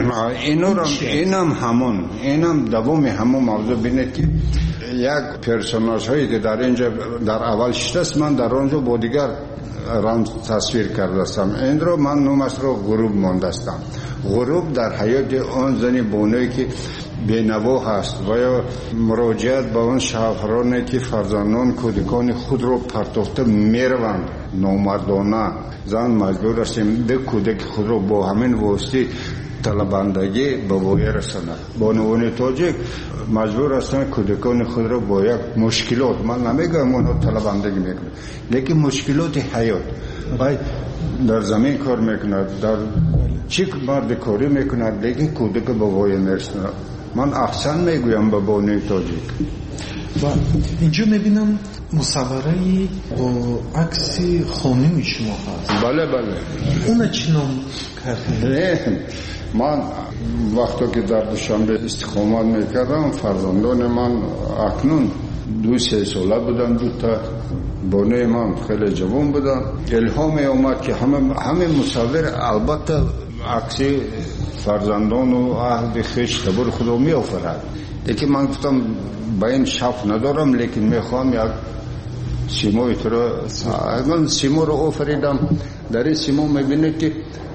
اینم دوام همون موضوع. بینید که یک پرسوناژ هایی که در اینجا در اول شده، من در آنجا با دیگر رمز تصویر کردم. این رو من نامش رو غروب ماندستم. غروب در حیات آن زنی بانوی که بینوا هست و یا مراجعت به اون شوهرانی که فرزندان کودکان خود را پرتافته میروند نامردانه زن مجبور هستیم ده کودک خود را با همین واسطه طلبندگی به وای رساند. بانوان تاجیک مجبور هستند کودکان خود را با یک مشکلات، من نمیگم اونها طلبندگی میکنند، لیکن مشکلات حیات باید در زمین کار میکند، در چیک مرد کاری میکند، لیکن کودک به وای میرسند. من احسن میگویم به بانوی تاجیک. و اینجا میبینم مصوره با عکس خانم شما هست. بله بله. اون چی نام کردید؟ من وقتی که در دوشنبه استقامت میکردم فرزندان من اکنون 2-3 ساله بودن، 2 تا بانوی من خیلی جوان بودن. الهام اومد که همه مصور البته عکس فرزندان و اهل خویش تبر خدا می آفرد، لیکن من گفتم با این شف ندارم، لیکن میخوام یک سیمای تو را، من سیما رو آفریدم. در این سیما میبینید که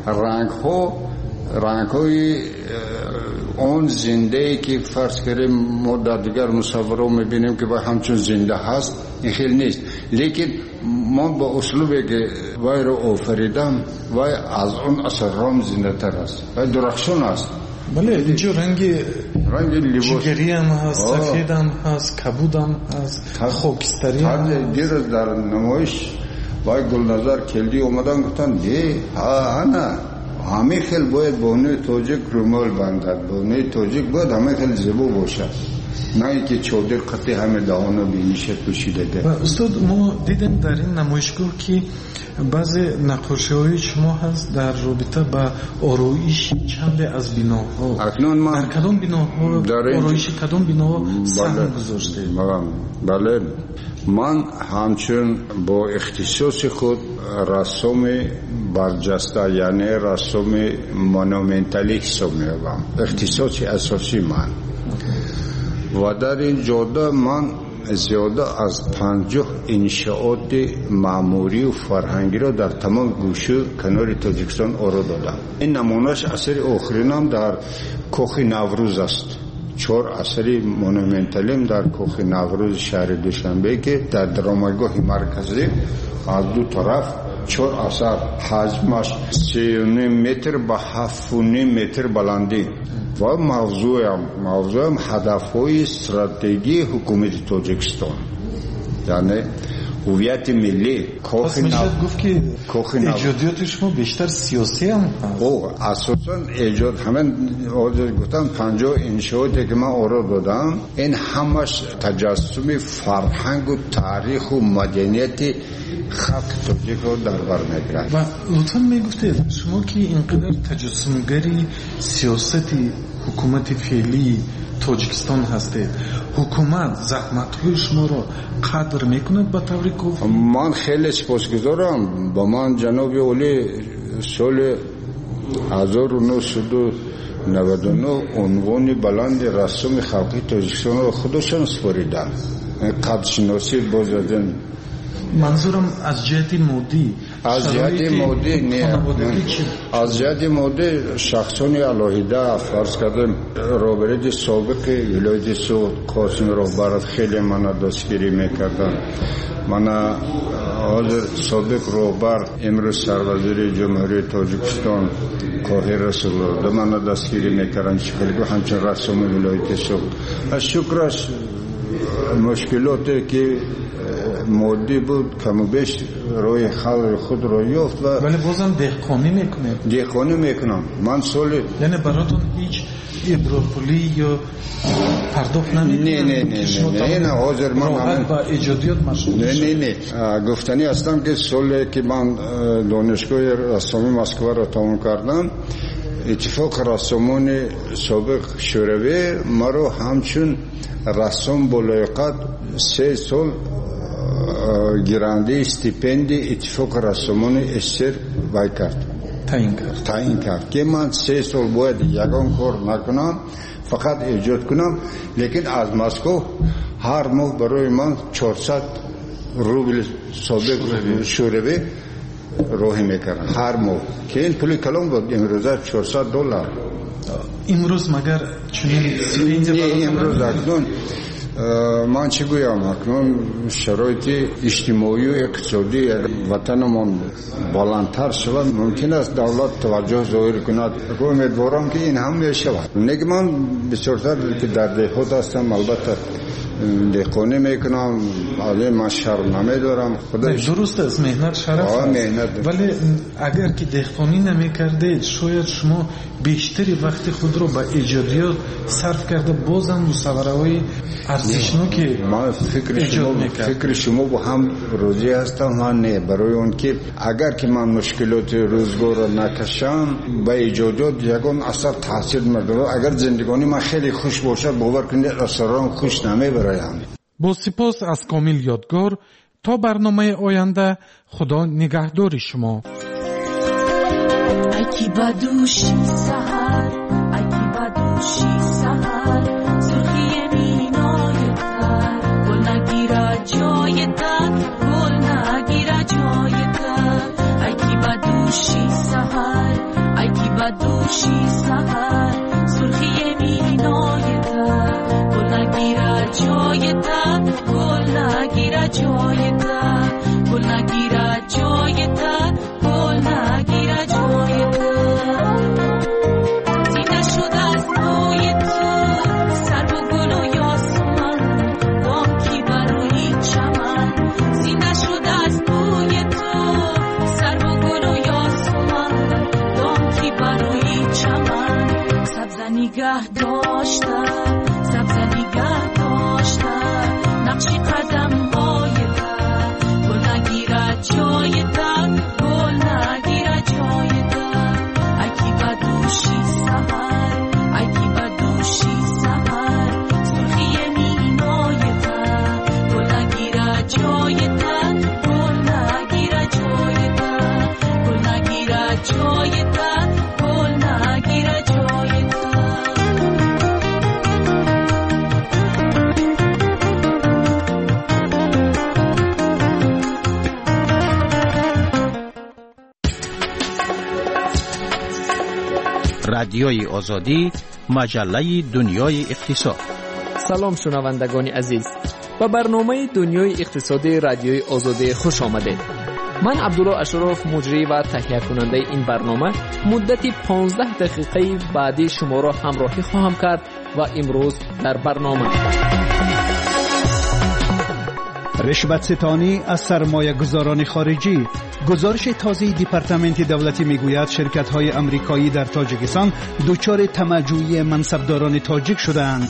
رنگ های اون زنده ای که فرض کردیم ما در دیگر مصور میبینیم که همچون زنده هست، این خیلی نیست، لیکن من با اسلوبی که وای رو آفریدم وای از اون اثرام زنده تر است، وای درخشان است. بله اینجا رنگ جگری هم هست، سفید هم هست، کبود هم هست، خاکستری هم هست. دیروز در نمایش وای گلنظر کلدی اومدن گفتن انا همه خیلی باید بانوی تاجیک رومال بندد، بانوی تاجیک باید همه خیلی زیبا باشد، نه اینکه چادر قطعی همه دهانه بینیشه پوشیده ده. و استاد ما دیدیم در این نمایشگاه که بعض نقاشی های شما هست در رابطه با آرایش چند از بناها. اکنون من در کدام بناها آرایش کدام بناها سهم گذاشته؟ بله من همچون با اختصاص خود رسوم برجسته یعنی رسوم مونومنتالی حساب می‌کنم، اختصاص اساسی من. و در این جاده من زیاده از 50 انشاءات معماری و فرهنگی را در تمام گوشه کنار تاجیکستان آرا دادم. این نمونهش اثر آخرینم در کوخ نوروز است. 4 اثر مونومنتالیم در کوخ نوروز شهر دوشنبه که در درامایگاه مرکزی از 2 طرف 4 اثر، حجمش 3.5 متر به 7.5 متر بلندی و موضوعم هدف‌های استراتژی حکومت تاجیکستان، یعنی هویت ملی. پس میشه گفت که ایجادیات شما بیشتر سیاسی هم هست؟ اساساً ایجاد همین گفتم 50 انشاءاتی که من آرا دادم این همش تجسم فرهنگ و تاریخ و مدنیت خلق تاجیک رو در بر میگیرد. و لطفاً میگفتید شما که اینقدر تجسمگری سیاست حکومت فعلی تاجیکستان هستید، حکومت زحمت‌های شما رو قدر میکند به طور کافی؟ من خیلی سپاسگزارم. با من جناب اولی سال 1999 عنوان بلند رسوم خلقی تاجیکستان رو خودشان سپاریدن. قدرشناسی باز دادن. منظورم از جهت مادی، از جهت مادی نه، از جهت مادی شخصانی علاهیده فرض کردم رابرد سابق ولایت سوخت قاسم رهبر خیلی من دستگیری میکردن. من حاضر سابق رهبر امروز سروزیر جمهوری تاجیکستان کاهر رسول الله من دستگیری میکردن، خیلی همچنین رسوم ولایت سوخت. از شکرش مشکلاتی که مادی بود کم و بیش روی خلق خود را یافت. ولی بازم دهقانی میکنم من سال، یعنی براتون هیچ ابراپولی یا پرداخت نمیکنم؟ نه حاضر من با ایجادیات مشغول نه گفتنی هستم که سالی که من دانشگاه رسامی مسکو را تمام کردم اتفاق رسامان سابق شوروی مرا همچون رسام با لیاقت 3 سال گیرنده استیپندی اتفاق رسامان استر وای کرد، تعیین کرد که من 3 سال باید یگان کار نکنم، فقط ایجاد کنم، لیکن از مسکو هر ماه برای من 400 روبل سابق شوروی راهی میکردن هر ماه که این پول کلام بود، امروزه $400. امروز مگر چنین سرینجه امروز اکنون من چی گویم اکنون شرایط اجتماعی و اقتصادی وطنمان بالاتر شود ممکن است دولت توجه ظاهر کند. امیدوارم که این هم میشود. نگه من بسیارتر که در دهات هستم البته دهقانی میکنم علی من شرم نمیدارم. درست است مهنت شرف است ولی اگر که دهقانی نمیکردید شاید شما بیشتری وقت خود رو به ایجادیات صرف کرده بازم مصورهای ارزشناکی فکر شما با هم روزی هستم. من نه برای اون که اگر که من مشکلات روزگار رو نکشم به ایجادیات یکون اثر تاثیر می‌داره. اگر زندگانی من خیلی خوش باشه باور کنید اثرام خوش نمیبره. با سپاس از کامل یادگار. تا برنامه آینده خدا نگهدار شما. اکی بدوشی سحر اکی بدوشی سحر سرخی مینای تر گل نگیره جای تر گل نگیره جای تر اکی بدوشی سحر اکی بدوشی سحر سرخی مینای تر گل نگیره جای تر گل نگیره جای تر گل نگیره جای تر گل نگیره جای تر زینده شده از روی تو سر و گل و یاسمن باکی برای چمن زینده شده از روی تو سر و گل و یاسمن باکی برای چمن سبز نگه داشته سبز نگه داشته نقشی قدم های در گل نگیره جای در گل نگیره جای در اکی بدوشی سحر اکی بدوشی سحر سرخی مینای در گل نگیره جای در گل نگیره جای در گل نگیره جای در گل نگیره جای در رادیوی آزادی مجله دنیای اقتصاد. سلام شنوندگان عزیز، به برنامه دنیای اقتصادی رادیوی آزادی خوش آمدید. من عبدالله اشرف مجری و تهیه کننده این برنامه مدت 15 دقیقه بعدی شما را همراهی خواهم کرد و امروز در برنامه رشوت ستانی از سرمایه گذاران خارجی. گزارش تازه دپارتمنت دولتی میگوید شرکت‌های آمریکایی در تاجیکستان دچار طمع‌جویی منصبداران تاجیک شدند.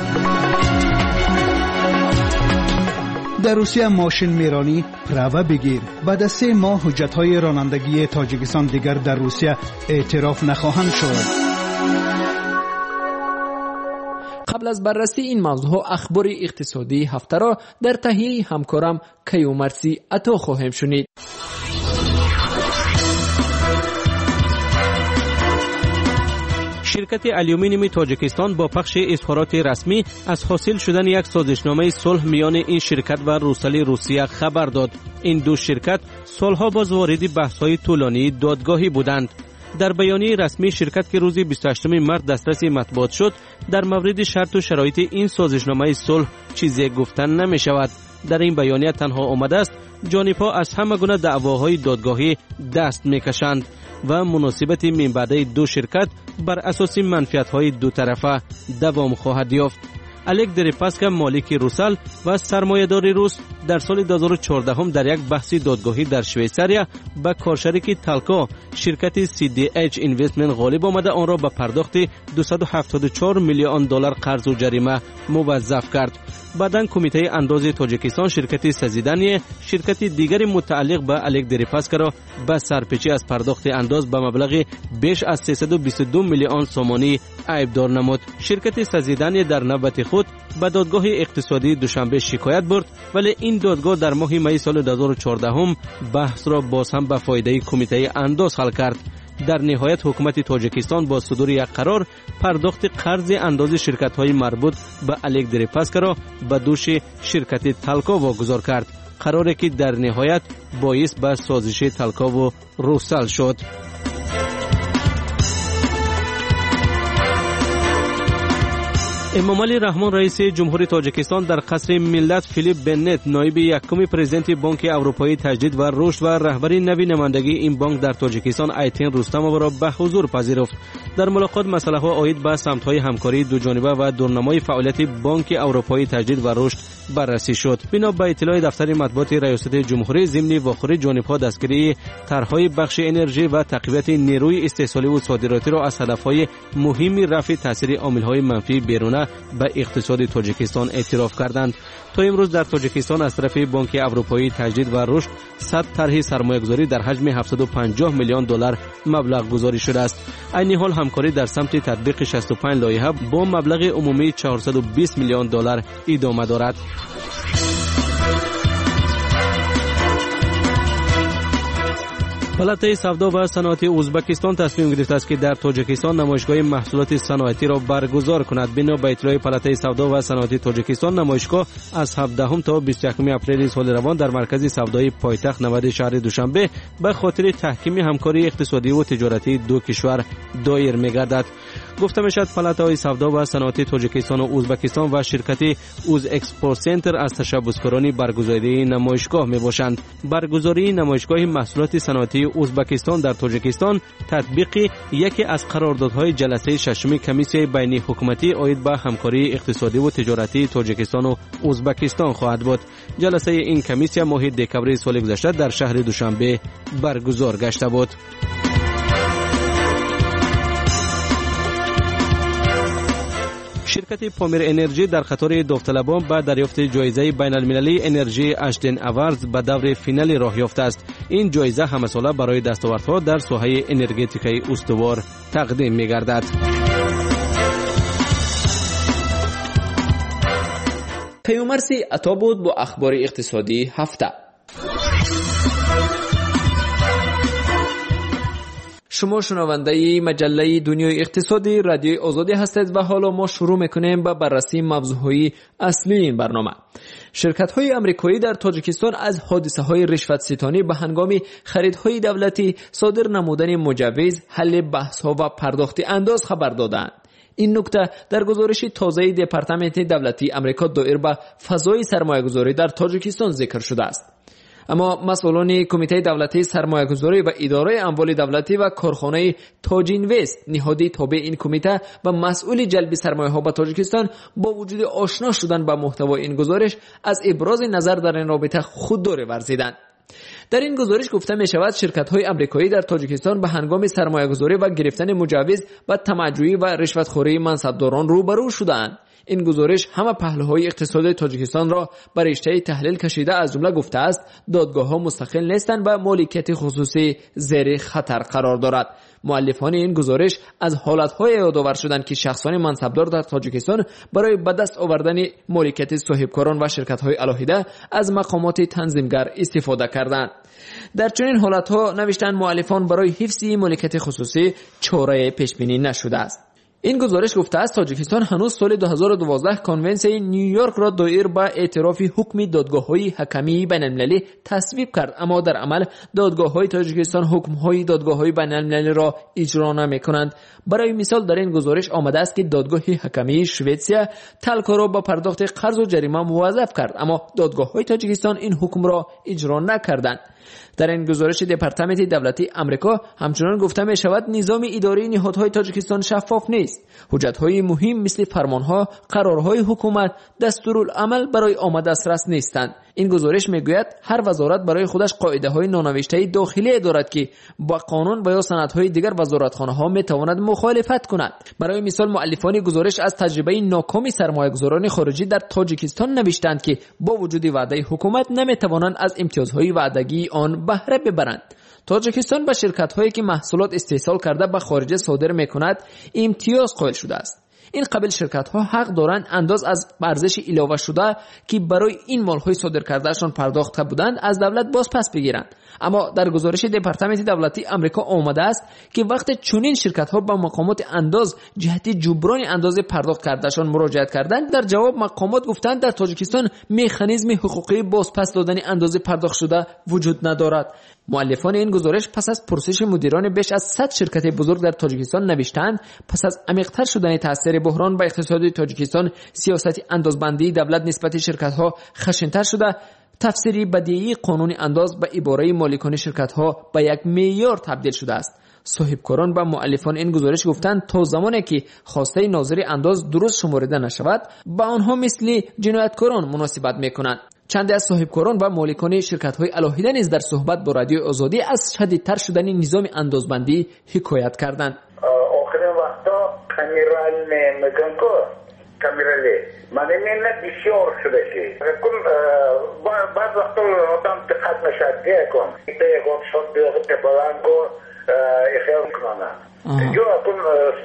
در روسیه ماشین میرانی پراوا بگیر. بعد از 3 ماه حجت‌های رانندگی تاجیکستان دیگر در روسیه اعتراف نخواهند شد. قبل از بررسی این موضوع اخبار اقتصادی هفته را در تهیه همکارم کیومرثی عطا خواهیم شنید. شرکت آلومینیوم تاجیکستان با پخش اظهارات رسمی از حاصل شدن یک سازشنامه صلح میان این شرکت و روسل روسیه خبر داد. این دو شرکت سالها باز وارد بحث‌های طولانی دادگاهی بودند. در بیانیه رسمی شرکت که روز 28 مارس دسترس مطبوعات شد، در مورد شرط و شرایط این سازشنامه صلح چیزی گفتن نمی شود. در این بیانیه تنها آمده است جانب‌ها از همه گونه دعواهای دادگاهی دست می‌کشند و مناسبت من بعد دو شرکت بر اساس منفعت‌های دو طرفه دوام خواهد یافت. الک دریپاسکا مالک روسل و سرمایه‌دار روس در سال 2014 در یک بحث دادگاهی در شویساریا به کارشریک تالکو شرکت CDH اینوستمنت غالب آمده آن را به پرداخت 274 میلیون دلار قرض و جریمه موظف کرد. بعداً کمیته انداز تاجیکستان شرکت سزیدانی شرکت دیگری متعلق به الک دریپاسکا را به سرپیچی از پرداخت انداز به مبلغ بیش از 322 میلیون سومانی عیبدار نمود. شرکت سزیدانی در نوبت خود به دادگاه اقتصادی دوشنبه شکایت برد، ولی این دادگاه در ماه می سال 2014 بحث را باز هم به فایده کمیته انداز حل کرد. در نهایت حکومت تاجیکستان با صدور یک قرار پرداخت قرض انداز شرکت‌های مربوط به الک دریپاسکا را به دوش شرکت تالکو واگذار کرد. قراری که در نهایت باعث به سازش تالکو و روسل شد. امامعلی رحمان رئیس جمهوری تاجیکستان در قصر ملت فیلیپ بنت نایب یکم پرزیدنت بانک اروپایی تجدید و رشد و رهبری نوی نمایندگی این بانک در تاجیکستان آیتین رستموف را به حضور پذیرفت. در ملاقات مسائل آید به سمت‌های همکاری دوجانبه و دورنمای فعالیت بانک اروپایی تجدید و رشد بررسی شد. بنا به اطلاع دفتر مطبوعات ریاست جمهوری ضمن واخوری جانب‌ها دستگیری طرح‌های بخش انرژی و تقویت نیروی استحصالی و صادراتی را از هدف‌های مهم رفع تاثیر عامل‌های منفی بیرونه به اقتصاد تاجیکستان اعتراف کردند. تا امروز در تاجیکستان از طرف بانک اروپایی تجدید و رشد 100 طرح سرمایه‌گذاری در حجم 750 میلیون دلار مبلغ گذاری شده است. عین حال همکاری در سمت تطبیق 65 لایحه با مبلغ عمومی 420 میلیون دلار ادامه دارد. پالاتای سودا و صنعتی ازبکستان تصمیم گرفته است که در تاجیکستان نمایشگاه محصولات صنعتی را برگزار کند. بنا به اطلاع پالاتای سودا و صنعتی تاجیکستان، نمایشگاه از 17 تا 21 اپریل سال روان در مرکز سودای پایتخت نود شهر دوشنبه به خاطر تحکیم همکاری اقتصادی و تجارتی دو کشور دایر می‌گردد. گفته میشد پالاتای سودا و صنعتی تاجیکستان و ازبکستان و شرکت اوز اکسپورت سنتر از تشبثکاران برگزاری نمایشگاه میباشند. برگزاری نمایشگاه محصولات صنعتی ازبکستان در تاجیکستان تطبیق یکی از قراردادهای جلسه ششم کمیسیون بین حکومتی آید به همکاری اقتصادی و تجارتی تاجیکستان و ازبکستان خواهد بود. جلسه این کمیسیون ماه دکامبر سال گذشته در شهر دوشنبه برگزار گشته بود. شرکت پامیر انرژی در قطار داوطلبان به دریافت جایزه بین المللی انرژی اشتن اواردز به دور فینال راه یافته است. این جایزه همه ساله برای دستاوردها در ساحه انرژتیکای استوار تقدیم می‌گردد. پیامرسی عطا بود با اخبار اقتصادی هفته. شما شنونده مجله دنیای اقتصادی رادیوی آزادی هستید و حالا ما شروع میکنیم با بررسی موضوعهای اصلی این برنامه. شرکت‌های آمریکایی در تاجیکستان از حادثه‌های رشوت ستانی به هنگام خریدهای دولتی، صادر نمودن مجوز، حل بحث‌ها و پرداخت انداز خبر دادند. این نکته در گزارش تازه دپارتمنت دولتی آمریکا دایر به فضای سرمایه‌گذاری در تاجیکستان ذکر شده است. اما مسئولان کمیته دولتی سرمایه‌گذاری و اداره اموال دولتی و کارخانه تاج اینوست نهادی تابع این کمیته و مسئول جلب سرمایه‌ها به تاجیکستان با وجود آشنا شدن با محتوای این گزارش از ابراز نظر در این رابطه خودداری ورزیدند. در این گزارش گفته می شود شرکت‌های آمریکایی در تاجیکستان به هنگام سرمایه‌گذاری و گرفتن مجوز و تمجیدی و رشوتخوری منصبداران روبرو شدند. این گزارش همه پهلوهای اقتصاد تاجیکستان را بر رشته تحلیل کشیده، از جمله گفته است دادگاه‌ها مستقل نیستند و مالکیت خصوصی زیر خطر قرار دارد. مؤلفان این گزارش از حالت‌های یادآور شدند که شخصان منصبدار در تاجیکستان برای به دست آوردن مالکیت صاحبکاران و شرکت‌های علاهده از مقامات تنظیمگر استفاده کردند. در چنین حالت‌ها نوشتن مؤلفان برای حفظ مالکیت خصوصی چاره پیش‌بینی نشده است. این گزارش گفته است تاجیکستان هنوز سال 2012 کنونسیون نیویورک را دایر به اعتراف حکم دادگاه‌های حکمی بین‌المللی تصویب کرد، اما در عمل دادگاه‌های تاجیکستان حکم‌های دادگاه‌های بین‌المللی را اجرا نمی‌کنند. برای مثال در این گزارش آمده است که دادگاه حکمی شوئدیا تلکا را با پرداخت قرض و جریمه موظف کرد، اما دادگاه‌های تاجیکستان این حکم را اجرا نکردند. در این گزارش دپارتمنت دولتی آمریکا همچنان گفته می شود نظام اداری نهادهای تاجیکستان شفاف نیست. حجت‌های مهم مثل فرمان‌ها، قرارهای حکومت، دستورالعمل برای آمد دسترس نیستند. این گزارش میگوید هر وزارت برای خودش قاعده‌های نانوشته داخلی دارد که با قانون و یا سندهای دیگر وزارتخانه‌ها میتواند مخالفت کند. برای مثال مؤلفان گزارش از تجربه ناکام سرمایه‌گذاران خارجی در تاجیکستان نوشتند که با وجود وعده حکومت نمیتوانند از امتیازهای وعدگی آن بهره ببرند. تاجیکستان به شرکت‌هایی که محصولات استحصال کرده به خارج صادر می‌کند امتیاز قائل شده است. این قبیل شرکت‌ها حق دارند انداز از ارزش اضافه شده که برای این مال‌های صادر کردهشان پرداخت بودند از دولت باز پس بگیرند. اما در گزارش دپارتمنت دولتی آمریکا آمده است که وقتی چنین شرکت‌ها به مقامات انداز جهت جبران اندازه پرداخت کردهشان مراجعت کردند، در جواب مقامات گفتند در تاجیکستان مکانیزم حقوقی باز پس دادن اندازه پرداخت شده وجود ندارد. مؤلفان این گزارش پس از پرسش مدیران بیش از 100 شرکت بزرگ در تاجیکستان نوشتند پس از عمیق‌تر شدن تاثیر بحران به اقتصاد تاجیکستان، سیاست اندازبندی دولت نسبت شرکت‌ها خشن‌تر شده. تفسیری بدیهی قانون انداز به عباره مالکان شرکت‌ها به یک معیار تبدیل شده است. صاحبکاران و مؤلفان این گزارش گفتند تا زمانی که خواسته ناظر انداز درست شمرده نشود با آنها مثل جنایتکاران مناسبت می‌کنند. چند از صاحبکاران و مالکان شرکت‌های الهیده نیز در صحبت با رادیو آزادی از شدیدتر شدن نظام اندازبندی حکایت کردند. آخرین وقتا کامیرال میگن که کامیرالی من بسیار شده که بعض وقتا آدم دقت نشد کن بیگم شد بیگم بلند کن اخیال کنن جو اکن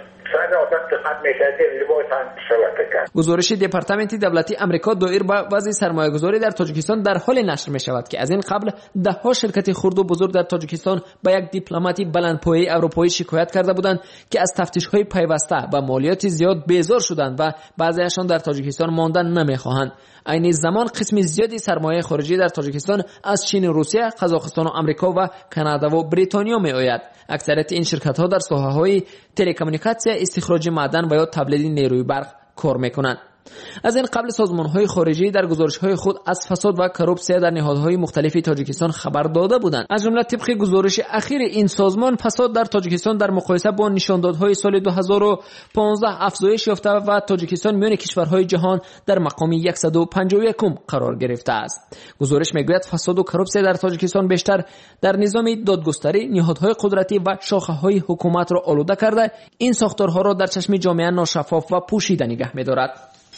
گزارش دپارتمنت دولتی امریکا دایر به وضع سرمایه‌گذاری در تاجیکستان در حال نشر می شود که از این قبل ده‌ها شرکت خرد و بزرگ در تاجیکستان به یک دیپلماتی بلندپایه اروپایی شکایت کرده بودند که از تفتیش‌های پیوسته و مالیات زیاد بیزار شدند و بعضی‌هاشان در تاجیکستان ماندن نمی‌خواهند. این زمان قسم زیادی سرمایه خارجی در تاجیکستان از چین، روسیه، قزاقستان و آمریکا و کانادا و بریتانیا می‌آید. اکثریت این شرکت‌ها در ساحه‌های تلکمونیکاسیون، استخراج معدن و یا تولید نیروی برق کار می‌کنند. از این قبل سازمان‌های خارجی در گزارش‌های خود از فساد و کروپسیون در نهادهای مختلف تاجیکستان خبر داده بودند. از جمله طبق گزارش اخیر این سازمان فساد در تاجیکستان در مقایسه با نشاندادهای سال 2015 افزایش یافته و تاجیکستان میان کشورهای جهان در مقام 151 قرار گرفته است. گزارش میگوید فساد و کروپسیون در تاجیکستان بیشتر در نظام دادگستری، نهادهای قدرتی و شاخه‌های حکومت را آلوده کرده، این ساختارها را در چشم جامعه ناشفاف و پوشیده نگه می‌دارد.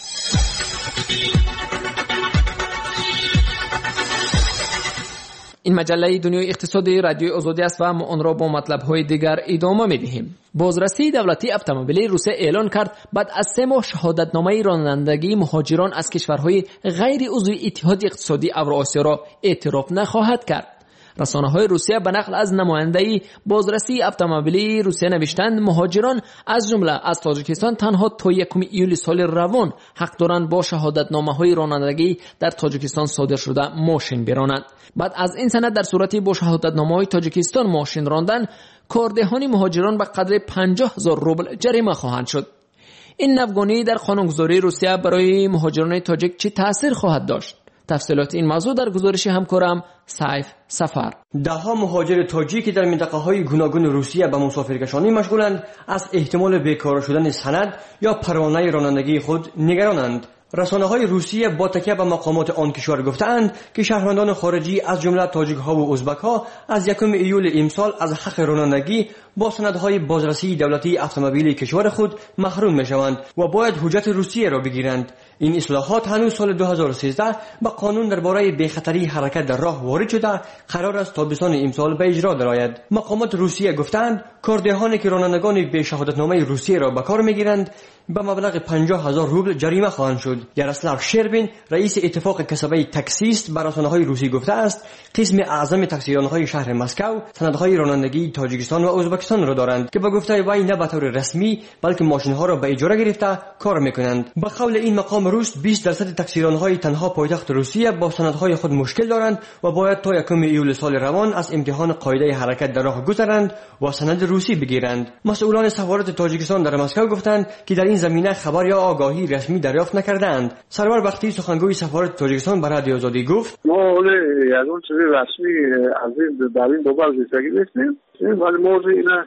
این مجله دنیای اقتصادی رادیوی آزادی است و ما آن را با مطلب‌های دیگر ادامه می‌دهیم. بازرسی دولتی اتومبیل روسیه اعلان کرد بعد از 3 ماه شهادتنامه رانندگی مهاجران از کشورهای غیر عضو اتحاد اقتصادی اوراسیا را اعتراف نخواهد کرد. رسانه‌های روسیه به نقل از نماینده بازرسی اتومبیلی روسیه نوشتند مهاجران از جمله از تاجیکستان تنها تا 1 ایول سال روان حق دارند با شهادتنامه‌های رانندگی در تاجیکستان صادر شده ماشین برانند. بعد از این سند در صورتی با شهادتنامه‌های تاجیکستان ماشین راندن کاردهانی مهاجران به قدر 50,000 روبل جریمه خواهند شد. این نوگانی در قانونگذاری روسیه برای مهاجران تاجیک چه تأثیر خواهد داشت؟ تفصیلات این موضوع در گزارش همکارم سیف سفر. ده‌ها مهاجر تاجیک که در منطقه‌های گوناگون روسیه به مسافرکشانی مشغولند از احتمال بیکار شدن سند یا پروانه رانندگی خود نگرانند. رسانه‌های روسیه با تکیه به مقامات آن کشور گفتند که شهروندان خارجی از جمله تاجیک‌ها و ازبک‌ها از 1 ایول امسال از حق رانندگی با سندهای بازرسی دولتی اتومبیل کشور خود محروم می‌شوند و باید حجت روسیه را بگیرند. این اصلاحات هنوز سال 2013 به قانون درباره بی‌خطری حرکت در راه وارد شده قرار است تابستان امسال به اجرا درآید. مقامات روسیه گفتند کاردهانی که رانندگان بی شهادتنامه روسیه را به کار می‌گیرند به مبلغ 50,000 روبل جریمه خواهند شد. یاروسلاو شربین رئیس اتفاق کسبه تاکسیست به رسانه‌های روسی گفته است قسم اعظم تاکسیران‌های شهر مسکو سندهای رانندگی تاجیکستان و ازبکستان را دارند که به گفته وی نه به طور رسمی بلکه ماشین‌ها را به اجاره گرفته کار می‌کنند. به قول این مقام روس 20% تاکسیران‌های تنها پایتخت روسیه با سندهای خود مشکل دارند و باید تا 1 ایول سال روان از امتحان قاعده حرکت در راه گذرند و سند روسی بگیرند. مسئولان سفارت تاجیکستان در مسکو گفتند که در این زمینه خبر یا آگاهی رسمی دریافت نکردند. سرور بختی سخنگوی سفارت تاجیکستان به رادیو آزادی گفت ما از اون چیز رسمی از این در این بابت زیستگی نیستیم ولی موضوع اینه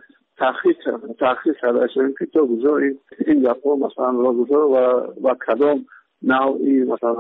تحقیق هستیم که تو گذاری این دفعه مثلا را گذار و کدام نوعی مثلا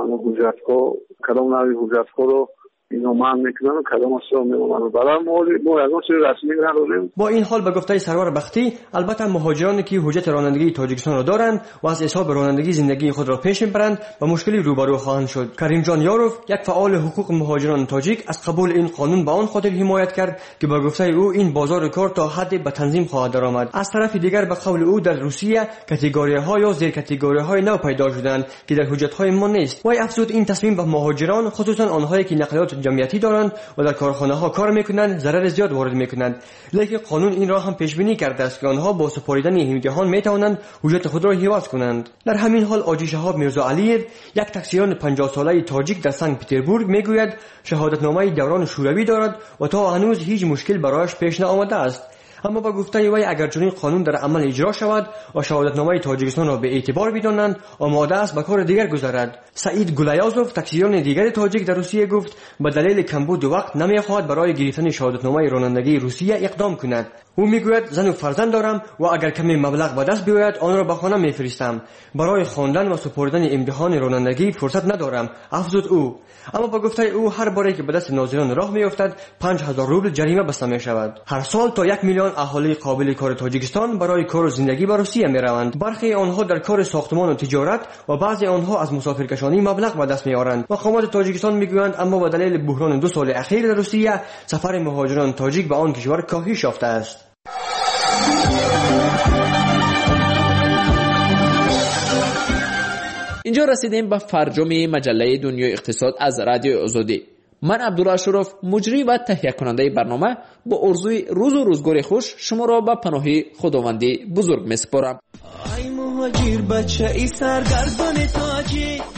کدام نوعی حجت‌ها رو اینو من میکنن و کدام اصلا میمونن برای ما از اون چیز رسمی نداریم. با این حال به گفته سرور بختی البته مهاجرانی که حجت رانندگی تاجیکستان را دارند و از حساب رانندگی زندگی خود را پیش میبرند با مشکلی روبرو خواهند شد. کریم جان یاروف یک فعال حقوق مهاجران تاجیک از قبول این قانون به آن خاطر حمایت کرد که با گفته او این بازار کار تا حد به تنظیم خواهد درآمد. از طرف دیگر به قول او در روسیه کاتگوری‌ها یا زیر کاتگوری‌های نو پیدا شدند که در حجت‌های ما نیست. وی افزود این تصمیم به مهاجران خصوصا آنهایی که نقلیات جمعیتی دارند و در کارخانه ها کار میکنند، ضرر زیاد وارد میکنند. لیکن قانون این را هم پیش بینی کرده است که آنها با سپاریدن امتحان میتوانند هویت خود را حفظ کنند. در همین حال آجی شهاب میرزا علییو، یک تقصیران 50 ساله تاجیک در سنت پترزبورگ میگوید شهادتنامه دوران شوروی دارد و تا هنوز هیچ مشکل برایش پیش نآمده است. اما با گفته وی اگر چنین قانون در عمل اجرا شود و شهادتنامه تاجیکستان را به اعتبار بدانند، آماده است به کار دیگر گذارد. سعید گولیازوف، تقصیران دیگر تاجیک در روسیه، گفت به دلیل کمبود وقت نمیخواهد برای گرفتن شهادتنامه رانندگی روسیه اقدام کند. او میگوید زن و فرزند دارم و اگر کمی مبلغ به دست بیاید آن را به خانه میفرستم. برای خواندن و سپردن امتحان رانندگی فرصت ندارم، افزود او. اما با گفته او هر باری که به دست ناظران راه میافتد 5000 روبل جریمه بسته می شود. هر سال تا 1 میلیون اهالی قابل کار تاجیکستان برای کار و زندگی به روسیه می روند. برخی آنها در کار ساختمان و تجارت و بعضی آنها از مسافرکشانی مبلغ به دست میآورند. مقامات تاجیکستان میگویند اما با دلیل بحران 2 سال اخیر در روسیه سفر مهاجران تاجیک به آن کشور کاهش یافته است. اینجا رسیدیم به فرجام مجله دنیای اقتصاد از رادیو آزادی. من عبدالله اشرف، مجری و تهیه کننده برنامه، با آرزوی روز و روزگار خوش شما را به پناه خداوندی بزرگ میسپارم. ای مهاجر بچه ای سرگردان تاجی